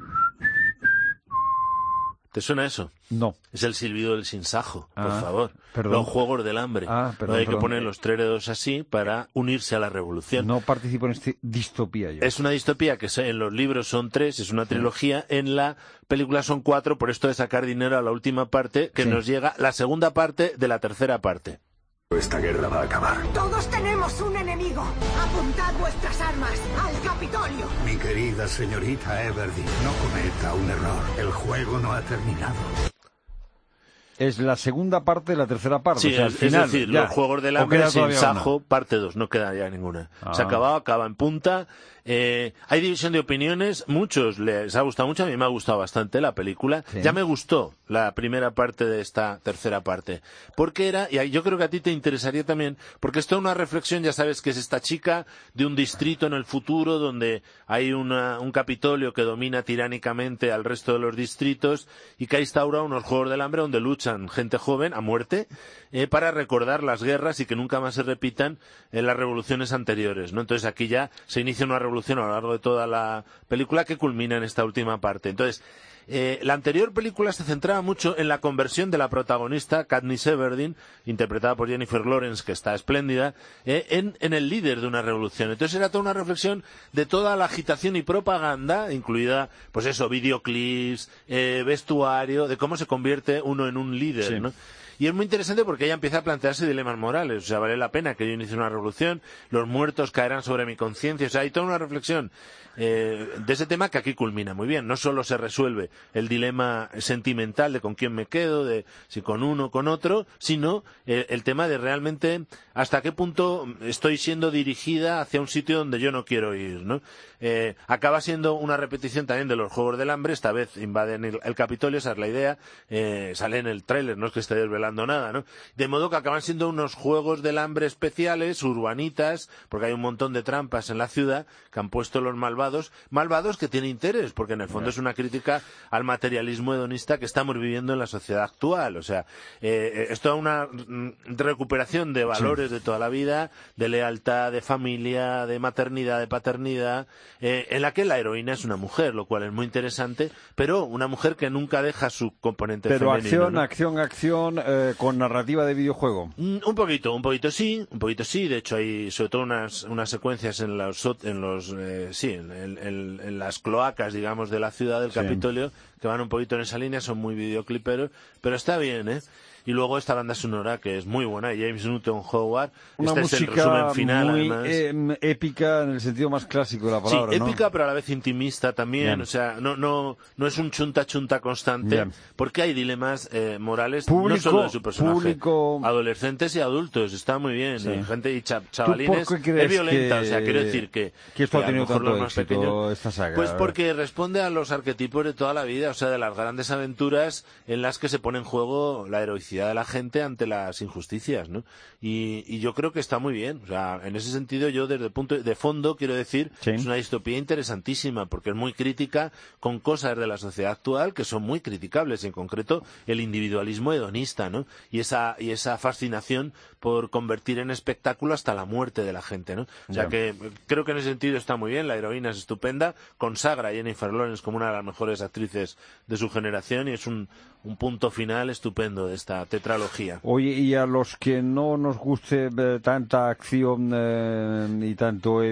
Speaker 12: ¿Te suena eso?
Speaker 1: No.
Speaker 12: Es el silbido del sinsajo, por favor.
Speaker 1: Perdón.
Speaker 12: Los juegos del hambre. Hay que poner los tres dedos así para unirse a la revolución.
Speaker 1: No participo en esta distopía yo.
Speaker 12: Es una distopía que en los libros son 3, es una trilogía. En la película son 4, por esto de sacar dinero a la última parte, que nos llega la segunda parte de la tercera parte.
Speaker 9: Esta guerra va a acabar.
Speaker 13: Todos tenemos un enemigo. Apuntad vuestras armas al Capitolio.
Speaker 9: Mi querida señorita Everdeen, no cometa un error. El juego no ha terminado.
Speaker 1: Es la segunda parte de la tercera parte.
Speaker 12: Sí,
Speaker 1: o sea, al final,
Speaker 12: es decir,
Speaker 1: ya.
Speaker 12: los Juegos del Hambre, Sinsajo, parte 2, no queda ya ninguna. Se ha acabado, acaba en punta. Hay división de opiniones, muchos les ha gustado mucho, a mí me ha gustado bastante la película. Sí. Ya me gustó la primera parte de esta tercera parte, porque y yo creo que a ti te interesaría también, porque es toda una reflexión, ya sabes que es esta chica de un distrito en el futuro donde hay un Capitolio que domina tiránicamente al resto de los distritos y que ha instaurado unos Juegos del Hambre donde luchan gente joven a muerte para recordar las guerras y que nunca más se repitan en las revoluciones anteriores, ¿no? Entonces aquí ya se inicia una revolución a lo largo de toda la película que culmina en esta última parte. Entonces, la anterior película se centraba mucho en la conversión de la protagonista, Katniss Everdeen, interpretada por Jennifer Lawrence, que está espléndida, en el líder de una revolución. Entonces era toda una reflexión de toda la agitación y propaganda, incluida, pues eso, videoclips, vestuario, de cómo se convierte uno en un líder, ¿no? Y es muy interesante porque ella empieza a plantearse dilemas morales. O sea, vale la pena que yo inicie una revolución, los muertos caerán sobre mi conciencia. O sea, hay toda una reflexión de ese tema que aquí culmina muy bien. No solo se resuelve el dilema sentimental de con quién me quedo, de si con uno o con otro, sino el tema de realmente hasta qué punto estoy siendo dirigida hacia un sitio donde yo no quiero ir, ¿no? Acaba siendo una repetición también de los Juegos del Hambre. Esta vez invaden el Capitolio, esa es la idea. Sale en el tráiler, no es que esté desvelando nada, ¿no? De modo que acaban siendo unos Juegos del Hambre especiales, urbanitas, porque hay un montón de trampas en la ciudad que han puesto los malvados que tienen interés, porque en el fondo es una crítica al materialismo hedonista que estamos viviendo en la sociedad actual. O sea, es toda una recuperación de valores de toda la vida, de lealtad, de familia, de maternidad, de paternidad, en la que la heroína es una mujer, lo cual es muy interesante, pero una mujer que nunca deja su componente femenino.
Speaker 1: Pero
Speaker 12: acción,
Speaker 1: ¿no? acción, con narrativa de videojuego.
Speaker 12: Un poquito sí. De hecho hay sobre todo unas secuencias en las cloacas, digamos, de la ciudad del Capitolio que van un poquito en esa línea, son muy videocliperos, pero está bien, ¿eh? Y luego esta banda sonora que es muy buena, James Newton Howard.
Speaker 1: Una
Speaker 12: este
Speaker 1: música
Speaker 12: es el resumen final,
Speaker 1: muy
Speaker 12: además.
Speaker 1: Épica en el sentido más clásico de la palabra,
Speaker 12: sí,
Speaker 1: ¿no?
Speaker 12: épica, pero a la vez intimista también.
Speaker 1: Bien.
Speaker 12: O sea, no es un chunta constante,
Speaker 1: Bien.
Speaker 12: porque hay dilemas morales
Speaker 1: Público,
Speaker 12: no solo de su personaje.
Speaker 1: público...
Speaker 12: Adolescentes y adultos, está muy bien.
Speaker 1: Sí.
Speaker 12: Gente y chavalines.
Speaker 1: ¿Tú por qué crees
Speaker 12: es violenta,
Speaker 1: que...
Speaker 12: o sea, quiero decir que
Speaker 1: esto ha
Speaker 12: a lo
Speaker 1: tenido
Speaker 12: mejor
Speaker 1: tanto
Speaker 12: los más
Speaker 1: éxito,
Speaker 12: pequeños...
Speaker 1: esta saga?
Speaker 12: Pues porque responde a los arquetipos de toda la vida, o sea, de las grandes aventuras en las que se pone en juego la heroicidad de la gente ante las injusticias, ¿no? Y yo creo que está muy bien. O sea, en ese sentido, yo desde el punto de fondo quiero decir,
Speaker 1: Sí.
Speaker 12: es una distopía interesantísima, porque es muy crítica con cosas de la sociedad actual que son muy criticables, en concreto el individualismo hedonista, ¿no? Y esa fascinación por convertir en espectáculo hasta la muerte de la gente, ¿no? O sea
Speaker 1: Ya.
Speaker 12: que creo que en ese sentido está muy bien, la heroína es estupenda, consagra a Jennifer Lawrence como una de las mejores actrices de su generación y es un punto final estupendo de esta tetralogía.
Speaker 1: Oye, y a los que no nos guste tanta acción y tanto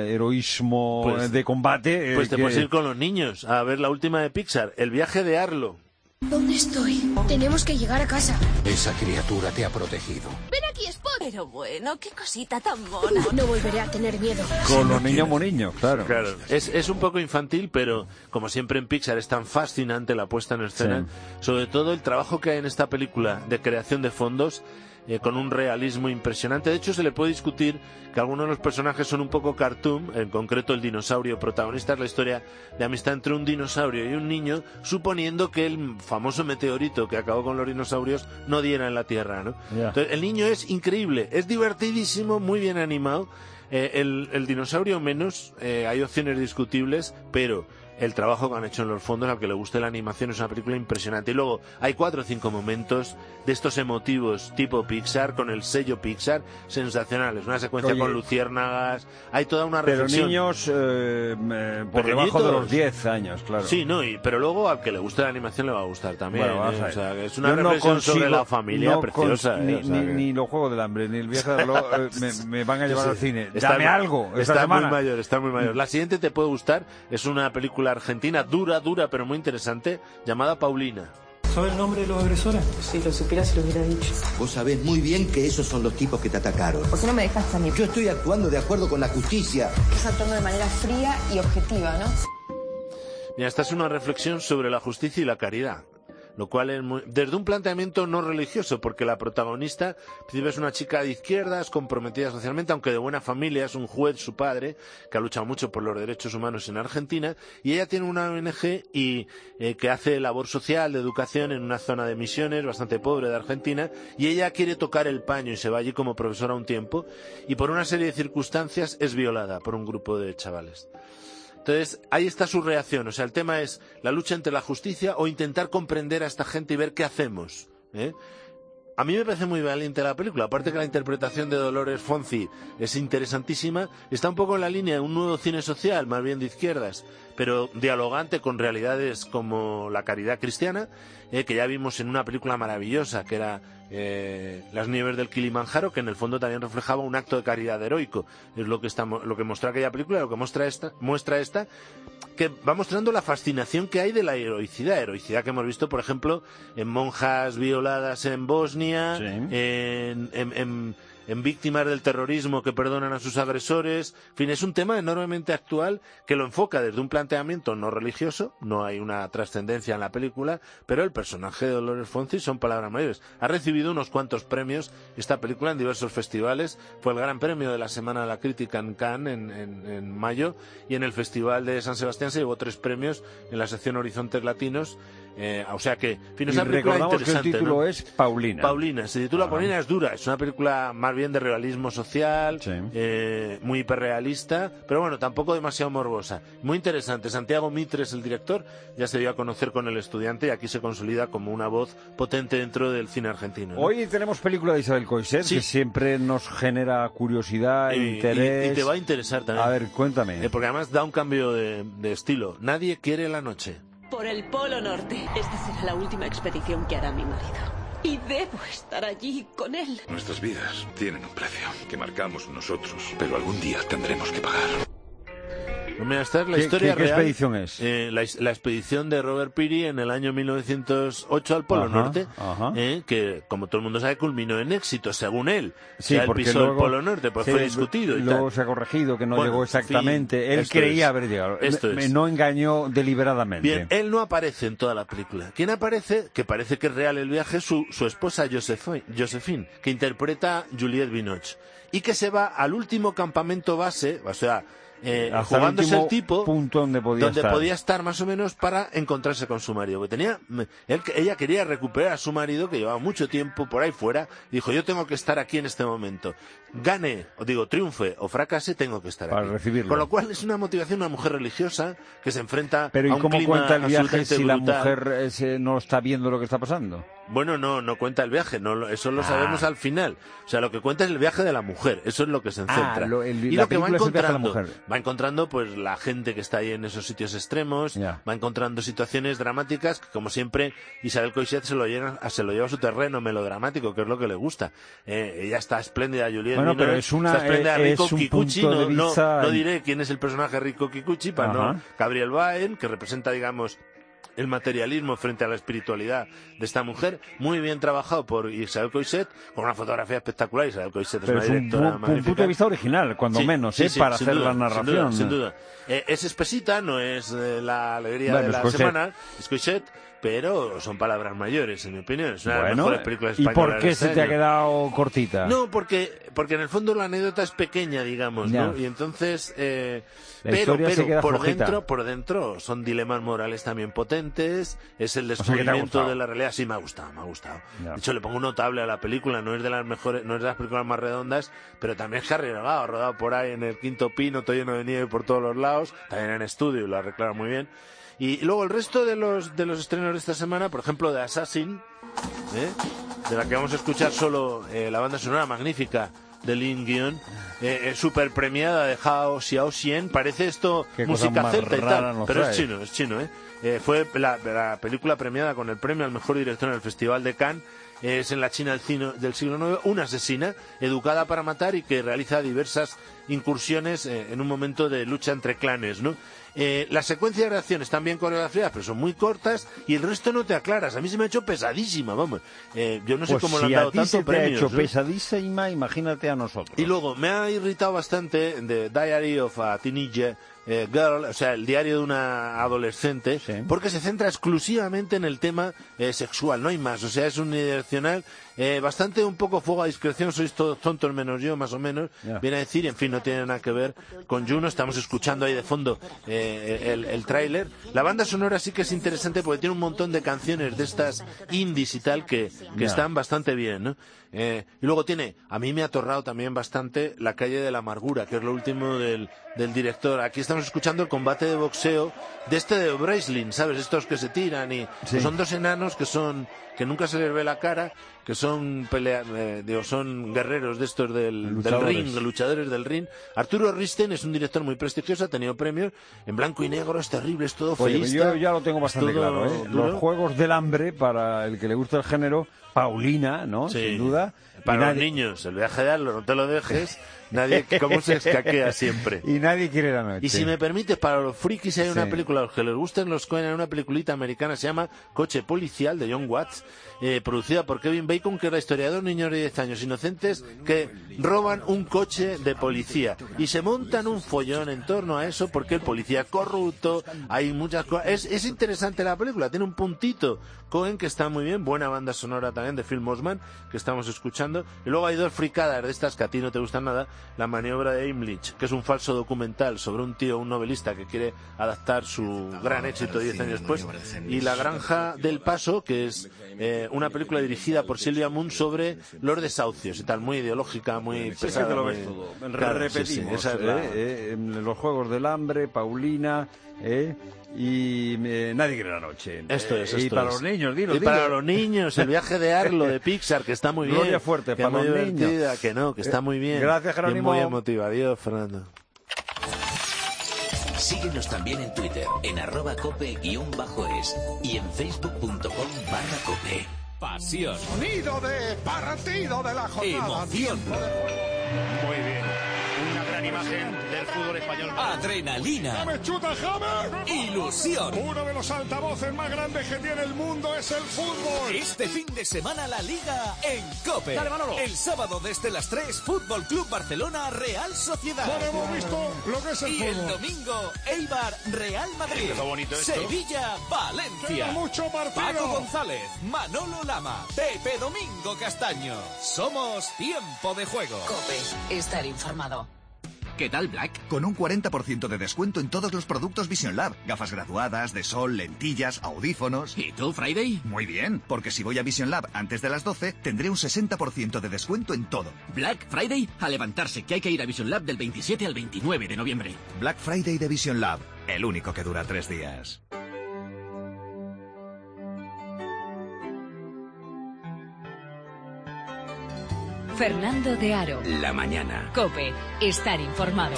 Speaker 1: heroísmo
Speaker 12: Pues-
Speaker 1: de combate...
Speaker 12: Pues te
Speaker 1: que-
Speaker 12: puedes ir con los niños a ver la última de Pixar, El viaje de Arlo.
Speaker 7: ¿Dónde estoy? Tenemos que llegar a casa.
Speaker 33: Esa criatura te ha protegido.
Speaker 7: ¡Ven aquí, Spot! Pero bueno, qué cosita tan mona. No volveré a tener miedo.
Speaker 1: Con los niños moniños, claro.
Speaker 12: Claro, es un poco infantil, pero como siempre en Pixar es tan fascinante la puesta en escena, sobre todo el trabajo que hay en esta película de creación de fondos, con un realismo impresionante. De hecho, se le puede discutir que algunos de los personajes son un poco cartoon, en concreto el dinosaurio protagonista es la historia de amistad entre un dinosaurio y un niño, suponiendo que el famoso meteorito que acabó con los dinosaurios no diera en la Tierra, ¿no?
Speaker 1: Ya.
Speaker 12: Entonces, el niño es increíble, es divertidísimo, muy bien animado. El dinosaurio menos, hay opciones discutibles, pero el trabajo que han hecho en los fondos, al que le guste la animación, es una película impresionante. Y luego hay 4 o 5 momentos de estos emotivos tipo Pixar, con el sello Pixar, sensacionales. Una secuencia
Speaker 1: Oye,
Speaker 12: con luciérnagas, hay toda una
Speaker 1: Pero
Speaker 12: reflexión.
Speaker 1: niños por debajo de los 10 años, claro.
Speaker 12: Sí, no, pero luego al que le guste la animación le va a gustar también.
Speaker 1: Bueno, vamos a
Speaker 12: O
Speaker 1: ver.
Speaker 12: sea, que es una
Speaker 1: Yo no
Speaker 12: reflexión sobre
Speaker 1: consigo-
Speaker 12: la familia
Speaker 1: no
Speaker 12: preciosa.
Speaker 1: ni,
Speaker 12: o sea que-
Speaker 1: ni los Juegos del Hambre, ni el viaje de Arlo me van a llevar
Speaker 12: Sí.
Speaker 1: al cine.
Speaker 12: Está
Speaker 1: Dame
Speaker 12: muy-
Speaker 1: algo esta
Speaker 12: Está muy
Speaker 1: semana.
Speaker 12: mayor, está muy mayor. La siguiente te puede gustar, es una película argentina dura, pero muy interesante, llamada Paulina.
Speaker 20: ¿Sabe el nombre de los agresores?
Speaker 8: Si lo supiera, se lo hubiera dicho.
Speaker 11: Vos sabés muy bien que esos son los tipos que te atacaron.
Speaker 8: ¿Por qué no me dejas salir?
Speaker 11: Yo estoy actuando de acuerdo con la justicia.
Speaker 8: Estás actuando de manera fría y objetiva, ¿no?
Speaker 12: Mira, esta es una reflexión sobre la justicia y la caridad, lo cual es desde un planteamiento no religioso, porque la protagonista en principio es una chica de izquierdas, comprometida socialmente, aunque de buena familia, es un juez, su padre, que ha luchado mucho por los derechos humanos en Argentina, y ella tiene una ONG que hace labor social, de educación en una zona de Misiones, bastante pobre de Argentina, y ella quiere tocar el paño y se va allí como profesora un tiempo, y por una serie de circunstancias es violada por un grupo de chavales. Entonces, ahí está su reacción. O sea, el tema es la lucha entre la justicia o intentar comprender a esta gente y ver qué hacemos, ¿eh? A mí me parece muy valiente la película, aparte que la interpretación de Dolores Fonzi es interesantísima, está un poco en la línea de un nuevo cine social, más bien de izquierdas, pero dialogante con realidades como la caridad cristiana, que ya vimos en una película maravillosa que era Las nieves del Kilimanjaro, que en el fondo también reflejaba un acto de caridad heroico. Es lo que mostró aquella película, lo que muestra esta, que va mostrando la fascinación que hay de la heroicidad que hemos visto, por ejemplo, en monjas violadas en Bosnia, en víctimas del terrorismo que perdonan a sus agresores. En fin, es un tema enormemente actual que lo enfoca desde un planteamiento no religioso, no hay una trascendencia en la película, pero el personaje de Dolores Fonzi son palabras mayores. Ha recibido unos cuantos premios esta película en diversos festivales, fue el gran premio de la Semana de la Crítica en Cannes en mayo, y en el Festival de San Sebastián se llevó 3 premios en la sección Horizontes Latinos. O sea que, en fin, es
Speaker 1: Y
Speaker 12: una película
Speaker 1: recordamos que el
Speaker 12: interesante,
Speaker 1: título
Speaker 12: ¿no?
Speaker 1: es Paulina.
Speaker 12: Paulina, se titula Paulina, es dura, es una película más bien de realismo social, muy hiperrealista, pero bueno, tampoco demasiado morbosa. Muy interesante. Santiago Mitres, el director, ya se dio a conocer con El Estudiante y aquí se consolida como una voz potente dentro del cine argentino, ¿no?
Speaker 1: Hoy tenemos película de Isabel Coixet, que siempre nos genera curiosidad, interés.
Speaker 12: Y te va a interesar también.
Speaker 1: A ver, cuéntame.
Speaker 12: Porque además da un cambio de estilo. Nadie quiere la noche.
Speaker 14: Por el Polo Norte. Esta será la última expedición que hará mi marido. Y debo estar allí con él.
Speaker 34: Nuestras vidas tienen un precio que marcamos nosotros, pero algún día tendremos que pagar.
Speaker 12: No me va a estar la historia
Speaker 1: ¿Qué
Speaker 12: real.
Speaker 1: expedición es?
Speaker 12: La expedición de Robert Peary en el año 1908 al Polo Norte, que, como todo el mundo sabe, culminó en éxito, según él.
Speaker 1: Sí,
Speaker 12: él
Speaker 1: porque
Speaker 12: pisó
Speaker 1: luego,
Speaker 12: el Polo Norte, pues fue discutido y
Speaker 1: luego
Speaker 12: tal.
Speaker 1: se ha corregido que no llegó exactamente. Él creía haber llegado. No engañó deliberadamente.
Speaker 12: Bien, él no aparece en toda la película. ¿Quién aparece? Que parece que es real el viaje, su esposa Josephine, que interpreta Juliette Binoche. Y que se va al último campamento base, o sea, jugándose el tipo
Speaker 1: punto donde
Speaker 12: podía estar más o menos para encontrarse con su marido. Porque ella quería recuperar a su marido, que llevaba mucho tiempo por ahí fuera, y dijo, yo tengo que estar aquí en este momento. Triunfe o fracase, tengo que estar
Speaker 1: para
Speaker 12: aquí.
Speaker 1: Recibirlo.
Speaker 12: Con lo cual es una motivación, una mujer religiosa que se enfrenta
Speaker 1: Pero
Speaker 12: a
Speaker 1: ¿y
Speaker 12: un
Speaker 1: cómo
Speaker 12: clima
Speaker 1: cuenta el viaje si
Speaker 12: brutal.
Speaker 1: la mujer no está viendo lo que está pasando?
Speaker 12: Bueno, no cuenta el viaje, eso lo sabemos al final. O sea, lo que cuenta es el viaje de la mujer, eso es lo que se centra.
Speaker 1: Y
Speaker 12: lo que va encontrando,
Speaker 1: mujer.
Speaker 12: va encontrando pues la gente que está ahí en esos sitios extremos, va encontrando situaciones dramáticas que, como siempre, Isabel Coixet se lo lleva a su terreno melodramático, que es lo que le gusta. Ella está espléndida, Juliette Binoche,
Speaker 1: pero es
Speaker 12: está espléndida Rico Kikuchi, no
Speaker 1: de
Speaker 12: diré quién es el personaje Rico Kikuchi, Gabriel Byrne, que representa, digamos, el materialismo frente a la espiritualidad de esta mujer, muy bien trabajado por Isabel Coixet, con una fotografía espectacular. Isabel Coixet es una directora magnífica.
Speaker 1: Un punto de vista original, cuando menos, para hacer la narración.
Speaker 12: Sin duda. Es espesita, no es la alegría de la semana, es Coixet, pero son palabras mayores, en mi opinión. Es una de las mejores películas españolas.
Speaker 1: ¿Y por qué se te ha quedado cortita?
Speaker 12: No, porque en el fondo la anécdota es pequeña, digamos, ¿no? Y entonces... pero por dentro son dilemas morales también potentes, es el descubrimiento de la realidad. Sí, me ha gustado. De hecho, le pongo un notable a la película, no es de las mejores, no es de las películas más redondas, pero también es Harry Rodado, rodado por ahí en el Quinto Pino, todo lleno de nieve por todos los lados, también en estudio, y lo arreglaron muy bien. Y luego el resto de los estrenos de esta semana, por ejemplo, de Assassin, de la que vamos a escuchar solo la banda sonora magnífica de Lin Guion, super premiada de Hao Xiaoxian. Parece esto música celta y tal, pero es chino. Fue la película premiada con el premio al mejor director en el Festival de Cannes. Es en la China del siglo IX, una asesina educada para matar y que realiza diversas incursiones en un momento de lucha entre clanes, ¿no? Las secuencias de acción están bien coreografiadas, pero son muy cortas y el resto no te aclaras. A mí se me ha hecho pesadísima, vamos. Yo no sé cómo le han dado tanto premios.
Speaker 1: Si a ti se te ha hecho pesadísima, imagínate a nosotros.
Speaker 12: Y luego me ha irritado bastante The Diary of a Teenage Girl, o sea, el diario de una adolescente, porque se centra exclusivamente en el tema sexual, no hay más. O sea, es unidireccional, bastante un poco fuego a discreción, sois todos tontos menos yo, más o menos, viene a decir, en fin, no tiene nada que ver con Juno. Estamos escuchando ahí de fondo el tráiler. La banda sonora sí que es interesante porque tiene un montón de canciones de estas indies y tal que están bastante bien, ¿no? Y luego a mí me ha atorrado también bastante La calle de la amargura, que es lo último del director. Aquí estamos escuchando el combate de boxeo de Breslin, ¿sabes? Estos que se tiran y pues son dos enanos que nunca se les ve la cara, que son son guerreros de estos del ring, luchadores del ring. Arturo Risten es un director muy prestigioso, ha tenido premios en blanco y negro, es terrible, es todo feísta.
Speaker 1: Yo ya lo tengo bastante claro, ¿eh? Los Juegos del Hambre, para el que le gusta el género, Paulina, ¿no?
Speaker 12: Sí.
Speaker 1: Sin duda.
Speaker 12: Para los niños, el viaje de Arlo, no te lo dejes. Nadie, cómo se escaquea siempre.
Speaker 1: Y nadie quiere la noche.
Speaker 12: Y si me permites, para los frikis hay una película, a los que les gusten los Coen, hay una peliculita americana, se llama Coche Policial, de John Watts, producida por Kevin Bacon, que es la historia de dos niños de 10 años inocentes que roban un coche de policía y se montan un follón en torno a eso porque el policía es corrupto, hay muchas cosas. Es interesante la película, tiene un puntito Coen que está muy bien, buena banda sonora también de Phil Mossman que estamos escuchando, y luego hay dos fricadas de estas que a ti no te gustan nada. La maniobra de Heimlich, que es un falso documental sobre un novelista que quiere adaptar su gran éxito 10 años después, y La granja del Paso, que es una película dirigida por Silvia Moon sobre los desahucios y tal, muy ideológica, muy pesada.
Speaker 1: Es que lo ves todo. Repetimos, esa es los Juegos del Hambre, Paulina, y Nadie quiere la noche. Y para los niños, dilo.
Speaker 12: Para los niños, el viaje de Arlo de Pixar, que está muy bien.
Speaker 1: Gloria Fuerte,
Speaker 12: que
Speaker 1: para los niños.
Speaker 12: Que está muy bien.
Speaker 1: Gracias, Jerónimo.
Speaker 12: Muy emotiva. Adiós, Fernando.
Speaker 2: Síguenos también en Twitter, en @cope_es y en facebook.com/cope. Pasión.
Speaker 13: Sonido de partido de la jornada.
Speaker 2: Emoción.
Speaker 13: Muy bien.
Speaker 15: gran imagen del fútbol español.
Speaker 17: Adrenalina.
Speaker 32: ¡Me chuta, James!
Speaker 17: Ilusión.
Speaker 32: Uno de los altavoces más grandes que tiene el mundo es el fútbol.
Speaker 17: Este fin de semana la Liga en COPE.
Speaker 32: Dale, Manolo.
Speaker 17: El sábado desde las 3, Fútbol Club Barcelona, Real Sociedad.
Speaker 32: Bueno, hemos visto lo que es el
Speaker 17: y
Speaker 32: fútbol.
Speaker 17: el domingo, Eibar, Real Madrid.
Speaker 15: Qué bonito esto.
Speaker 17: Sevilla, Valencia.
Speaker 32: Queda mucho partido.
Speaker 17: Paco González, Manolo Lama, Pepe Domingo Castaño. Somos Tiempo de Juego.
Speaker 3: COPE. Estar informado.
Speaker 18: ¿Qué tal, Black? Con un 40% de descuento en todos los productos Vision Lab. Gafas graduadas, de sol, lentillas, audífonos.
Speaker 17: ¿Y tú, Friday?
Speaker 18: Muy bien, porque si voy a Vision Lab antes de las 12, tendré un 60% de descuento en todo.
Speaker 17: Black Friday, a levantarse, que hay que ir a Vision Lab del 27 al 29 de noviembre.
Speaker 18: Black Friday de Vision Lab, el único que dura 3 días.
Speaker 3: Fernando de Aro.
Speaker 2: La mañana.
Speaker 3: COPE. Estar informado.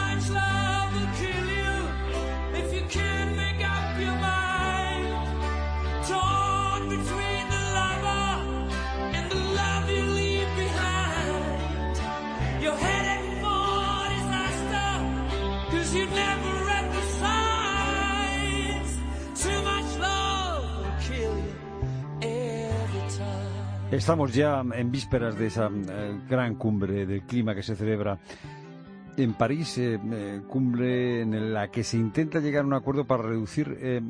Speaker 1: Estamos ya en vísperas de esa gran cumbre del clima que se celebra en París, cumbre en la que se intenta llegar a un acuerdo para reducir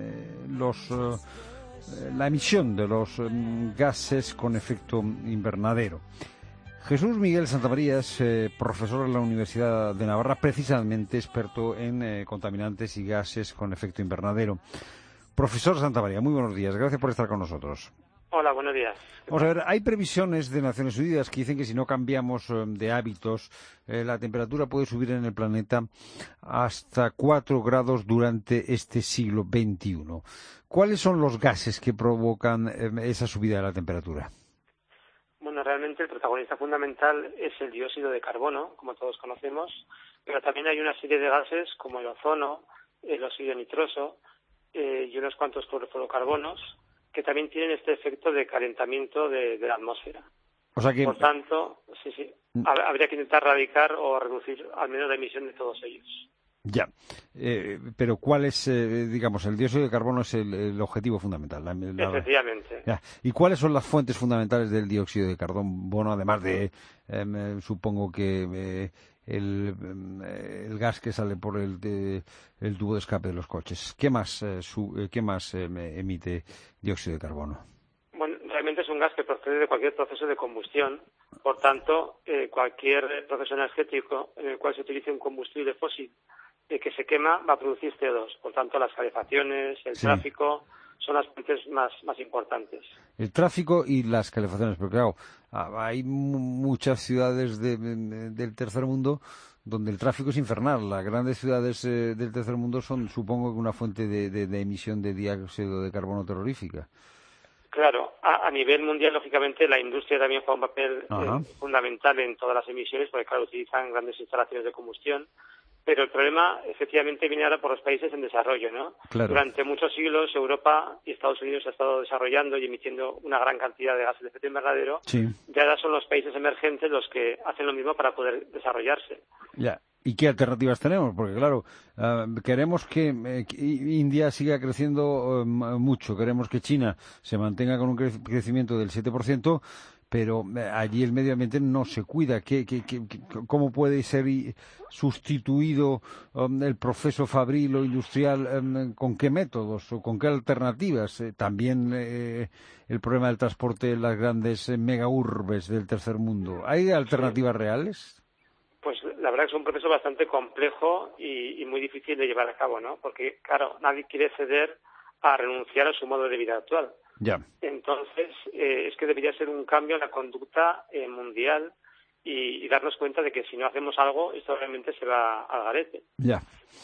Speaker 1: la emisión de los gases con efecto invernadero. Jesús Miguel Santamaría es profesor en la Universidad de Navarra, precisamente experto en contaminantes y gases con efecto invernadero. Profesor Santamaría, muy buenos días, gracias por estar con nosotros.
Speaker 10: Hola, buenos días.
Speaker 1: Vamos a ver, hay previsiones de Naciones Unidas que dicen que si no cambiamos de hábitos, la temperatura puede subir en el planeta hasta 4 grados durante este siglo XXI. ¿Cuáles son los gases que provocan esa subida de la temperatura?
Speaker 10: Bueno, realmente el protagonista fundamental es el dióxido de carbono, como todos conocemos, pero también hay una serie de gases como el ozono, el óxido nitroso y unos cuantos clorofluorocarbonos que también tienen este efecto de calentamiento de la atmósfera.
Speaker 1: O sea que...
Speaker 10: Por tanto, sí, habría que intentar erradicar o reducir al menos la emisión de todos ellos.
Speaker 1: Ya, pero ¿cuál es, digamos, el dióxido de carbono es el objetivo fundamental?
Speaker 10: Efectivamente.
Speaker 1: Ya. ¿Y cuáles son las fuentes fundamentales del dióxido de carbono, además de, supongo que el gas que sale por el tubo de escape de los coches? ¿Qué más emite dióxido de carbono?
Speaker 10: Bueno, realmente es un gas que procede de cualquier proceso de combustión. Por tanto, cualquier proceso energético en el cual se utilice un combustible fósil que se quema va a producir CO2. Por tanto, las calefacciones, el tráfico son las fuentes más importantes.
Speaker 1: El tráfico y las calefacciones, porque claro, hay muchas ciudades del tercer mundo donde el tráfico es infernal. Las grandes ciudades del tercer mundo son, supongo, una fuente de emisión de dióxido de carbono terrorífica.
Speaker 10: Claro, a nivel mundial, lógicamente, la industria también juega un papel fundamental en todas las emisiones, porque, claro, utilizan grandes instalaciones de combustión. Pero el problema, efectivamente, viene ahora por los países en desarrollo, ¿no?
Speaker 1: Claro.
Speaker 10: Durante muchos siglos, Europa y Estados Unidos han estado desarrollando y emitiendo una gran cantidad de gases de efecto invernadero.
Speaker 1: Sí.
Speaker 10: Y ahora son los países emergentes los que hacen lo mismo para poder desarrollarse.
Speaker 1: Ya. ¿Y qué alternativas tenemos? Porque, claro, queremos que India siga creciendo mucho, queremos que China se mantenga con un crecimiento del 7%, pero allí el medio ambiente no se cuida. ¿Cómo puede ser sustituido el proceso fabril o industrial? ¿Con qué métodos o con qué alternativas? También el problema del transporte en las grandes megaurbes del tercer mundo. ¿Hay alternativas reales?
Speaker 10: Pues la verdad que es un proceso bastante complejo y muy difícil de llevar a cabo, ¿no? Porque, claro, nadie quiere ceder a renunciar a su modo de vida actual.
Speaker 1: Ya.
Speaker 10: Entonces, es que debería ser un cambio en la conducta mundial y darnos cuenta de que si no hacemos algo, esto realmente se va al garete.
Speaker 1: Ya.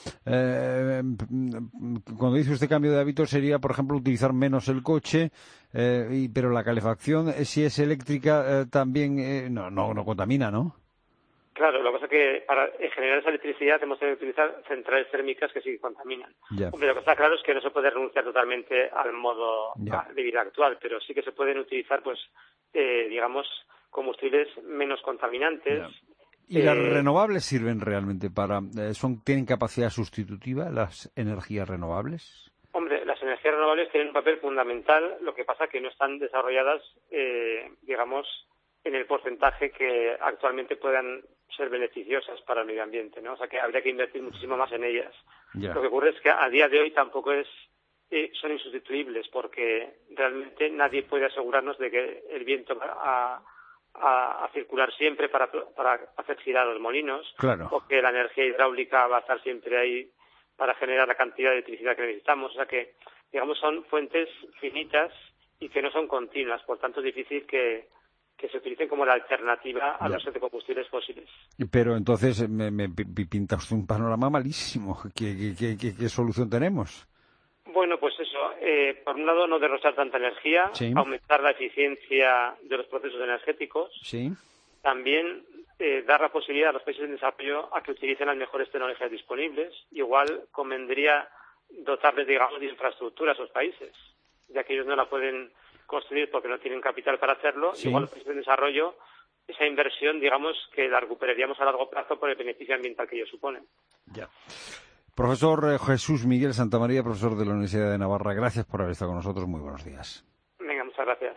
Speaker 1: Cuando dice usted cambio de hábitos, sería, por ejemplo, utilizar menos el coche, pero la calefacción, si es eléctrica, también no contamina, ¿no?
Speaker 10: Claro, lo que pasa es que para generar esa electricidad tenemos que utilizar centrales térmicas que sí contaminan. Hombre, lo que está claro es que no se puede renunciar totalmente al modo de vida actual, pero sí que se pueden utilizar, pues, digamos, combustibles menos contaminantes
Speaker 1: ¿Y las renovables sirven realmente tienen capacidad sustitutiva las energías renovables?
Speaker 4: Hombre, las energías renovables tienen un papel fundamental, lo que pasa que no están desarrolladas, digamos, en el porcentaje que actualmente puedan ser beneficiosas para el medio ambiente, ¿no? O sea que habría que invertir muchísimo más en ellas.
Speaker 1: Ya.
Speaker 4: Lo que ocurre es que a día de hoy tampoco son insustituibles, porque realmente nadie puede asegurarnos de que el viento va a circular siempre para hacer girar los molinos,
Speaker 1: claro,
Speaker 4: o que la energía hidráulica va a estar siempre ahí para generar la cantidad de electricidad que necesitamos. O sea que, digamos, son fuentes finitas y que no son continuas, por tanto es difícil que se utilicen como la alternativa a los combustibles fósiles.
Speaker 1: Pero entonces me pinta usted un panorama malísimo. ¿Qué solución tenemos?
Speaker 4: Bueno, pues eso, por un lado no derrochar tanta energía,
Speaker 1: sí,
Speaker 4: aumentar la eficiencia de los procesos energéticos,
Speaker 1: sí,
Speaker 4: también dar la posibilidad a los países en desarrollo a que utilicen las mejores tecnologías disponibles. Igual convendría dotarles, digamos, de infraestructura a esos países, ya que ellos no la pueden construir porque no tienen capital para hacerlo.
Speaker 1: Sí.
Speaker 4: Igual los países en desarrollo, esa inversión, digamos, que la recuperaríamos a largo plazo por el beneficio ambiental que ellos suponen.
Speaker 1: Ya. Profesor Jesús Miguel Santamaría, profesor de la Universidad de Navarra, gracias por haber estado con nosotros. Muy buenos días.
Speaker 4: Venga, muchas gracias.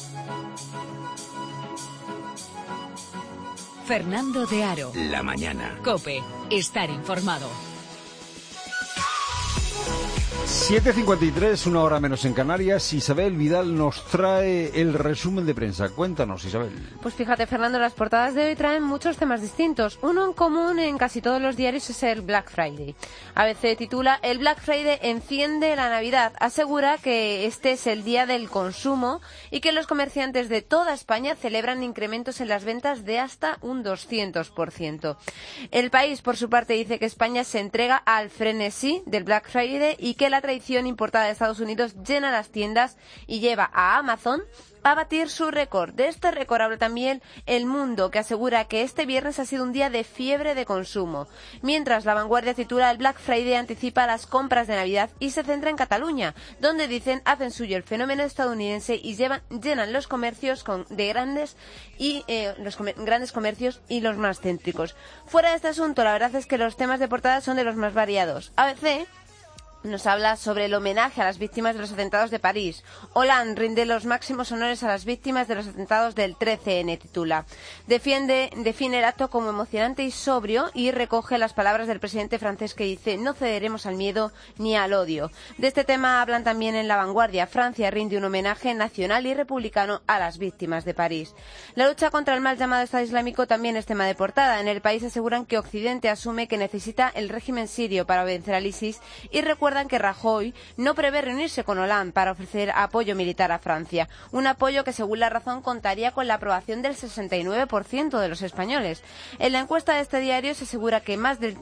Speaker 3: Fernando de Aro.
Speaker 2: La mañana.
Speaker 3: COPE. Estar informado.
Speaker 1: 7:53, una hora menos en Canarias. Isabel Vidal nos trae el resumen de prensa. Cuéntanos, Isabel.
Speaker 5: Pues fíjate, Fernando, las portadas de hoy traen muchos temas distintos. Uno en común en casi todos los diarios es el Black Friday. ABC titula: El Black Friday enciende la Navidad. Asegura que este es el día del consumo y que los comerciantes de toda España celebran incrementos en las ventas de hasta un 200%. El País, por su parte, dice que España se entrega al frenesí del Black Friday y que la tradición importada de Estados Unidos llena las tiendas y lleva a Amazon a batir su récord. De este récord habla también El Mundo, que asegura que este viernes ha sido un día de fiebre de consumo. Mientras, La Vanguardia titula: El Black Friday anticipa las compras de Navidad y se centra en Cataluña, donde dicen hacen suyo el fenómeno estadounidense y llenan los comercios grandes comercios y los más céntricos. Fuera de este asunto, la verdad es que los temas de portada son de los más variados. ABC nos habla sobre el homenaje a las víctimas de los atentados de París. Hollande rinde los máximos honores a las víctimas de los atentados del 13N, titula. Define el acto como emocionante y sobrio y recoge las palabras del presidente francés que dice: no cederemos al miedo ni al odio. De este tema hablan también en La Vanguardia. Francia rinde un homenaje nacional y republicano a las víctimas de París. La lucha contra el mal llamado Estado Islámico también es tema de portada. En El País aseguran que Occidente asume que necesita el régimen sirio para vencer al ISIS y recuerdan que Rajoy no prevé reunirse con Hollande para ofrecer apoyo militar a Francia. Un apoyo que, según La Razón, contaría con la aprobación del 69% de los españoles. En la encuesta de este diario se asegura que más del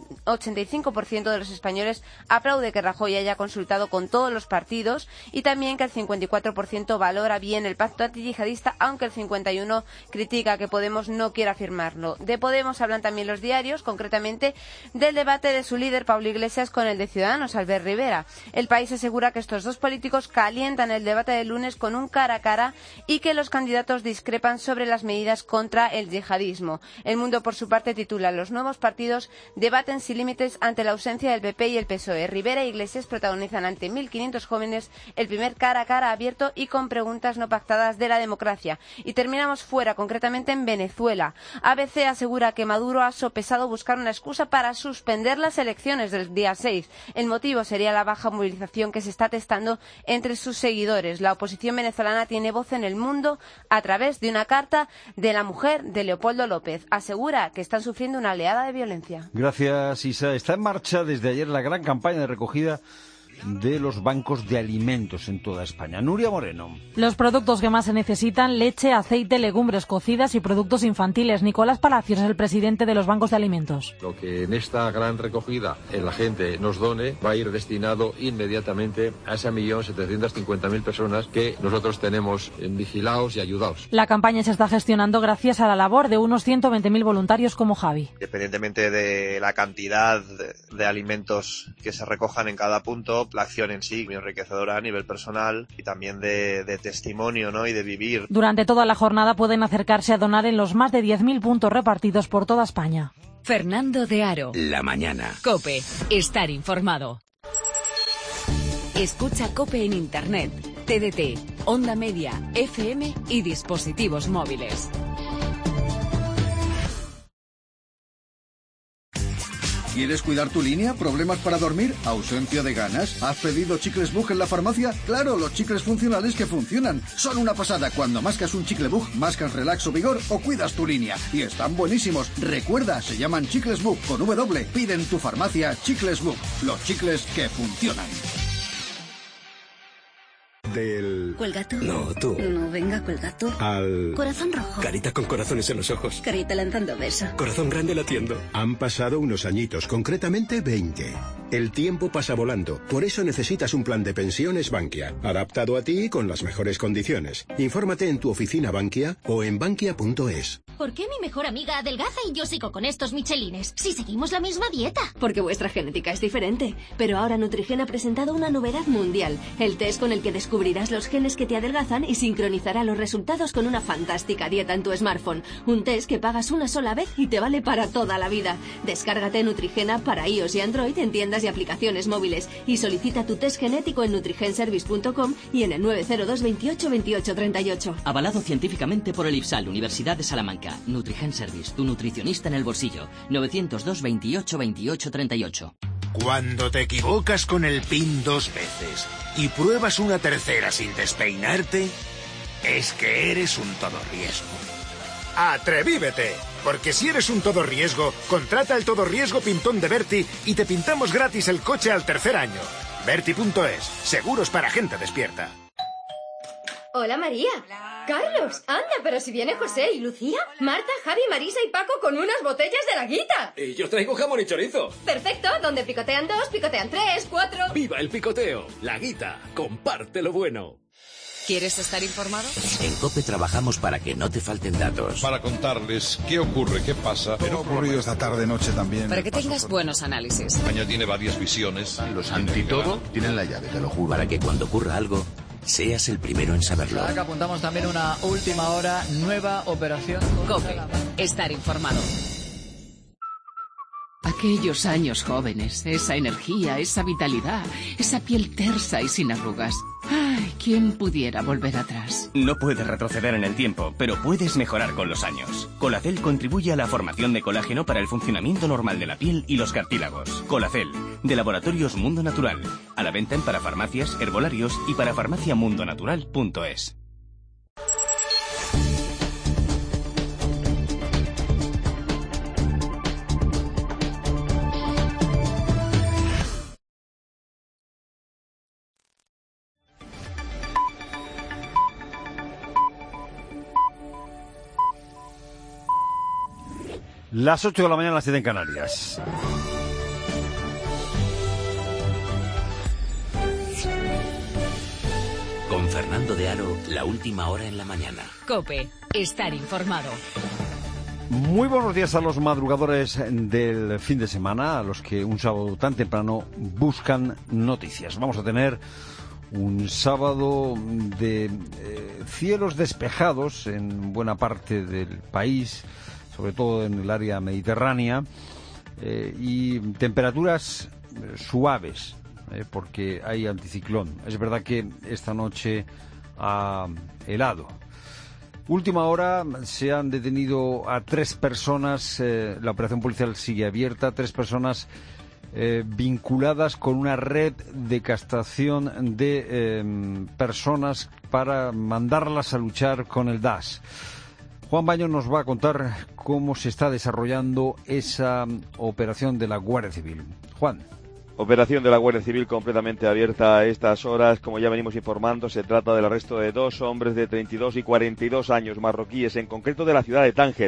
Speaker 5: 85% de los españoles aplaude que Rajoy haya consultado con todos los partidos y también que el 54% valora bien el pacto antiyihadista, aunque el 51% critica que Podemos no quiera firmarlo. De Podemos hablan también los diarios, concretamente del debate de su líder Pablo Iglesias con el de Ciudadanos, Albert Rivera. El País asegura que estos dos políticos calientan el debate del lunes con un cara a cara y que los candidatos discrepan sobre las medidas contra el yihadismo. El Mundo, por su parte, titula: Los nuevos partidos debaten sin límites ante la ausencia del PP y el PSOE. Rivera e Iglesias protagonizan ante 1.500 jóvenes el primer cara a cara abierto y con preguntas no pactadas de la democracia. Y terminamos fuera, concretamente en Venezuela. ABC asegura que Maduro ha sopesado buscar una excusa para suspender las elecciones del día 6. El motivo sería la baja movilización que se está testando entre sus seguidores. La oposición venezolana tiene voz en El Mundo a través de una carta de la mujer de Leopoldo López. Asegura que están sufriendo una oleada de violencia.
Speaker 1: Gracias, Isa. Está en marcha desde ayer la gran campaña de recogida de los bancos de alimentos en toda España. Nuria Moreno.
Speaker 19: Los productos que más se necesitan: leche, aceite, legumbres cocidas y productos infantiles. Nicolás Palacios es el presidente de los bancos de alimentos.
Speaker 6: Lo que en esta gran recogida la gente nos done va a ir destinado inmediatamente a esas 1.750.000 personas que nosotros tenemos vigilados y ayudados.
Speaker 19: La campaña se está gestionando gracias a la labor de unos 120.000 voluntarios como Javi.
Speaker 21: Independientemente de la cantidad de alimentos que se recojan en cada punto,
Speaker 9: luego la acción en sí, muy enriquecedora a nivel personal y también de testimonio, ¿no? Y de vivir.
Speaker 19: Durante toda la jornada pueden acercarse a donar en los más de 10.000 puntos repartidos por toda España.
Speaker 3: Fernando de Aro.
Speaker 2: La mañana.
Speaker 3: COPE. Estar informado. Escucha COPE en Internet, TDT, Onda Media, FM y dispositivos móviles.
Speaker 16: ¿Quieres cuidar tu línea? ¿Problemas para dormir? ¿Ausencia de ganas? ¿Has pedido chicles Bug en la farmacia? ¡Claro, los chicles funcionales que funcionan! Son una pasada. Cuando mascas un chicle Bug, mascas Relax o Vigor o cuidas tu línea. Y están buenísimos. Recuerda, se llaman chicles Bug con W. Pide en tu farmacia chicles Bug. Los chicles que funcionan.
Speaker 21: ¿Cuelgato?
Speaker 22: No, tú.
Speaker 21: No, venga, Cuelgato. Corazón rojo.
Speaker 22: Carita con corazones en los ojos.
Speaker 21: Carita lanzando beso.
Speaker 22: Corazón grande latiendo.
Speaker 23: Han pasado unos añitos, concretamente 20. El tiempo pasa volando, por eso necesitas un plan de pensiones Bankia, adaptado a ti y con las mejores condiciones. Infórmate en tu oficina Bankia o en bankia.es.
Speaker 24: ¿Por qué mi mejor amiga adelgaza y yo sigo con estos michelines? Si seguimos la misma dieta.
Speaker 25: Porque vuestra genética es diferente. Pero ahora Nutrigen ha presentado una novedad mundial. El test con el que descubrirás los genes que te adelgazan y sincronizará los resultados con una fantástica dieta en tu smartphone. Un test que pagas una sola vez y te vale para toda la vida. Descárgate Nutrigena para iOS y Android en tiendas y aplicaciones móviles y solicita tu test genético en nutrigenservice.com y en el 902 28 28 38.
Speaker 26: Avalado científicamente por el IFSAL, Universidad de Salamanca. Nutrigen Service, tu nutricionista en el bolsillo. 902 28 28 38.
Speaker 32: Cuando te equivocas con el PIN 2 veces y pruebas una tercera sin despeinarte, es que eres un todo riesgo. ¡Atrevívete! Porque si eres un todo riesgo, contrata el todo riesgo pintón de Berti y te pintamos gratis el coche al tercer año. Berti.es, seguros para gente despierta.
Speaker 25: Hola, María.
Speaker 27: Hola.
Speaker 25: Carlos, anda, pero si viene José y Lucía, Marta, Javi, Marisa y Paco con unas botellas de la Guita.
Speaker 27: Y yo traigo jamón y chorizo.
Speaker 25: Perfecto, donde picotean 2, picotean 3, 4...
Speaker 27: ¡Viva el picoteo! La Guita, comparte lo bueno.
Speaker 3: ¿Quieres estar informado?
Speaker 2: En COPE trabajamos para que no te falten datos.
Speaker 32: Para contarles qué ocurre, qué pasa.
Speaker 34: Pero ha ocurrido esta tarde-noche también.
Speaker 3: Para que tengas buenos análisis.
Speaker 32: España tiene varias visiones.
Speaker 34: Los antitodo tienen la llave, te lo juro.
Speaker 2: Para que cuando ocurra algo, seas el primero en saberlo.
Speaker 28: Acá apuntamos también una última hora, nueva operación.
Speaker 3: COPE. Estar informado.
Speaker 29: Aquellos años jóvenes, esa energía, esa vitalidad, esa piel tersa y sin arrugas. Ay, ¿quién pudiera volver atrás?
Speaker 30: No puedes retroceder en el tiempo, pero puedes mejorar con los años. Colacel contribuye a la formación de colágeno para el funcionamiento normal de la piel y los cartílagos. Colacel, de Laboratorios Mundo Natural. A la venta en parafarmacias, herbolarios y parafarmaciamundonatural.es.
Speaker 1: Las 8 de la mañana, las 7 en Canarias.
Speaker 2: Con Fernando de Aro, la última hora en la mañana.
Speaker 3: COPE. Estar informado.
Speaker 1: Muy buenos días a los madrugadores del fin de semana, a los que un sábado tan temprano buscan noticias. Vamos a tener un sábado de cielos despejados en buena parte del país, sobre todo en el área mediterránea, y temperaturas suaves, porque hay anticiclón. Es verdad que esta noche ha helado. Última hora, se han detenido a 3 personas, la operación policial sigue abierta, 3 personas vinculadas con una red de castración de personas para mandarlas a luchar con el Daesh. Juan Baño nos va a contar cómo se está desarrollando esa operación de la Guardia Civil. Juan.
Speaker 31: Operación de la Guardia Civil completamente abierta a estas horas. Como ya venimos informando, se trata del arresto de 2 hombres de 32 y 42 años marroquíes, en concreto de la ciudad de Tánger,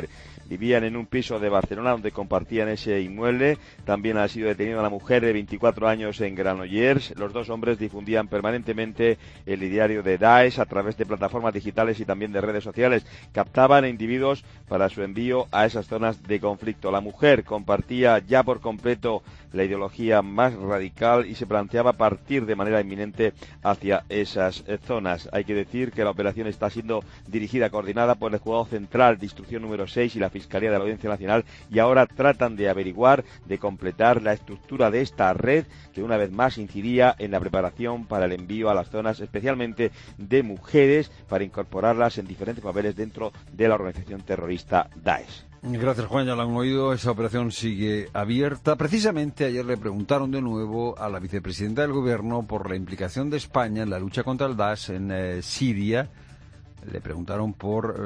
Speaker 31: Vivían en un piso de Barcelona donde compartían ese inmueble. También ha sido detenida la mujer de 24 años en Granollers. Los dos hombres difundían permanentemente el ideario de Daesh a través de plataformas digitales y también de redes sociales. Captaban a individuos para su envío a esas zonas de conflicto. La mujer compartía ya por completo la ideología más radical y se planteaba partir de manera inminente hacia esas zonas. Hay que decir que la operación está siendo dirigida, coordinada por el Juzgado Central de Instrucción número 6 y la Fiscalía de la Audiencia Nacional, y ahora tratan de averiguar, de completar la estructura de esta red que una vez más incidía en la preparación para el envío a las zonas, especialmente de mujeres, para incorporarlas en diferentes papeles dentro de la organización terrorista Daesh.
Speaker 1: Gracias, Juan, ya lo han oído. Esa operación sigue abierta. Precisamente ayer le preguntaron de nuevo a la vicepresidenta del Gobierno por la implicación de España en la lucha contra el Daesh en Siria. Le preguntaron por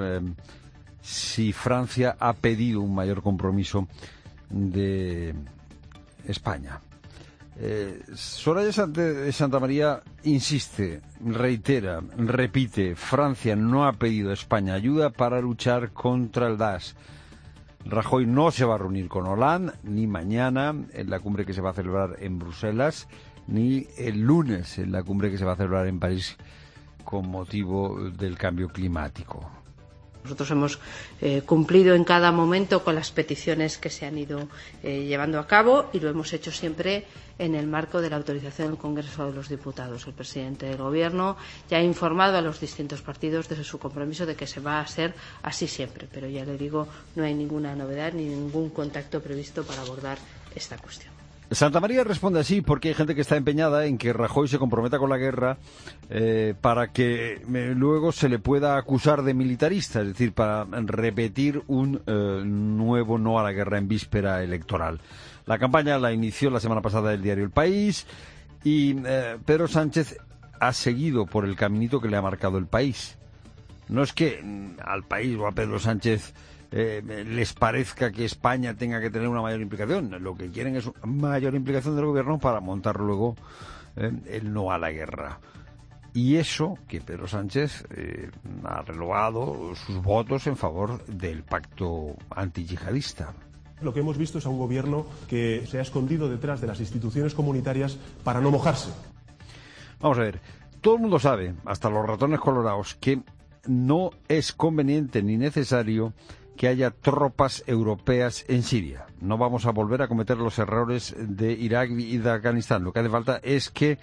Speaker 1: si Francia ha pedido un mayor compromiso de España. Soraya de Santa María insiste, reitera, repite: Francia no ha pedido a España ayuda para luchar contra el Daesh. Rajoy no se va a reunir con Hollande ni mañana en la cumbre que se va a celebrar en Bruselas, ni el lunes en la cumbre que se va a celebrar en París con motivo del cambio climático.
Speaker 4: Nosotros hemos cumplido en cada momento con las peticiones que se han ido llevando a cabo, y lo hemos hecho siempre en el marco de la autorización del Congreso de los Diputados. El presidente del Gobierno ya ha informado a los distintos partidos de su compromiso de que se va a hacer así siempre, pero ya le digo, no hay ninguna novedad ni ningún contacto previsto para abordar esta cuestión.
Speaker 1: Santa María responde así porque hay gente que está empeñada en que Rajoy se comprometa con la guerra para que luego se le pueda acusar de militarista, es decir, para repetir un nuevo no a la guerra en víspera electoral. La campaña la inició la semana pasada el diario El País y Pedro Sánchez ha seguido por el caminito que le ha marcado El País. No es que al País o a Pedro Sánchez les parezca que España tenga que tener una mayor implicación. Lo que quieren es una mayor implicación del gobierno para montar luego el no a la guerra. Y eso que Pedro Sánchez ha renovado sus votos en favor del pacto antiyihadista.
Speaker 5: Lo que hemos visto es a un gobierno que se ha escondido detrás de las instituciones comunitarias para no mojarse.
Speaker 1: Vamos a ver, todo el mundo sabe, hasta los ratones colorados, que no es conveniente ni necesario que haya tropas europeas en Siria. No vamos a volver a cometer los errores de Irak y de Afganistán. Lo que hace falta es que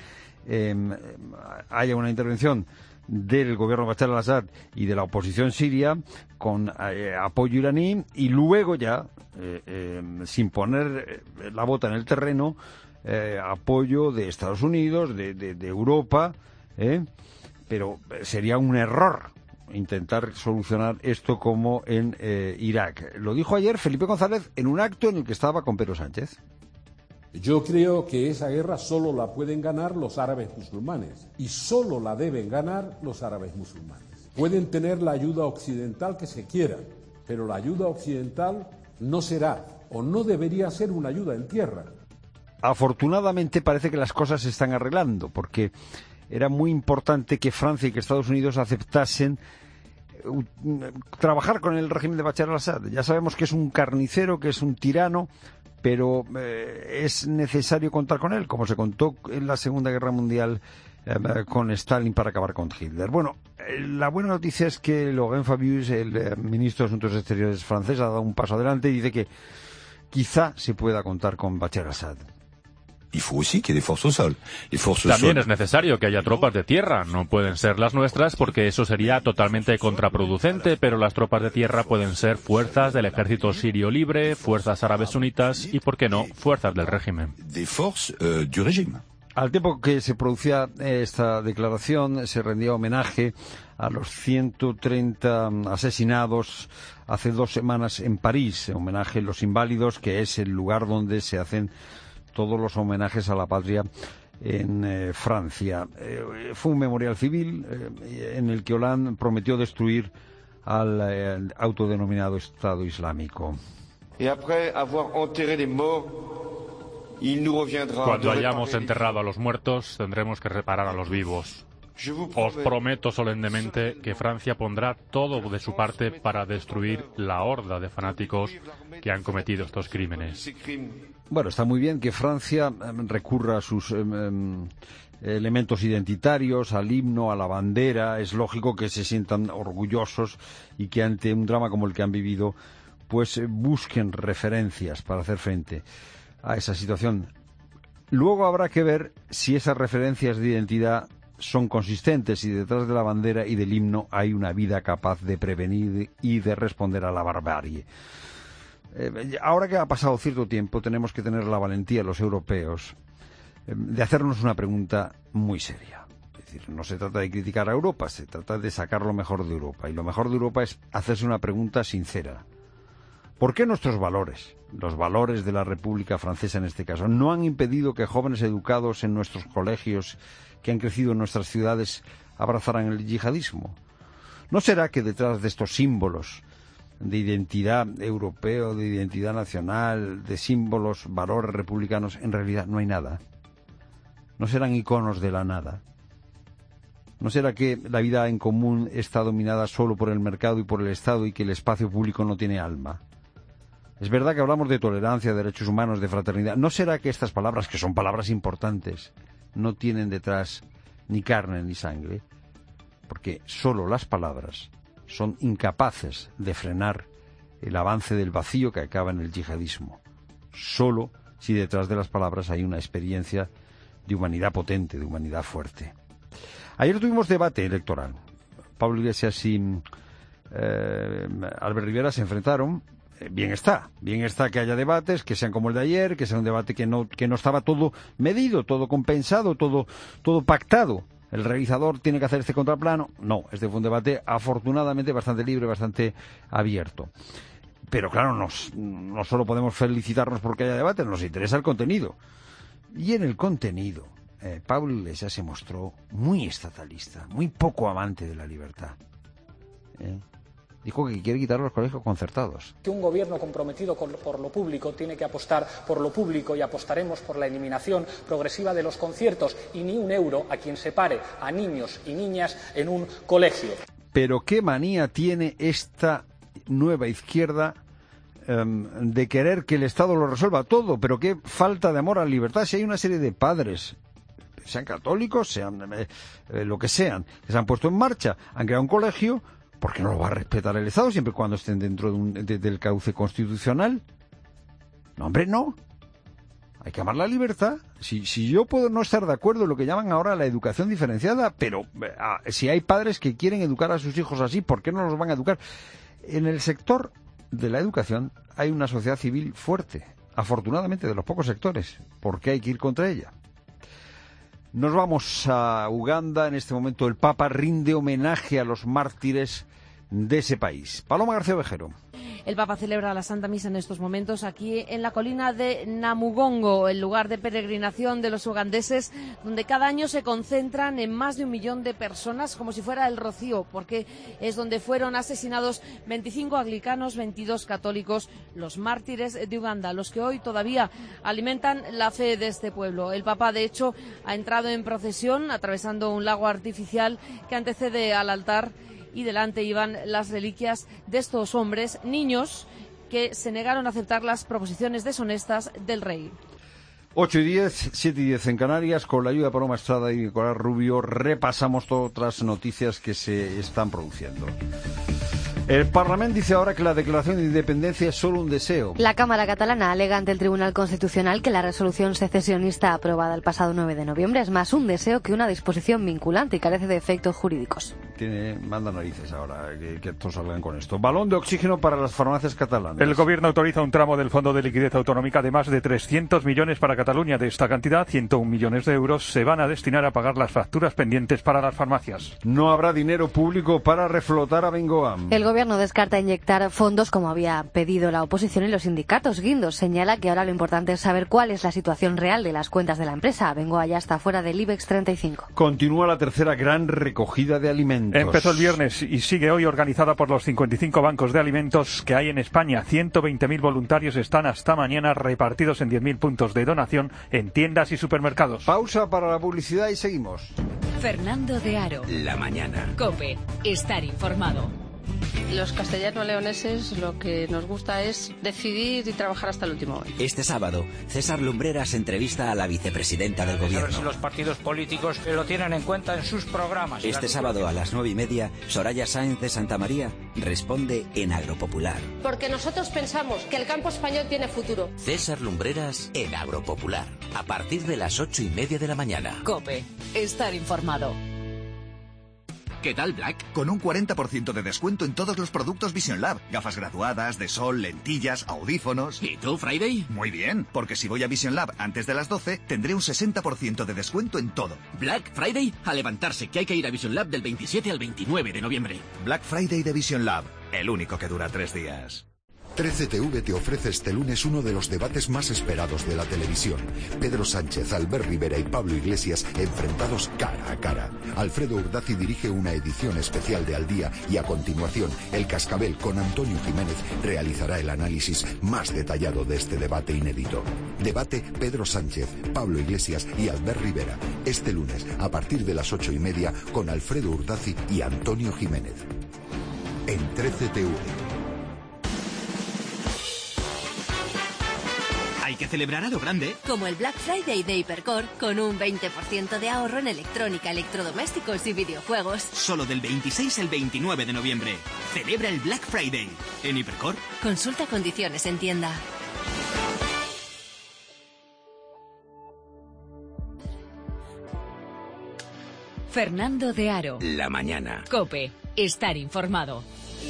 Speaker 1: haya una intervención del gobierno de Bashar al-Assad y de la oposición siria con apoyo iraní, y luego ya, sin poner la bota en el terreno, apoyo de Estados Unidos, de Europa, pero sería un error intentar solucionar esto como en Irak. Lo dijo ayer Felipe González en un acto en el que estaba con Pedro Sánchez.
Speaker 7: Yo creo que esa guerra solo la pueden ganar los árabes musulmanes, y solo la deben ganar los árabes musulmanes. Pueden tener la ayuda occidental que se quiera, pero la ayuda occidental no será o no debería ser una ayuda en tierra.
Speaker 1: Afortunadamente parece que las cosas se están arreglando, porque era muy importante que Francia y que Estados Unidos aceptasen trabajar con el régimen de Bashar al-Assad. Ya sabemos que es un carnicero, que es un tirano, pero es necesario contar con él, como se contó en la Segunda Guerra Mundial con Stalin para acabar con Hitler. Bueno, la buena noticia es que Laurent Fabius, el ministro de Asuntos Exteriores francés, ha dado un paso adelante y dice que quizá se pueda contar con Bashar al-Assad.
Speaker 8: También es necesario que haya tropas de tierra. No pueden ser las nuestras porque eso sería totalmente contraproducente, pero las tropas de tierra pueden ser fuerzas del ejército sirio libre, fuerzas árabes sunitas y, ¿por qué no?, fuerzas del régimen.
Speaker 1: Al tiempo que se producía esta declaración, se rendía homenaje a los 130 asesinados hace 2 semanas en París, homenaje a los inválidos, que es el lugar donde se hacen todos los homenajes a la patria en Francia. Fue un memorial civil en el que Hollande prometió destruir al autodenominado Estado Islámico.
Speaker 8: Cuando hayamos enterrado a los muertos, tendremos que reparar a los vivos. Os prometo solemnemente que Francia pondrá todo de su parte para destruir la horda de fanáticos que han cometido estos crímenes.
Speaker 1: Bueno, está muy bien que Francia recurra a sus elementos identitarios, al himno, a la bandera. Es lógico que se sientan orgullosos y que ante un drama como el que han vivido, pues busquen referencias para hacer frente a esa situación. Luego habrá que ver si esas referencias de identidad son consistentes y detrás de la bandera y del himno hay una vida capaz de prevenir y de responder a la barbarie. Ahora que ha pasado cierto tiempo, tenemos que tener la valentía, los europeos, de hacernos una pregunta muy seria. Es decir, no se trata de criticar a Europa, se trata de sacar lo mejor de Europa. Y lo mejor de Europa es hacerse una pregunta sincera. ¿Por qué nuestros valores, los valores de la República Francesa en este caso, no han impedido que jóvenes educados en nuestros colegios, que han crecido en nuestras ciudades, abrazaran el yihadismo? ¿No será que detrás de estos símbolos de identidad europeo, de identidad nacional, de símbolos, valores republicanos, en realidad no hay nada? ¿No serán iconos de la nada? ¿No será que la vida en común está dominada solo por el mercado y por el Estado y que el espacio público no tiene alma? Es verdad que hablamos de tolerancia, de derechos humanos, de fraternidad. ¿No será que estas palabras, que son palabras importantes, no tienen detrás ni carne ni sangre? Porque solo las palabras son incapaces de frenar el avance del vacío que acaba en el yihadismo. Solo si detrás de las palabras hay una experiencia de humanidad potente, de humanidad fuerte. Ayer tuvimos debate electoral. Pablo Iglesias y Albert Rivera se enfrentaron. Bien está que haya debates, que sean como el de ayer, que sea un debate que no estaba todo medido, todo compensado, todo pactado. El realizador tiene que hacer este contraplano. No, este fue un debate afortunadamente bastante libre, bastante abierto. Pero claro, no solo podemos felicitarnos porque haya debate, nos interesa el contenido. Y en el contenido, Pablo Iglesias se mostró muy estatalista, muy poco amante de la libertad. Dijo que quiere quitar los colegios concertados.
Speaker 6: Que un gobierno comprometido por lo público tiene que apostar por lo público y apostaremos por la eliminación progresiva de los conciertos y ni un euro a quien separe a niños y niñas en un colegio.
Speaker 1: Pero qué manía tiene esta nueva izquierda de querer que el Estado lo resuelva todo, pero qué falta de amor a la libertad. Si hay una serie de padres, sean católicos, sean lo que sean, que se han puesto en marcha, han creado un colegio. ¿Por qué no lo va a respetar el Estado siempre y cuando estén dentro del cauce constitucional? No, hombre, no. Hay que amar la libertad. Si yo puedo no estar de acuerdo en lo que llaman ahora la educación diferenciada, pero si hay padres que quieren educar a sus hijos así, ¿por qué no los van a educar? En el sector de la educación hay una sociedad civil fuerte, afortunadamente de los pocos sectores. ¿Por qué hay que ir contra ella? Nos vamos a Uganda. En este momento el Papa rinde homenaje a los mártires de ese país. Paloma García Ovejero.
Speaker 9: El Papa celebra la Santa Misa en estos momentos aquí en la colina de Namugongo, el lugar de peregrinación de los ugandeses, donde cada año se concentran en más de 1 millón de personas, como si fuera el Rocío, porque es donde fueron asesinados 25 anglicanos, 22 católicos, los mártires de Uganda, los que hoy todavía alimentan la fe de este pueblo. El Papa, de hecho, ha entrado en procesión atravesando un lago artificial que antecede al altar, y delante iban las reliquias de estos hombres, niños, que se negaron a aceptar las proposiciones deshonestas del rey.
Speaker 1: 8:10, 7:10 en Canarias. Con la ayuda de Paloma Estrada y Nicolás Rubio repasamos todas otras noticias que se están produciendo. El Parlamento dice ahora que la declaración de independencia es solo un deseo.
Speaker 10: La Cámara catalana alega ante el Tribunal Constitucional que la resolución secesionista aprobada el pasado 9 de noviembre es más un deseo que una disposición vinculante y carece de efectos jurídicos.
Speaker 1: Manda narices ahora que todos salgan con esto. Balón de oxígeno para las farmacias catalanas.
Speaker 11: El Gobierno autoriza un tramo del Fondo de Liquidez Autonómica de más de 300 millones para Cataluña. De esta cantidad, 101 millones de euros se van a destinar a pagar las facturas pendientes para las farmacias.
Speaker 1: No habrá dinero público para reflotar a Bengoam.
Speaker 10: El Gobierno descarta inyectar fondos como había pedido la oposición y los sindicatos. Guindos señala que ahora lo importante es saber cuál es la situación real de las cuentas de la empresa. Bengoa ya está fuera del IBEX 35.
Speaker 1: Continúa la tercera gran recogida de alimentos.
Speaker 11: Empezó el viernes y sigue hoy, organizada por los 55 bancos de alimentos que hay en España. 120.000 voluntarios están hasta mañana repartidos en 10.000 puntos de donación en tiendas y supermercados.
Speaker 1: Pausa para la publicidad y seguimos.
Speaker 3: Fernando de Aro.
Speaker 2: La mañana.
Speaker 3: COPE. Estar informado.
Speaker 4: Los castellano-leoneses lo que nos gusta es decidir y trabajar hasta el último momento.
Speaker 12: Este sábado, César Lumbreras entrevista a la vicepresidenta del gobierno.
Speaker 13: A ver si los partidos políticos lo tienen en cuenta en sus programas.
Speaker 12: Este sábado a las 9:30, Soraya Sáenz de Santamaría responde en Agropopular.
Speaker 14: Porque nosotros pensamos que el campo español tiene futuro.
Speaker 2: César Lumbreras en Agropopular. A partir de las 8:30 de la mañana.
Speaker 3: COPE. Estar informado.
Speaker 15: ¿Qué tal, Black? Con un 40% de descuento en todos los productos Vision Lab. Gafas graduadas, de sol, lentillas, audífonos.
Speaker 13: ¿Y tú, Friday?
Speaker 15: Muy bien, porque si voy a Vision Lab antes de las 12, tendré un 60% de descuento en todo.
Speaker 13: Black Friday, a levantarse, que hay que ir a Vision Lab del 27 al 29 de noviembre.
Speaker 15: Black Friday de Vision Lab, el único que dura 3 días.
Speaker 16: 13TV te ofrece este lunes uno de los debates más esperados de la televisión. Pedro Sánchez, Albert Rivera y Pablo Iglesias enfrentados cara a cara. Alfredo Urdazi dirige una edición especial de Al Día y a continuación El Cascabel con Antonio Jiménez realizará el análisis más detallado de este debate inédito. Debate Pedro Sánchez, Pablo Iglesias y Albert Rivera. Este lunes a partir de las 8:30 con Alfredo Urdazi y Antonio Jiménez. En 13TV.
Speaker 15: Hay que celebrar a lo grande.
Speaker 25: Como el Black Friday de Hipercor, con un 20% de ahorro en electrónica, electrodomésticos y videojuegos.
Speaker 15: Solo del 26 al 29 de noviembre. Celebra el Black Friday. ¿En Hipercor?
Speaker 25: Consulta condiciones en tienda.
Speaker 3: Fernando de Aro.
Speaker 2: La mañana.
Speaker 3: COPE. Estar informado.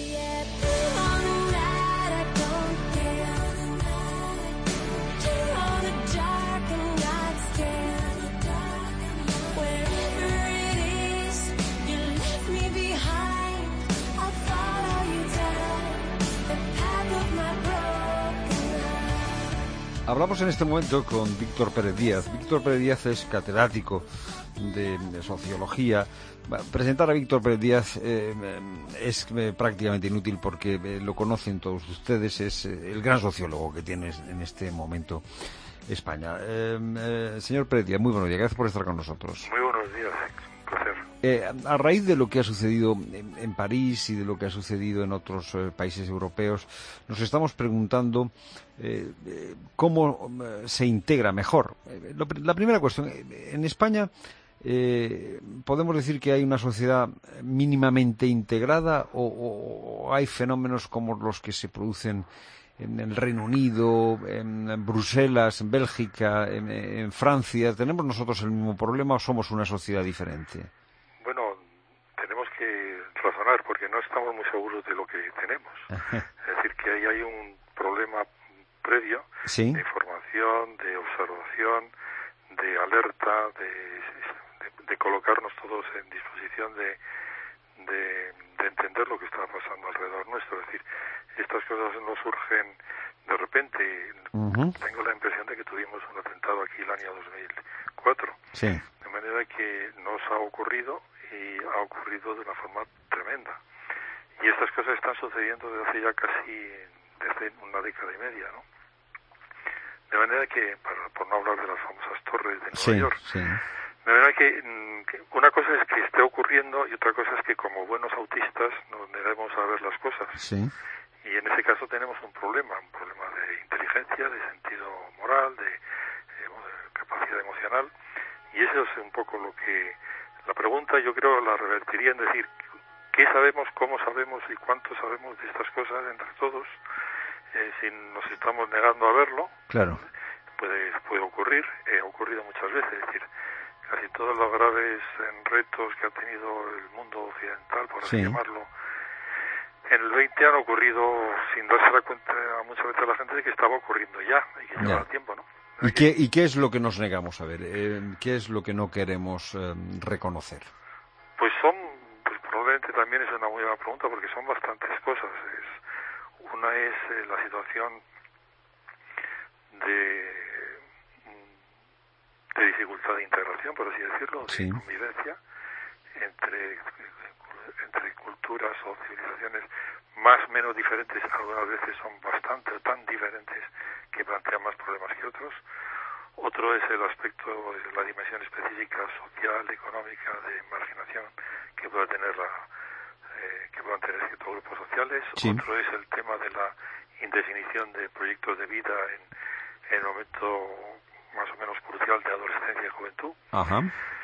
Speaker 1: Hablamos en este momento con Víctor Pérez Díaz. Víctor Pérez Díaz es catedrático de sociología. Presentar a Víctor Pérez Díaz es prácticamente inútil porque lo conocen todos ustedes. Es el gran sociólogo que tiene en este momento España. Señor Pérez Díaz, muy buenos días. Gracias por estar con nosotros.
Speaker 17: Muy buenos días. Un placer.
Speaker 1: A raíz de lo que ha sucedido en París y de lo que ha sucedido en otros países europeos, nos estamos preguntando cómo se integra mejor. La primera cuestión, en España podemos decir que hay una sociedad mínimamente integrada o hay fenómenos como los que se producen en el Reino Unido, en Bruselas, en Bélgica, en Francia. ¿Tenemos nosotros el mismo problema o somos una sociedad diferente?
Speaker 17: Bueno, tenemos que razonar porque no estamos muy seguros de lo que tenemos. Es decir, que ahí hay un problema previo
Speaker 1: ¿Sí?
Speaker 17: de información, de observación, de alerta, de colocarnos todos en disposición de entender lo que está pasando alrededor nuestro. Es decir, estas cosas no surgen de repente. Tengo la impresión de que tuvimos un atentado aquí el año 2004.
Speaker 1: Sí.
Speaker 17: De manera que nos ha ocurrido y ha ocurrido de una forma tremenda. Y estas cosas están sucediendo desde hace ya desde una década y media, ¿no? De manera que, por no hablar de las famosas torres de Nueva York, de manera que una cosa es que esté ocurriendo y otra cosa es que como buenos autistas nos neguemos a ver las cosas.
Speaker 1: Sí.
Speaker 17: Y en ese caso tenemos un problema de inteligencia, de sentido moral, de capacidad emocional. Y eso es un poco lo que la pregunta yo creo la revertiría en decir qué sabemos, cómo sabemos y cuánto sabemos de estas cosas entre todos. Si nos estamos negando a verlo,
Speaker 1: claro,
Speaker 17: puede ocurrir, ha ocurrido muchas veces. Es decir, casi todos los graves retos que ha tenido el mundo occidental, por así llamarlo, en el 20 han ocurrido sin darse la cuenta muchas veces a la gente de que estaba ocurriendo ya y que llevaba tiempo, ¿no?
Speaker 1: ¿Y qué es lo que nos negamos a ver? ¿Qué es lo que no queremos reconocer?
Speaker 17: Pues probablemente también es una muy buena pregunta porque son bastantes cosas. Una es la situación de dificultad de integración, por así decirlo, de convivencia entre culturas o civilizaciones más o menos diferentes, algunas veces son bastante tan diferentes que plantean más problemas que otros. Otro es el aspecto, la dimensión específica social, económica, de marginación que puedan tener ciertos grupos sociales.
Speaker 1: Sí.
Speaker 17: Otro es el tema de la indefinición de proyectos de vida en el momento más o menos crucial de adolescencia y juventud.
Speaker 1: Ajá.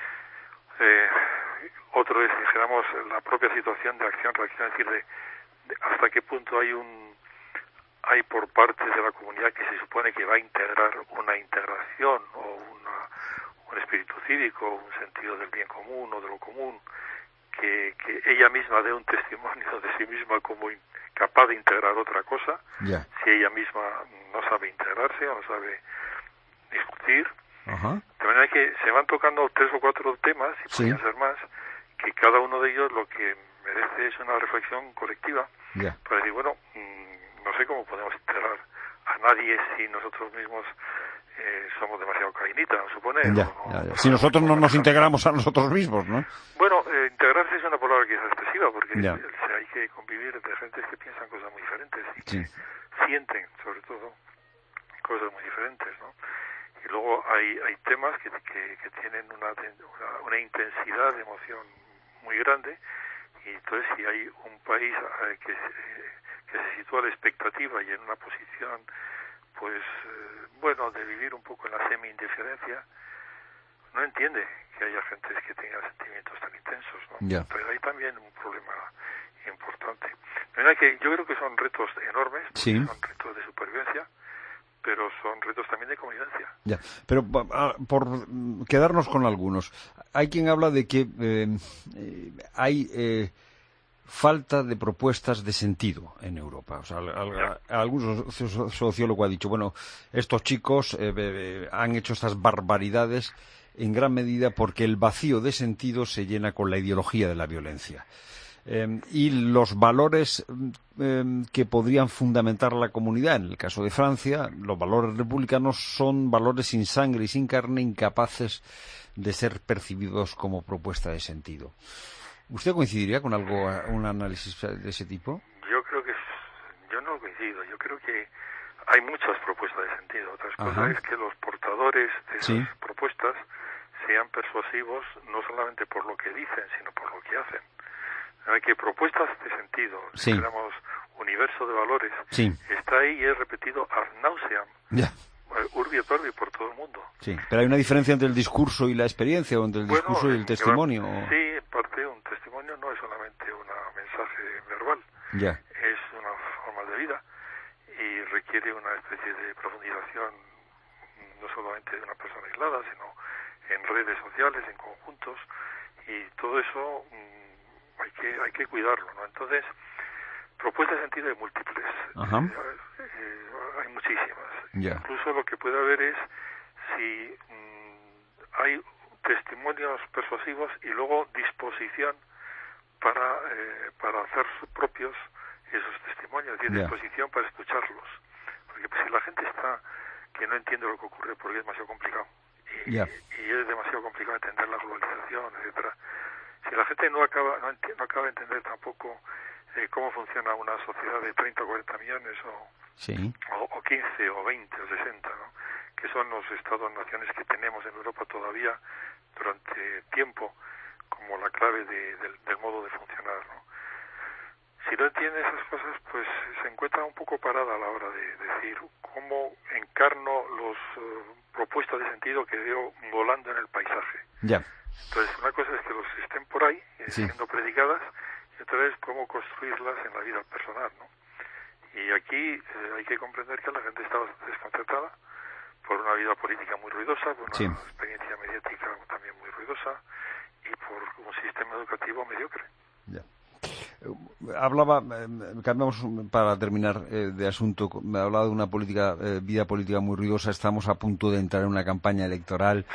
Speaker 17: Otro es, dijéramos, la propia situación de acción-reacción, es decir, de hasta qué punto hay por parte de la comunidad que se supone que va a integrar una integración o un espíritu cívico, un sentido del bien común o de lo común, que ella misma dé un testimonio de sí misma como capaz de integrar otra cosa, si ella misma no sabe integrarse o no sabe discutir.
Speaker 1: Ajá.
Speaker 17: De manera que se van tocando 3 o 4 temas, y podrían ser más, que cada uno de ellos lo que merece es una reflexión colectiva, para decir, bueno, no sé cómo podemos integrar a nadie si nosotros mismos somos demasiado cainita, ¿no supone?
Speaker 1: Si nosotros no nos integramos a nosotros mismos, ¿no?
Speaker 17: Bueno, integrarse es una palabra quizás excesiva, porque hay que convivir entre gentes que piensan cosas muy diferentes y que sienten, sobre todo, cosas muy diferentes, ¿no? Y luego hay temas que tienen una intensidad de emoción muy grande, y entonces si hay un país que se sitúa a la expectativa y en una posición, pues, de vivir un poco en la semi-indiferencia, no entiende que haya gente que tenga sentimientos tan intensos, ¿no? Pero hay también un problema importante. De manera que yo creo que son retos enormes, son retos de supervivencia, pero son retos también de convivencia.
Speaker 1: Pero por quedarnos con algunos, hay quien habla de que hay falta de propuestas de sentido en Europa. O sea, algún sociólogo ha dicho, bueno, estos chicos han hecho estas barbaridades en gran medida porque el vacío de sentido se llena con la ideología de la violencia. Y los valores que podrían fundamentar la comunidad, en el caso de Francia, los valores republicanos son valores sin sangre y sin carne, incapaces de ser percibidos como propuesta de sentido. ¿Usted coincidiría con un análisis de ese tipo?
Speaker 17: Yo no coincido. Yo creo que hay muchas propuestas de sentido. Otras cosas es que los portadores de esas propuestas sean persuasivos no solamente por lo que dicen, sino por lo que hacen. Hay que propuestas de sentido, digamos, universo de valores, está ahí y es repetido ad nauseam, urbi et orbi por todo el mundo.
Speaker 1: Sí, pero hay una diferencia entre el discurso y la experiencia, o entre el discurso y el testimonio.
Speaker 17: Sí, en parte un testimonio no es solamente un mensaje verbal, es una forma de vida y requiere una especie de profundización, no solamente de una persona aislada, sino en redes sociales, en conjuntos, y todo eso hay que cuidarlo, ¿no? Entonces, propuestas de sentido hay múltiples, hay muchísimas. Incluso lo que puede haber es si hay testimonios persuasivos y luego disposición para hacer propios esos testimonios, y disposición para escucharlos, porque pues, si la gente está que no entiende lo que ocurre porque es demasiado complicado y es demasiado complicado entender la globalización, etcétera. Si la gente no acaba de entender tampoco cómo funciona una sociedad de 30 o 40 millones o 15 o 20 o 60, ¿no? Que son los estados-naciones que tenemos en Europa todavía durante tiempo como la clave del modo de funcionar, ¿no? Si no entiende esas cosas, pues se encuentra un poco parada a la hora de decir cómo encarno las propuestas de sentido que veo volando en el paisaje. Entonces, una cosa es que los estén por ahí siendo predicadas, y otra es cómo construirlas en la vida personal, ¿no? Y aquí hay que comprender que la gente está bastante desconcertada por una vida política muy ruidosa, por una experiencia mediática también muy ruidosa y por un sistema educativo mediocre.
Speaker 1: Cambiamos para terminar de asunto, me hablaba de una vida política muy ruidosa, estamos a punto de entrar en una campaña electoral.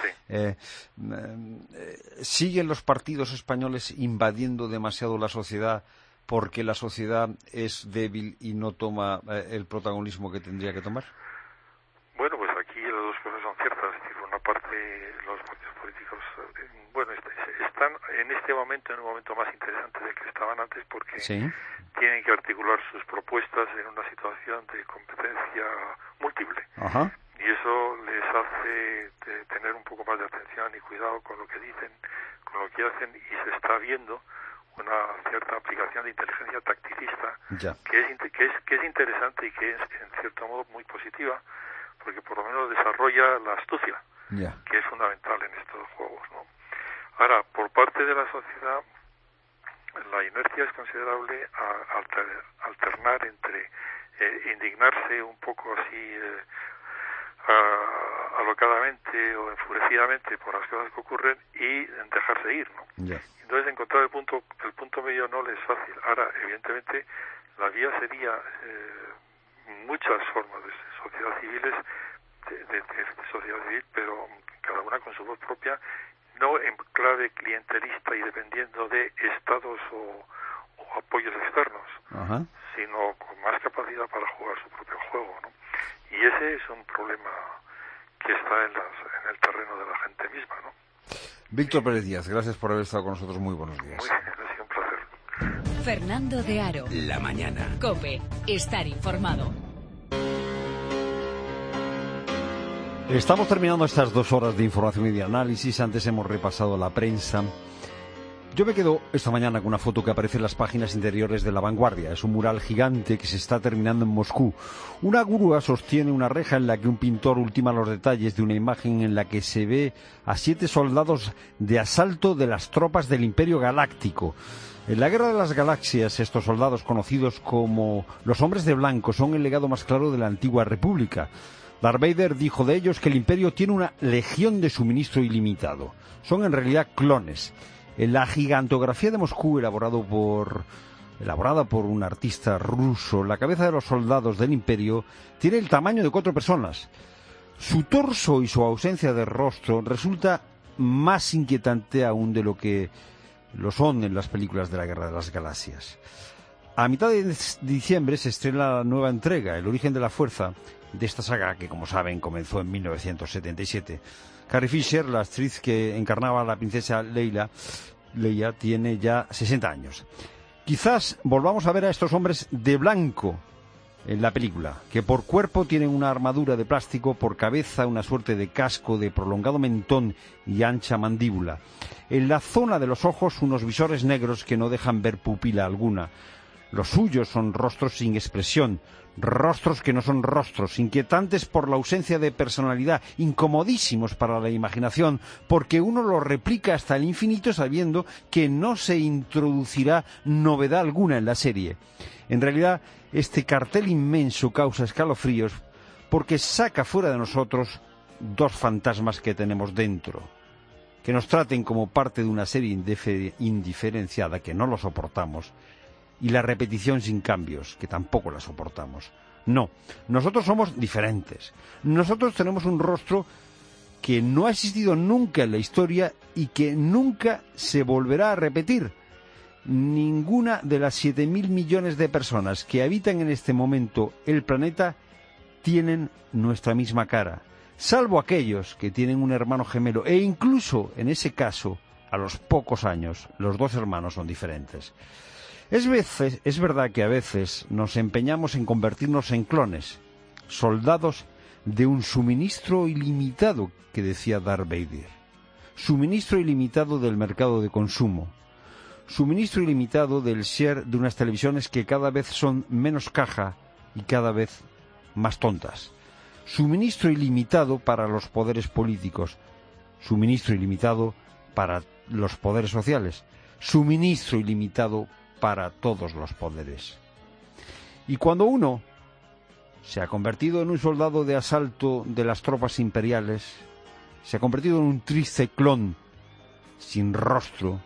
Speaker 1: ¿Siguen los partidos españoles invadiendo demasiado la sociedad porque la sociedad es débil y no toma el protagonismo que tendría que tomar?
Speaker 17: Bueno, pues aquí las dos cosas son ciertas. Por una parte, los partidos políticos están en este momento, en un momento más interesante del que estaban antes, porque tienen que articular sus propuestas en una situación de competencia múltiple. y eso les hace tener un poco más de atención y cuidado con lo que dicen, con lo que hacen, y se está viendo una cierta aplicación de inteligencia tacticista que es interesante y que es en cierto modo muy positiva, porque por lo menos desarrolla la astucia, que es fundamental en estos juegos, ¿no? Ahora, por parte de la sociedad, la inercia es considerable a alternar entre indignarse un poco así alocadamente o enfurecidamente por las cosas que ocurren y dejarse ir, ¿no? Entonces encontrar el punto medio no le es fácil. Ahora, evidentemente, la vía sería muchas formas de sociedad civiles, de sociedad civil, pero cada una con su voz propia, no en clave clientelista y dependiendo de estados o apoyos externos, sino con más capacidad para jugar su propio juego, ¿no? Y ese es un problema que está en el terreno de la gente misma, ¿no?
Speaker 1: Víctor Pérez Díaz, gracias por haber estado con nosotros. Muy buenos días.
Speaker 17: Muy bien, ha sido un placer.
Speaker 3: Fernando de Aro.
Speaker 2: La mañana.
Speaker 3: COPE. Estar informado.
Speaker 1: Estamos terminando estas 2 horas de información y de análisis. Antes hemos repasado la prensa. Yo me quedo esta mañana con una foto que aparece en las páginas interiores de La Vanguardia. Es un mural gigante que se está terminando en Moscú. Una grúa sostiene una reja en la que un pintor ultima los detalles de una imagen en la que se ve a 7 soldados de asalto de las tropas del Imperio Galáctico. En la Guerra de las Galaxias, estos soldados, conocidos como los Hombres de Blanco, son el legado más claro de la antigua República. Darth Vader dijo de ellos que el Imperio tiene una legión de suministro ilimitado. Son en realidad clones. En la gigantografía de Moscú, elaborada por un artista ruso, la cabeza de los soldados del Imperio tiene el tamaño de 4 personas. Su torso y su ausencia de rostro resulta más inquietante aún de lo que lo son en las películas de la Guerra de las Galaxias. A mitad de diciembre se estrena la nueva entrega, El origen de la fuerza, de esta saga que, como saben, comenzó en 1977. Carrie Fisher, la actriz que encarnaba a la princesa Leia, tiene ya 60 años. Quizás volvamos a ver a estos hombres de blanco en la película, que por cuerpo tienen una armadura de plástico, por cabeza una suerte de casco de prolongado mentón y ancha mandíbula. En la zona de los ojos unos visores negros que no dejan ver pupila alguna. Los suyos son rostros sin expresión, rostros que no son rostros, inquietantes por la ausencia de personalidad, incomodísimos para la imaginación, porque uno los replica hasta el infinito sabiendo que no se introducirá novedad alguna en la serie. En realidad, este cartel inmenso causa escalofríos porque saca fuera de nosotros 2 fantasmas que tenemos dentro. Que nos traten como parte de una serie indiferenciada, que no lo soportamos, y la repetición sin cambios, que tampoco la soportamos. No, nosotros somos diferentes. Nosotros tenemos un rostro que no ha existido nunca en la historia y que nunca se volverá a repetir. Ninguna de las 7.000 millones de personas que habitan en este momento el planeta tienen nuestra misma cara, salvo aquellos que tienen un hermano gemelo, e incluso en ese caso, a los pocos años, los 2 hermanos son diferentes. Es verdad que a veces nos empeñamos en convertirnos en clones, soldados de un suministro ilimitado, que decía Darth Vader. Suministro ilimitado del mercado de consumo. Suministro ilimitado del share de unas televisiones que cada vez son menos caja y cada vez más tontas. Suministro ilimitado para los poderes políticos. Suministro ilimitado para los poderes sociales. Suministro ilimitado para todos los poderes. Y cuando uno se ha convertido en un soldado de asalto de las tropas imperiales, se ha convertido en un triste clon sin rostro,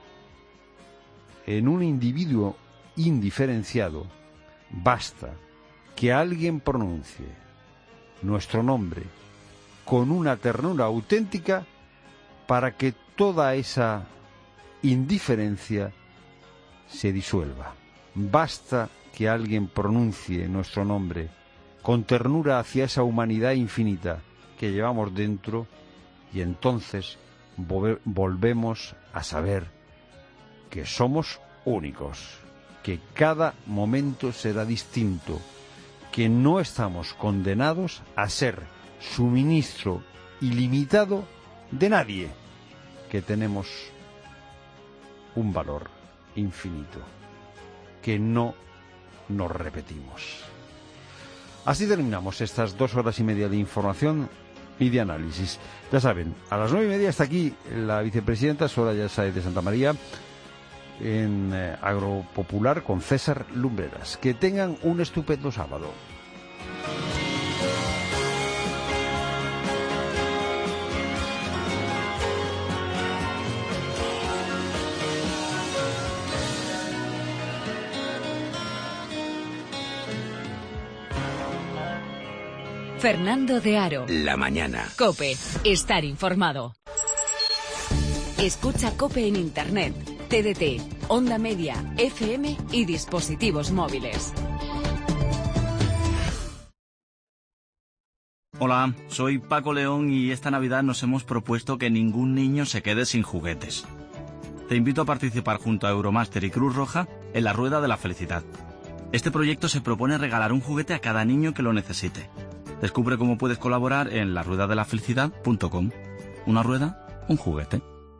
Speaker 1: en un individuo indiferenciado, basta que alguien pronuncie nuestro nombre con una ternura auténtica para que toda esa indiferencia se disuelva. Basta que alguien pronuncie nuestro nombre con ternura hacia esa humanidad infinita que llevamos dentro, y entonces volvemos a saber que somos únicos, que cada momento será distinto, que no estamos condenados a ser suministro ilimitado de nadie, que tenemos un valor infinito, que no nos repetimos. Así terminamos estas 2 horas y media de información y de análisis. Ya saben, a las 9:30 está aquí la vicepresidenta Soraya Sáenz de Santamaría en Agropopular con César Lumbreras. Que tengan un estupendo sábado.
Speaker 3: Fernando de Aro.
Speaker 2: La mañana.
Speaker 3: COPE. Estar informado. Escucha COPE en Internet, TDT, Onda Media, FM y dispositivos móviles.
Speaker 18: Hola, soy Paco León y esta Navidad nos hemos propuesto que ningún niño se quede sin juguetes. Te invito a participar junto a Euromaster y Cruz Roja en la Rueda de la Felicidad. Este proyecto se propone regalar un juguete a cada niño que lo necesite. Descubre cómo puedes colaborar en laruedadelafelicidad.com. Una rueda, un juguete.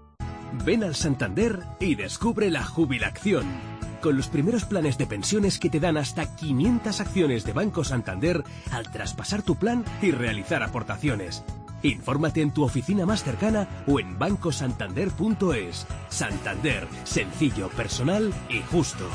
Speaker 19: Ven al Santander y descubre la jubilación. Con los primeros planes de pensiones que te dan hasta 500 acciones de Banco Santander al traspasar tu plan y realizar aportaciones. Infórmate en tu oficina más cercana o en bancosantander.es. Santander, sencillo, personal y justo.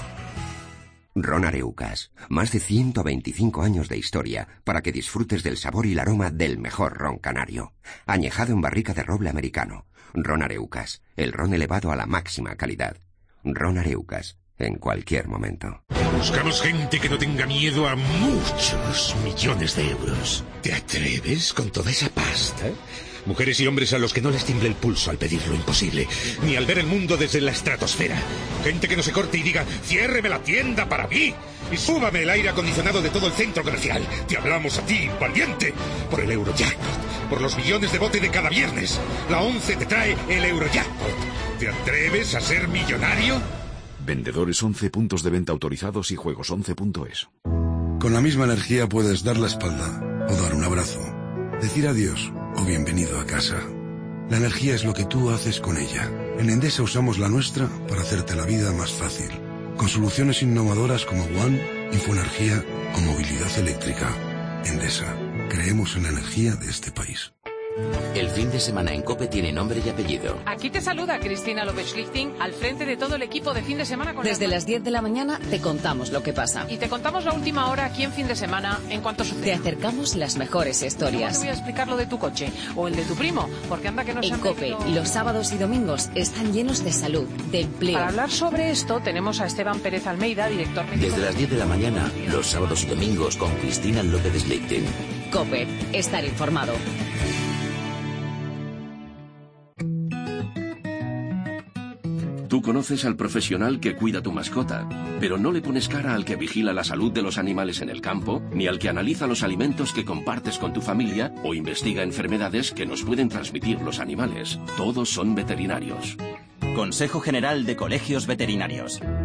Speaker 20: Ron Areucas, más de 125 años de historia para que disfrutes del sabor y el aroma del mejor ron canario. Añejado en barrica de roble americano. Ron Areucas, el ron elevado a la máxima calidad. Ron Areucas, en cualquier momento.
Speaker 21: Buscamos gente que no tenga miedo a muchos millones de euros. ¿Te atreves con toda esa pasta? Mujeres y hombres a los que no les tiemble el pulso al pedir lo imposible, ni al ver el mundo desde la estratosfera. Gente que no se corte y diga, ciérreme la tienda para mí y súbame el aire acondicionado de todo el centro comercial. Te hablamos a ti, valiente, por el Eurojackpot, por los millones de bote de cada viernes. La 11 te trae el Eurojackpot. ¿Te atreves a ser millonario?
Speaker 22: Vendedores 11, puntos de venta autorizados y juegos11.es.
Speaker 23: Con la misma energía puedes dar la espalda o dar un abrazo, decir adiós o bienvenido a casa. La energía es lo que tú haces con ella. En Endesa usamos la nuestra para hacerte la vida más fácil, con soluciones innovadoras como One, Infoenergía o movilidad eléctrica. Endesa, creemos en la energía de este país.
Speaker 2: El fin de semana en COPE tiene nombre y apellido.
Speaker 24: Aquí te saluda Cristina López-Schlichting al frente de todo el equipo de Fin de Semana con
Speaker 3: Desde las 10 de la mañana te contamos lo que pasa.
Speaker 24: Y te contamos la última hora aquí en Fin de Semana en cuanto sucede.
Speaker 3: Te acercamos las mejores historias.
Speaker 24: No te voy a explicar lo de tu coche o el de tu primo, porque anda que no se
Speaker 3: En
Speaker 24: han
Speaker 3: COPE, los sábados y domingos están llenos de salud, de empleo.
Speaker 24: Para hablar sobre esto tenemos a Esteban Pérez Almeida, director médico.
Speaker 2: Desde las 10 de la mañana, los sábados y domingos con Cristina López-Schlichting.
Speaker 3: COPE, estar informado.
Speaker 26: Tú conoces al profesional que cuida tu mascota, pero no le pones cara al que vigila la salud de los animales en el campo, ni al que analiza los alimentos que compartes con tu familia o investiga enfermedades que nos pueden transmitir los animales. Todos son veterinarios.
Speaker 27: Consejo General de Colegios Veterinarios.